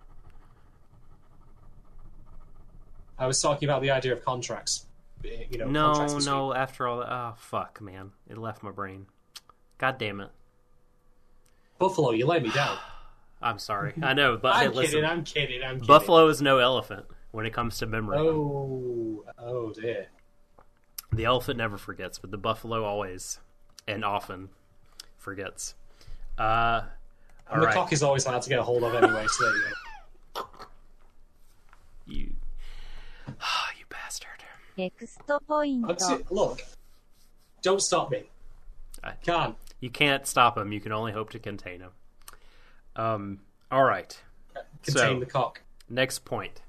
Speaker 2: I was talking about the idea of contracts. You know, contracts
Speaker 1: No, after all that... Oh, fuck, man. It left my brain. God damn it.
Speaker 2: Buffalo, you let me down.
Speaker 1: I'm sorry. I know, but
Speaker 2: I'm
Speaker 1: hey, listen.
Speaker 2: I'm kidding.
Speaker 1: Buffalo is no elephant when it comes to memory.
Speaker 2: Oh dear.
Speaker 1: The elephant never forgets, but the buffalo always and often forgets.
Speaker 2: And the cock is always hard to get a hold of anyway, so there you go.
Speaker 1: You bastard.
Speaker 3: Next point.
Speaker 2: Look, don't stop me. Can't.
Speaker 1: You can't stop him. You can only hope to contain him. All right.
Speaker 2: Contain the cock.
Speaker 1: Next point.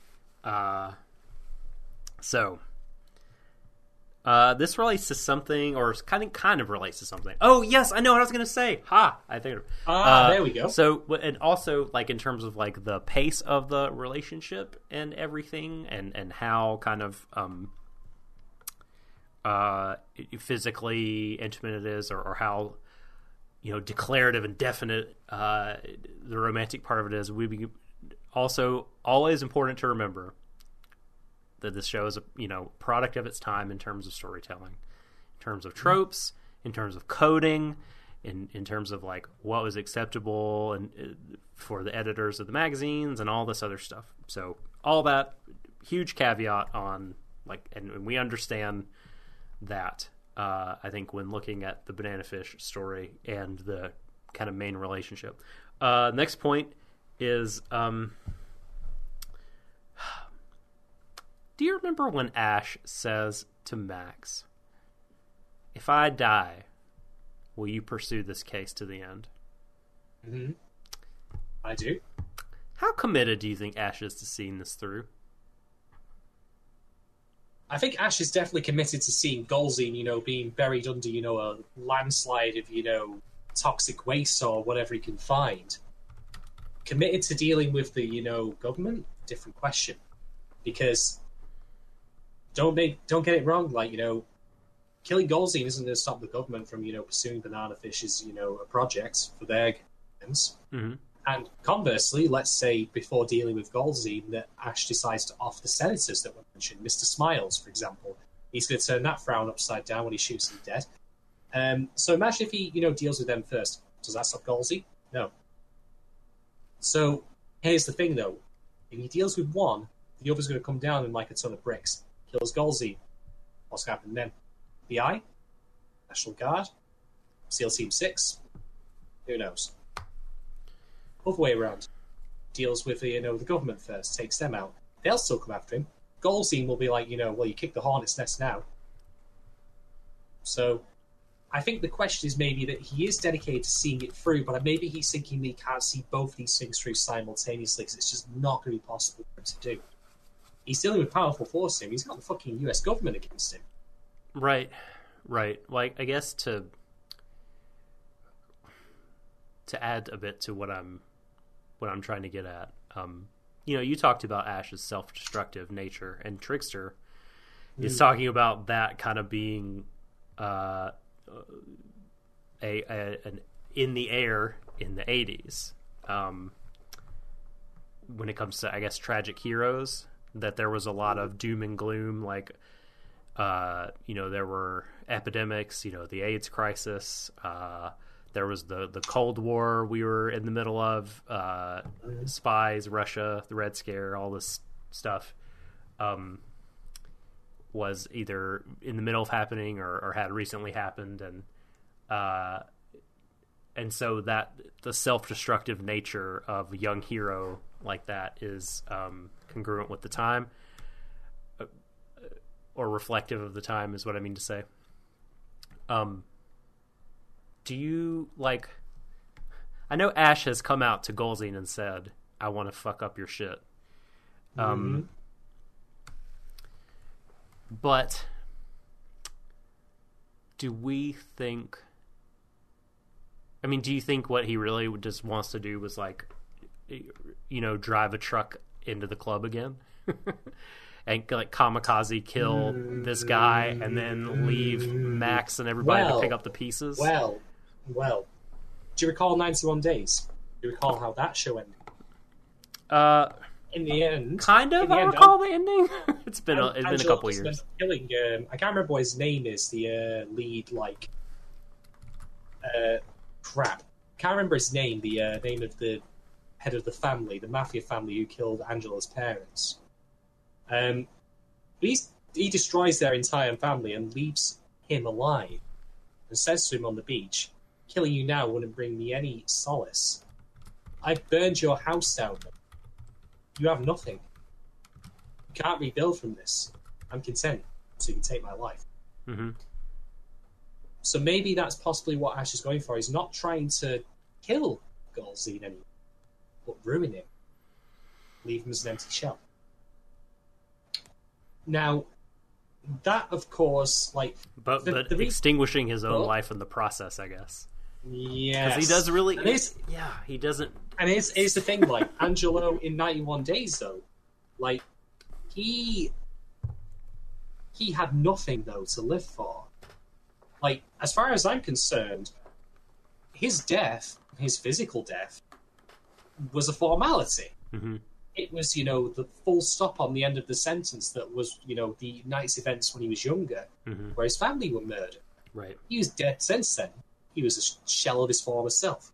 Speaker 1: This relates to something, or kind of relates to something. Oh, yes, I know what I was going to say. I think.
Speaker 2: There we go.
Speaker 1: So, and also, like, in terms of, like, the pace of the relationship and everything, and how kind of, physically intimate it is, or how, you know, declarative and definite, the romantic part of it is. Also, always important to remember that this show is a, you know, product of its time in terms of storytelling, in terms of tropes, in terms of coding, in terms of, like, what was acceptable and for the editors of the magazines and all this other stuff. So all that, huge caveat on, like, and we understand that, I think, when looking at the Banana Fish story and the kind of main relationship. Next point is, do you remember when Ash says to Max, "If I die, will you pursue this case to the end?"
Speaker 2: Mm-hmm. I do.
Speaker 1: How committed do you think Ash is to seeing this through?
Speaker 2: I think Ash is definitely committed to seeing Galzine, you know, being buried under, you know, a landslide of, you know, toxic waste or whatever he can find. Committed to dealing with the, you know, government? Different question. Because don't get it wrong, like, you know, killing Galzine isn't going to stop the government from, you know, pursuing Banana Fish as, you know, a project for their games.
Speaker 1: Mm-hmm.
Speaker 2: And conversely, let's say before dealing with Galzine that Ash decides to off the senators that were mentioned, Mr. Smiles, for example. He's going to turn that frown upside down when he shoots him dead. So imagine if he, deals with them first. Does that stop Galsey? No. So here's the thing, though. If he deals with one, the other's going to come down in like a ton of bricks. Kills Galsey. What's going to happen then? BI? National Guard? SEAL Team 6? Who knows? Other way around. Deals with the government first, takes them out. They'll still come after him. Galsey will be like, well, you kicked the hornet's nest now. So I think the question is maybe that he is dedicated to seeing it through, but maybe he's thinking that he can't see both these things through simultaneously because it's just not going to be possible for him to do. He's dealing with powerful forces. He's got the fucking US government against him.
Speaker 1: Right. Like, I guess to add a bit to what I'm trying to get at, you talked about Ash's self-destructive nature, and Trickster is talking about that kind of being an in the air in the 80s. When it comes to, I guess, tragic heroes, that there was a lot of doom and gloom, like, there were epidemics, the AIDS crisis, there was the Cold War we were in the middle of, spies, Russia, the Red Scare, all this stuff was either in the middle of happening or had recently happened, and so that the self-destructive nature of a young hero like that is congruent with the time, or reflective of the time is what I mean to say. Do you, like... I know Ash has come out to Golzine and said, I want to fuck up your shit. But do we think... I mean, do you think what he really just wants to do was, like, drive a truck into the club again? And, like, kamikaze kill this guy and then leave Max and everybody to pick up the pieces?
Speaker 2: Well. Do you recall 91 Days? Do you recall how that show ended? In the end...
Speaker 1: Kind of, I recall the ending. It's been a couple of years.
Speaker 2: Killing, I can't remember what his name is, the lead, crap. Can't remember his name, the name of the head of the family, the mafia family who killed Angela's parents. He destroys their entire family and leaves him alive and says to him on the beach, killing you now wouldn't bring me any solace. I've burned your house down. You have nothing. You can't rebuild from this. I'm content, so you can take my life.
Speaker 1: Mm-hmm.
Speaker 2: So maybe that's possibly what Ash is going for. He's not trying to kill Golzine anymore, but ruin him. Leave him as an empty shell. Now, that, of course,
Speaker 1: But extinguishing his own life in the process, I guess.
Speaker 2: Yes.
Speaker 1: Because he does really... he doesn't...
Speaker 2: And here's the thing, Angelo in 91 Days, though, he had nothing, though, to live for. As far as I'm concerned, his death, his physical death, was a formality.
Speaker 1: Mm-hmm.
Speaker 2: It was, the full stop on the end of the sentence that was, the night's events when he was younger, where his family were murdered.
Speaker 1: Right.
Speaker 2: He was dead since then. He was a shell of his former self.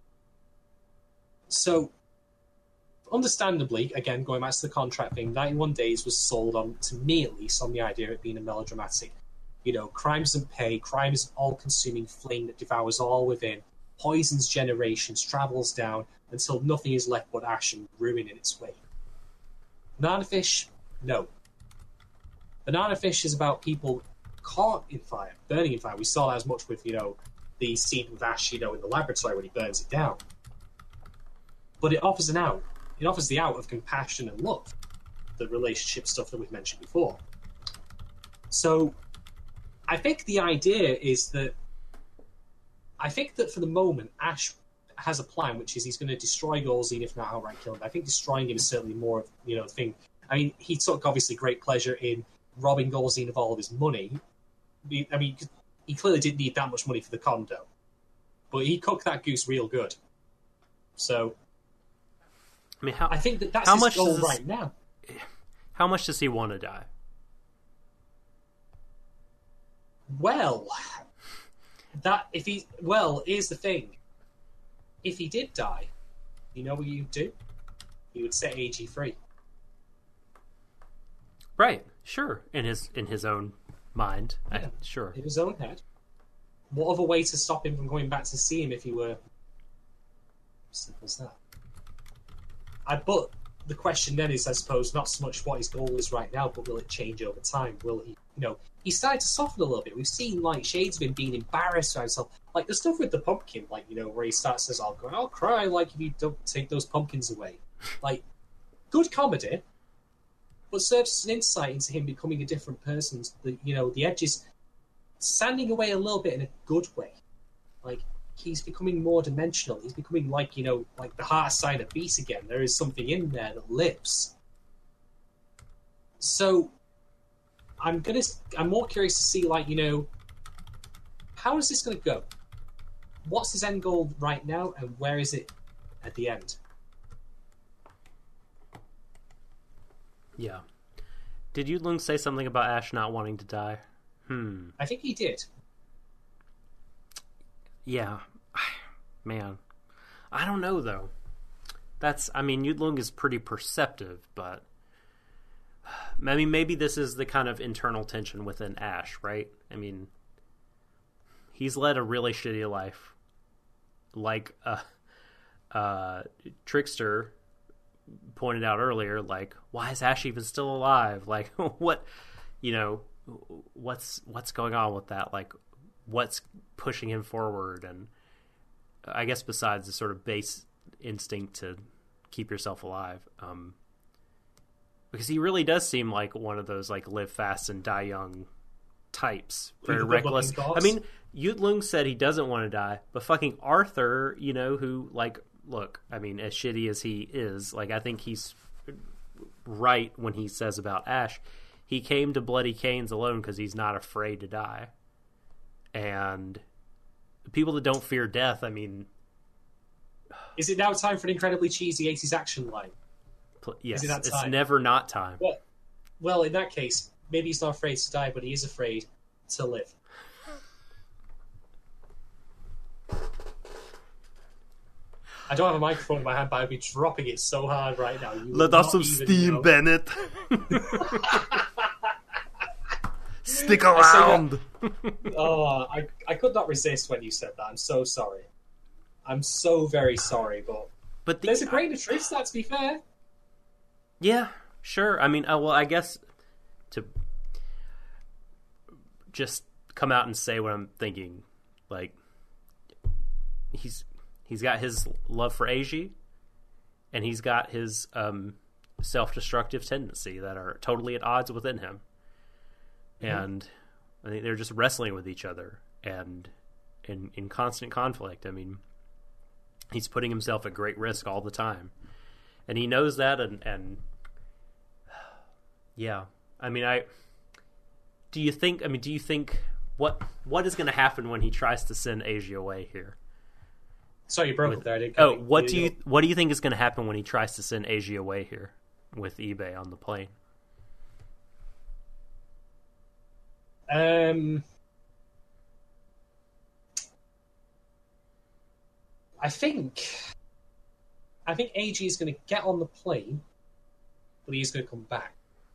Speaker 2: So, understandably, again, going back to the contract thing, 91 Days was sold on, to me at least, on the idea of it being a melodramatic. Crime doesn't pay, crime is an all-consuming flame that devours all within, poisons generations, travels down, until nothing is left but ash and ruin in its wake. Banana Fish, no. Banana Fish is about people caught in fire, burning in fire. We saw that as much with, the scene with Ash, in the laboratory when he burns it down. But it offers an out. It offers the out of compassion and love, the relationship stuff that we've mentioned before. So, I think the idea is that for the moment, Ash has a plan, which is he's going to destroy Golzine, if not outright kill him. I think destroying him is certainly more of, the thing. I mean, he took, obviously, great pleasure in robbing Golzine of all of his money. He clearly didn't need that much money for the condo. But he cooked that goose real good. So,
Speaker 1: I mean,
Speaker 2: I think that's his goal right now.
Speaker 1: How much does he want to die?
Speaker 2: Well, here's the thing. If he did die, you know what you'd do? You would set AG free.
Speaker 1: Right, sure. In his own mind.
Speaker 2: Yeah.
Speaker 1: Sure.
Speaker 2: In his own head. What other way to stop him from going back to see him if he were... Simple as that. But the question then is, I suppose, not so much what his goal is right now, but will it change over time? Will he, he started to soften a little bit. We've seen, Shades of him being embarrassed by himself. Like, the stuff with the pumpkin, where he starts says, I'll cry, if you don't take those pumpkins away. Good comedy, but serves as an insight into him becoming a different person. The edges standing away a little bit in a good way. He's becoming more dimensional. He's becoming the heart side of beast again. There is something in there that lives. So I'm more curious to see how is this going to go? What's his end goal right now, and where is it at the end?
Speaker 1: Yeah. Did Yudlung say something about Ash not wanting to die?
Speaker 2: I think he did.
Speaker 1: Yeah. Man. I don't know, though. Yudlung is pretty perceptive, but... maybe this is the kind of internal tension within Ash, right? He's led a really shitty life. Trickster pointed out earlier, why is Ash even still alive? What's going on with that? What's pushing him forward? And I guess besides the sort of base instinct to keep yourself alive, because he really does seem like one of those live fast and die young types, very reckless. Yudlung said he doesn't want to die, but fucking Arthur, who look, as shitty as he is, I think he's right when he says about Ash, he came to Bloody Canes alone because he's not afraid to die. And people that don't fear death,
Speaker 2: Is it now time for an incredibly cheesy 80s action line?
Speaker 1: Yes,
Speaker 2: is it that time?
Speaker 1: It's never not time.
Speaker 2: Well, in that case, maybe he's not afraid to die, but he is afraid to live. I don't have a microphone in my hand, but I'd be dropping it so hard right now.
Speaker 1: Let off some steam, Bennett. Stick around.
Speaker 2: I could not resist when you said that. I'm so sorry. I'm so very sorry, but there's a grain of truth to that, to be fair.
Speaker 1: Yeah, sure. I guess to just come out and say what I'm thinking, he's got his love for Eiji, and he's got his self-destructive tendency that are totally at odds within him. And I think they're just wrestling with each other and in constant conflict. He's putting himself at great risk all the time, and he knows that. And yeah, do you think what is going to happen when he tries to send Eiji away here?
Speaker 2: Sorry, you broke it there.
Speaker 1: What do you think is going to happen when he tries to send Eiji away here with eBay on the plane?
Speaker 2: I think AG is going to get on the plane, but he's going to come back.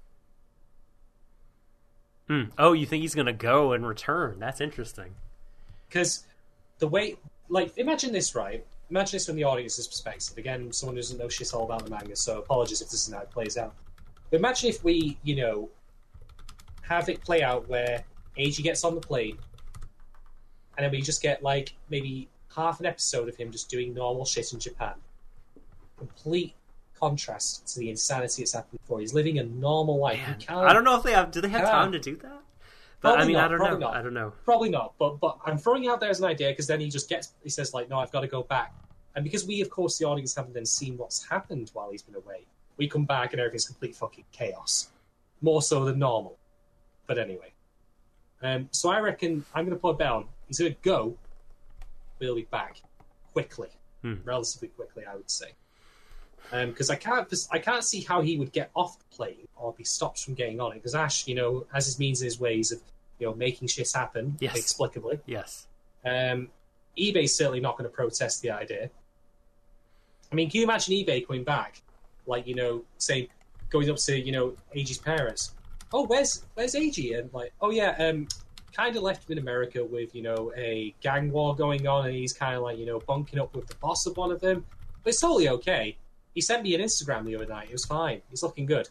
Speaker 1: Oh, you think he's going to go and return? That's interesting.
Speaker 2: Because the way, imagine this, right? Imagine this from the audience's perspective. Again, someone who doesn't know shit all about the manga, so apologies if this is how it plays out. But imagine if we, have it play out where AG gets on the plane, and then we just get, maybe half an episode of him just doing normal shit in Japan. Complete contrast to the insanity that's happened before. He's living a normal life.
Speaker 1: I don't know if they have. Do they have time to do that? But
Speaker 2: probably not,
Speaker 1: I don't know. I don't know.
Speaker 2: Probably not. But I'm throwing it out there as an idea because then he says no, I've got to go back. And because we, of course, the audience haven't then seen what's happened while he's been away, we come back and everything's complete fucking chaos, more so than normal. But anyway, so I reckon I'm going to put a bet on. He's going to go. He'll be back quickly, relatively quickly, I would say. Because I can't see how he would get off the plane or be stopped from getting on it. Because Ash, has his means and his ways of, making shit happen inexplicably.
Speaker 1: Yes.
Speaker 2: eBay's certainly not going to protest the idea. I mean, can you imagine eBay coming back, like, saying, going up to, AG's parents, oh, where's AG? And like, oh yeah, kind of left him in America with, a gang war going on, and he's kind of like, bunking up with the boss of one of them. But it's totally okay. He sent me an Instagram the other night. It was fine. He's looking good.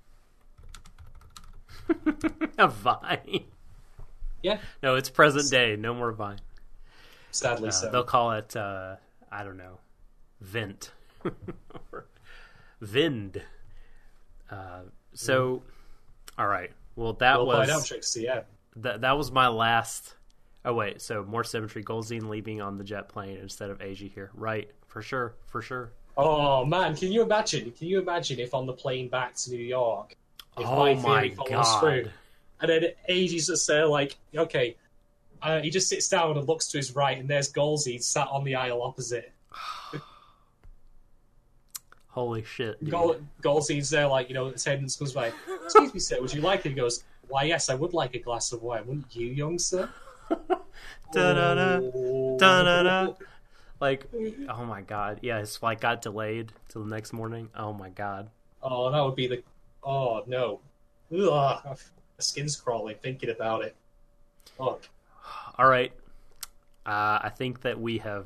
Speaker 4: A Vine.
Speaker 2: Yeah.
Speaker 4: No, it's present day. No more Vine.
Speaker 2: Sadly so.
Speaker 4: They'll call it, I don't know, Vent. Or Vind. All right. Well, that was...
Speaker 2: Out, Trixie, yeah.
Speaker 4: That was my last... Oh, wait. So, more symmetry. Golzine leaving on the jet plane instead of AG here. Right. For sure.
Speaker 2: Oh, man. Can you imagine if on the plane back to New York, if my theory follows through, and then AG's just there like, okay, he just sits down and looks to his right, and there's Golzine sat on the aisle opposite.
Speaker 4: Holy shit, dude.
Speaker 2: Golzine's there like, the attendant comes by, excuse me, sir, would you like it? He goes, why, yes, I would like a glass of wine. Wouldn't you, young sir?
Speaker 4: Da-da-da. Da-da-da. Like, oh my god. Yeah, his flight got delayed till the next morning. Oh my god.
Speaker 2: Oh, that would be the... Oh, no. Ugh. My skin's crawling thinking about it. Fuck.
Speaker 4: All right. I think that we have...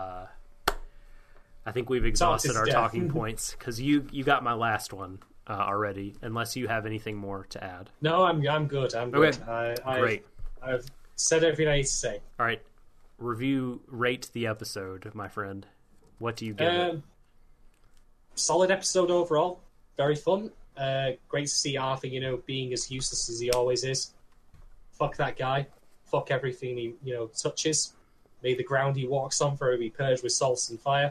Speaker 4: I think we've exhausted our talking points, because you got my last one already, unless you have anything more to add.
Speaker 2: No, I'm good.
Speaker 4: Okay. Great.
Speaker 2: I've said everything I need to say.
Speaker 4: All right. Rate the episode, my friend. What do you give it?
Speaker 2: Solid episode overall. Very fun. Great to see Arthur, being as useless as he always is. Fuck that guy. Fuck everything he, touches. May the ground he walks on forever be purged with salt and fire.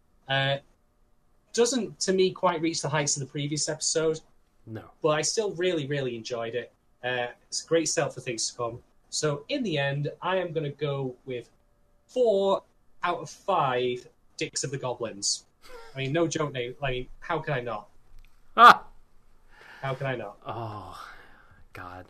Speaker 2: Doesn't, to me, quite reach the heights of the previous episode.
Speaker 4: No.
Speaker 2: But I still really, really enjoyed it. It's a great setup for things to come. So, in the end, I am going to go with 4 out of 5 Dicks of the Goblins. I mean, no joke, Nate. I mean, how can I not?
Speaker 4: Ah!
Speaker 2: How can I not?
Speaker 4: Oh, God.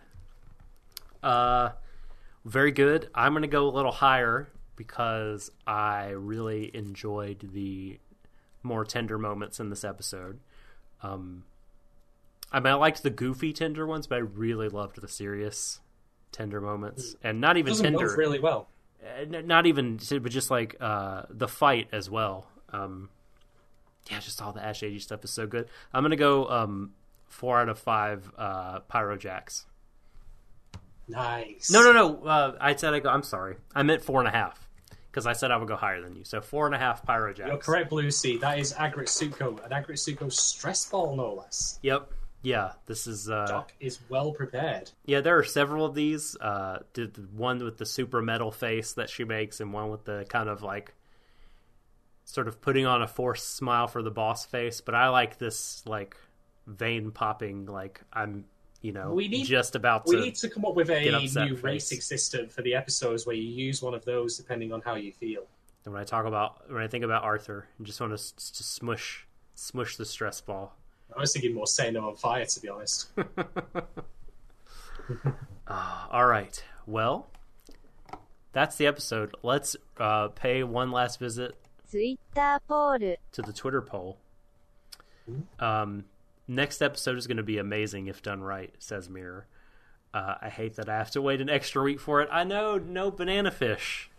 Speaker 4: Very good. I'm going to go a little higher because I really enjoyed the more tender moments in this episode. I mean, I liked the goofy tender ones, but I really loved the serious tender moments. And not even tender.
Speaker 2: Both really well.
Speaker 4: Not even, but just like the fight as well. Yeah, just all the Ash Age stuff is so good. I'm going to go 4 out of 5 Pyrojacks.
Speaker 2: Nice.
Speaker 4: No. I said I'm sorry. I meant 4.5 because I said I would go higher than you. So 4.5 Pyrojacks.
Speaker 2: You're correct, Lucy. That is Agritsuko. An Agritsuko stress ball, no less.
Speaker 4: Yep. Yeah, this is...
Speaker 2: Doc is well prepared.
Speaker 4: Yeah, there are several of these. The one with the super metal face that she makes, and one with the kind of like sort of putting on a forced smile for the boss face. But I like this like vein popping, like I'm, just about to...
Speaker 2: We need to come up with a new
Speaker 4: face.
Speaker 2: racing system for the episodes where you use one of those depending on how you feel.
Speaker 4: And when I think about Arthur, I just want to smush the stress ball.
Speaker 2: I was thinking more Say No on Fire, to be honest.
Speaker 4: All right. Well, that's the episode. Let's pay one last visit
Speaker 3: Twitter poll.
Speaker 4: to the Twitter poll. Next episode is going to be amazing if done right, says Mirror. I hate that I have to wait an extra week for it. I know, no banana fish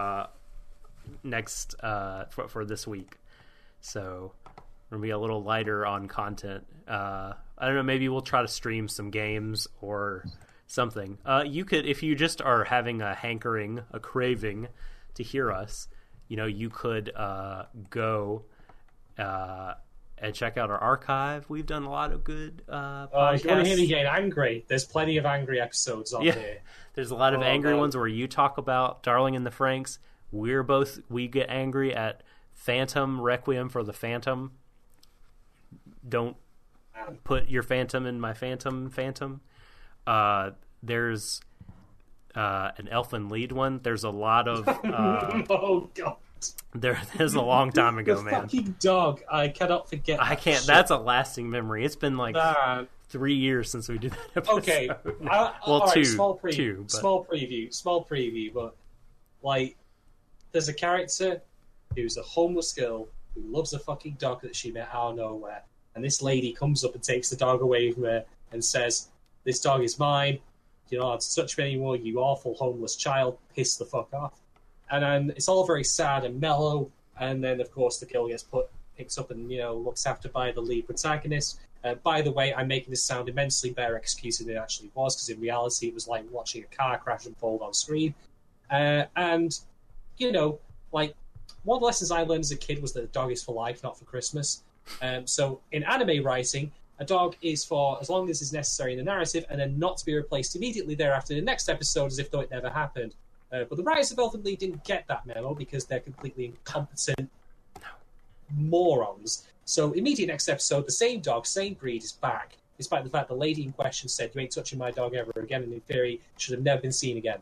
Speaker 4: next for this week. So... we're going to be a little lighter on content. I don't know, maybe we'll try to stream some games or something. You could, if you just are having a hankering, a craving to hear us, you could go and check out our archive. We've done a lot of good podcasts.
Speaker 2: If you want to hear me get angry, there's plenty of angry episodes on here.
Speaker 4: There's a lot of angry ones where you talk about Darling in the Franxx. We get angry at Phantom, Requiem for the Phantom. Don't put your phantom in my phantom. There's an Elfin Lead one. There's a lot of...
Speaker 2: oh, God.
Speaker 4: There's a long time ago, man.
Speaker 2: Fucking dog. I cannot forget
Speaker 4: I can't.
Speaker 2: Shit.
Speaker 4: That's a lasting memory. It's been like 3 years since we did that episode.
Speaker 2: Okay.
Speaker 4: Well,
Speaker 2: all right,
Speaker 4: two.
Speaker 2: Small preview.
Speaker 4: Two, but...
Speaker 2: Small preview. But, Like, there's a character who's a homeless girl who loves a fucking dog that she met out of nowhere. And this lady comes up and takes the dog away from her and says, "This dog is mine. You don't have to touch me anymore, you awful homeless child. Piss the fuck off." And then it's all very sad and mellow. And then, of course, the girl gets picks up and, looks after by the lead protagonist. By the way, I'm making this sound immensely better excuse than it actually was, because in reality it was like watching a car crash unfold on screen. And, like, one of the lessons I learned as a kid was that a dog is for life, not for Christmas. So in anime writing, a dog is for as long as is necessary in the narrative, and then not to be replaced immediately thereafter in the next episode as if though it never happened. But the writers of Elfen Lied didn't get that memo because they're completely incompetent morons. So immediate next episode, the same dog, same breed is back, despite the fact the lady in question said, "You ain't touching my dog ever again," and in theory should have never been seen again.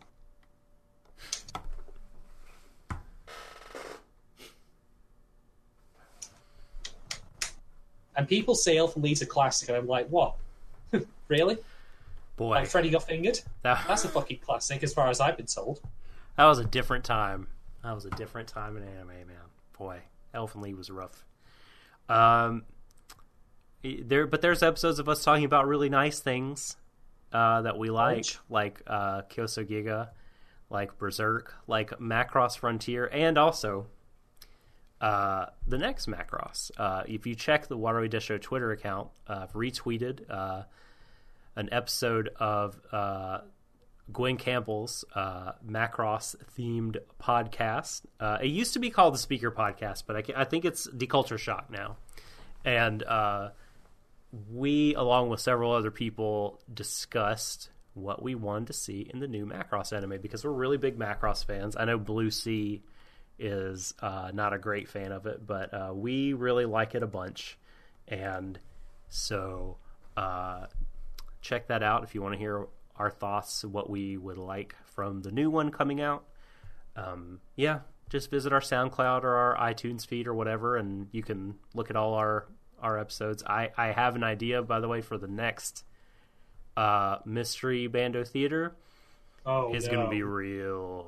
Speaker 2: And people say Elfen Lied's a classic, and I'm like, what? Really?
Speaker 4: Boy.
Speaker 2: Like Freddy Got Fingered? That's a fucking classic, as far as I've been told.
Speaker 4: That was a different time. That was a different time in anime, man. Boy, Elfen Lied was rough. But there's episodes of us talking about really nice things that we like Kyoso Giga, like Berserk, like Macross Frontier, and also the next Macross. If you check the Warui Desho Twitter account, I've retweeted an episode of Gwen Campbell's Macross-themed podcast. It used to be called the Speaker Podcast, but I think it's Deculture Shock now. And we, along with several other people, discussed what we wanted to see in the new Macross anime, because we're really big Macross fans. I know Blue Sea is not a great fan of it, but we really like it a bunch. And so check that out if you want to hear our thoughts, what we would like from the new one coming out. Just visit our SoundCloud or our iTunes feed or whatever, and you can look at all our episodes. I have an idea, by the way, for the next Mystery Bando Theater. It's going to be real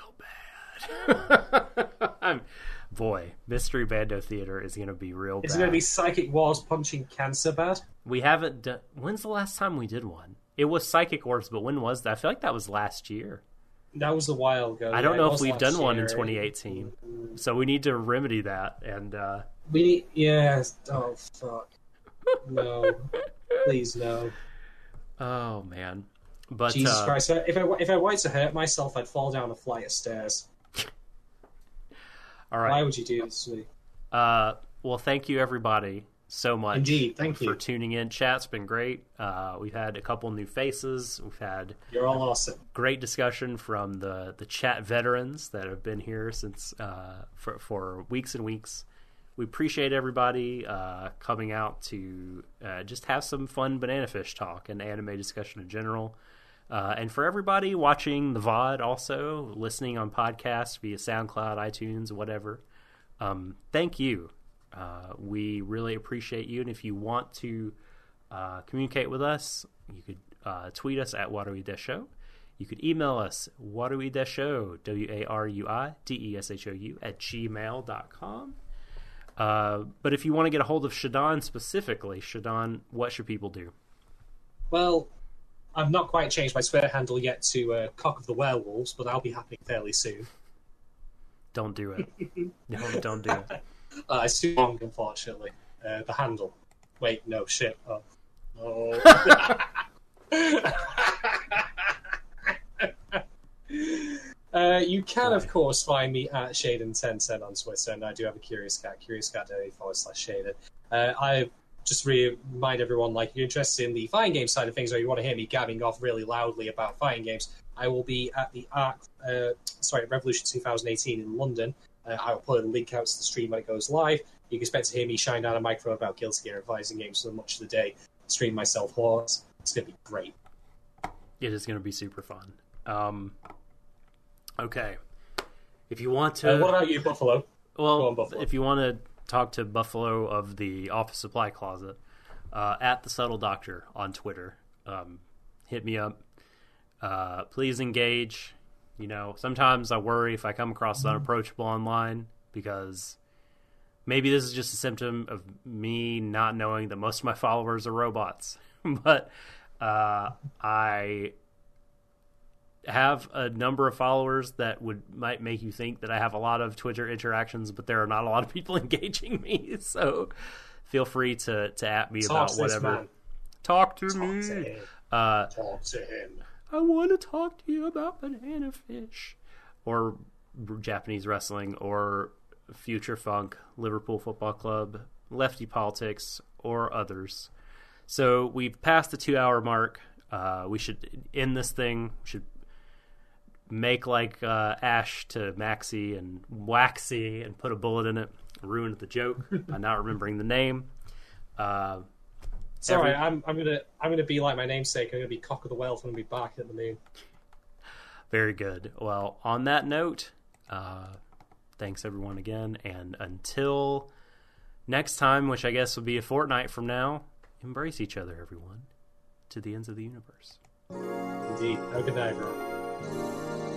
Speaker 4: bad. Mystery Bando Theater is going to be real bad.
Speaker 2: Is it going to be Psychic Wars punching cancer bad?
Speaker 4: We haven't done... When's the last time we did one? It was Psychic Wars, but when was that? I feel like that was last year.
Speaker 2: That was a while ago.
Speaker 4: I don't know if we've done one in 2018. So we need to remedy that. And
Speaker 2: we need... Yes. Oh, fuck. No. Please, no.
Speaker 4: Oh, man. But
Speaker 2: Jesus Christ. If I wanted to hurt myself, I'd fall down a flight of stairs.
Speaker 4: All right.
Speaker 2: Why would you do this to me?
Speaker 4: Well, thank you, everybody, so much.
Speaker 2: Indeed, thank you
Speaker 4: for tuning in. Chat's been great. We've had a couple new faces. We've had...
Speaker 2: You're all awesome.
Speaker 4: Great discussion from the chat veterans that have been here since for weeks and weeks. We appreciate everybody coming out to just have some fun Banana Fish talk and anime discussion in general. And for everybody watching the VOD also, listening on podcasts via SoundCloud, iTunes, whatever, thank you. We really appreciate you. And if you want to communicate with us, you could tweet us at Warui Desho. You could email us, waruideshou, WARUIDESHOU, @gmail.com. But if you want to get a hold of Shadon specifically, Shadon, what should people do?
Speaker 2: Well, I've not quite changed my Twitter handle yet to Cock of the Werewolves, but that'll be happening fairly soon.
Speaker 4: Don't do it. No, don't do it.
Speaker 2: It's too long, unfortunately. The handle. Wait, no, shit. Oh. You can, of course, find me at Shaden1010 on Twitter, and I do have a Curious Cat, curiouscat.a/Shaden. I just remind everyone, like, if you're interested in the fighting game side of things, or you want to hear me gabbing off really loudly about fighting games, I will be at the Revolution 2018 in London. I will put a link out to the stream when it goes live. You can expect to hear me shine down a microphone about Guilty Gear and fighting games for much of the day. Stream myself hoarse. It's going to be great.
Speaker 4: It is going to be super fun. Okay. If you want to...
Speaker 2: what about you, Buffalo?
Speaker 4: Well,
Speaker 2: Go on, Buffalo.
Speaker 4: If you want to talk to Buffalo of the Office Supply Closet, at The Subtle Doctor on Twitter, hit me up. Please engage. sometimes I worry if I come across unapproachable online, because maybe this is just a symptom of me not knowing that most of my followers are robots. But I have a number of followers that might make you think that I have a lot of Twitter interactions, but there are not a lot of people engaging me. So feel free to at me about whatever.
Speaker 2: Man.
Speaker 4: Talk to
Speaker 2: Talk
Speaker 4: me.
Speaker 2: to him. Talk to him.
Speaker 4: I want to talk to you about Banana Fish, or Japanese wrestling, or Future Funk, Liverpool Football Club, Lefty Politics, or others. So we've passed the 2-hour mark. We should end this thing. We should make like Ash to Maxie and Waxy and put a bullet in it. Ruined the joke by not remembering the name.
Speaker 2: Sorry, I'm gonna be like my namesake. I'm gonna be Cock of the Wealth and be back at the moon.
Speaker 4: Very good. Well, on that note, thanks everyone again, and until next time, which I guess will be a fortnight from now, embrace each other, everyone, to the ends of the universe.
Speaker 2: Indeed. Have a good night, everyone.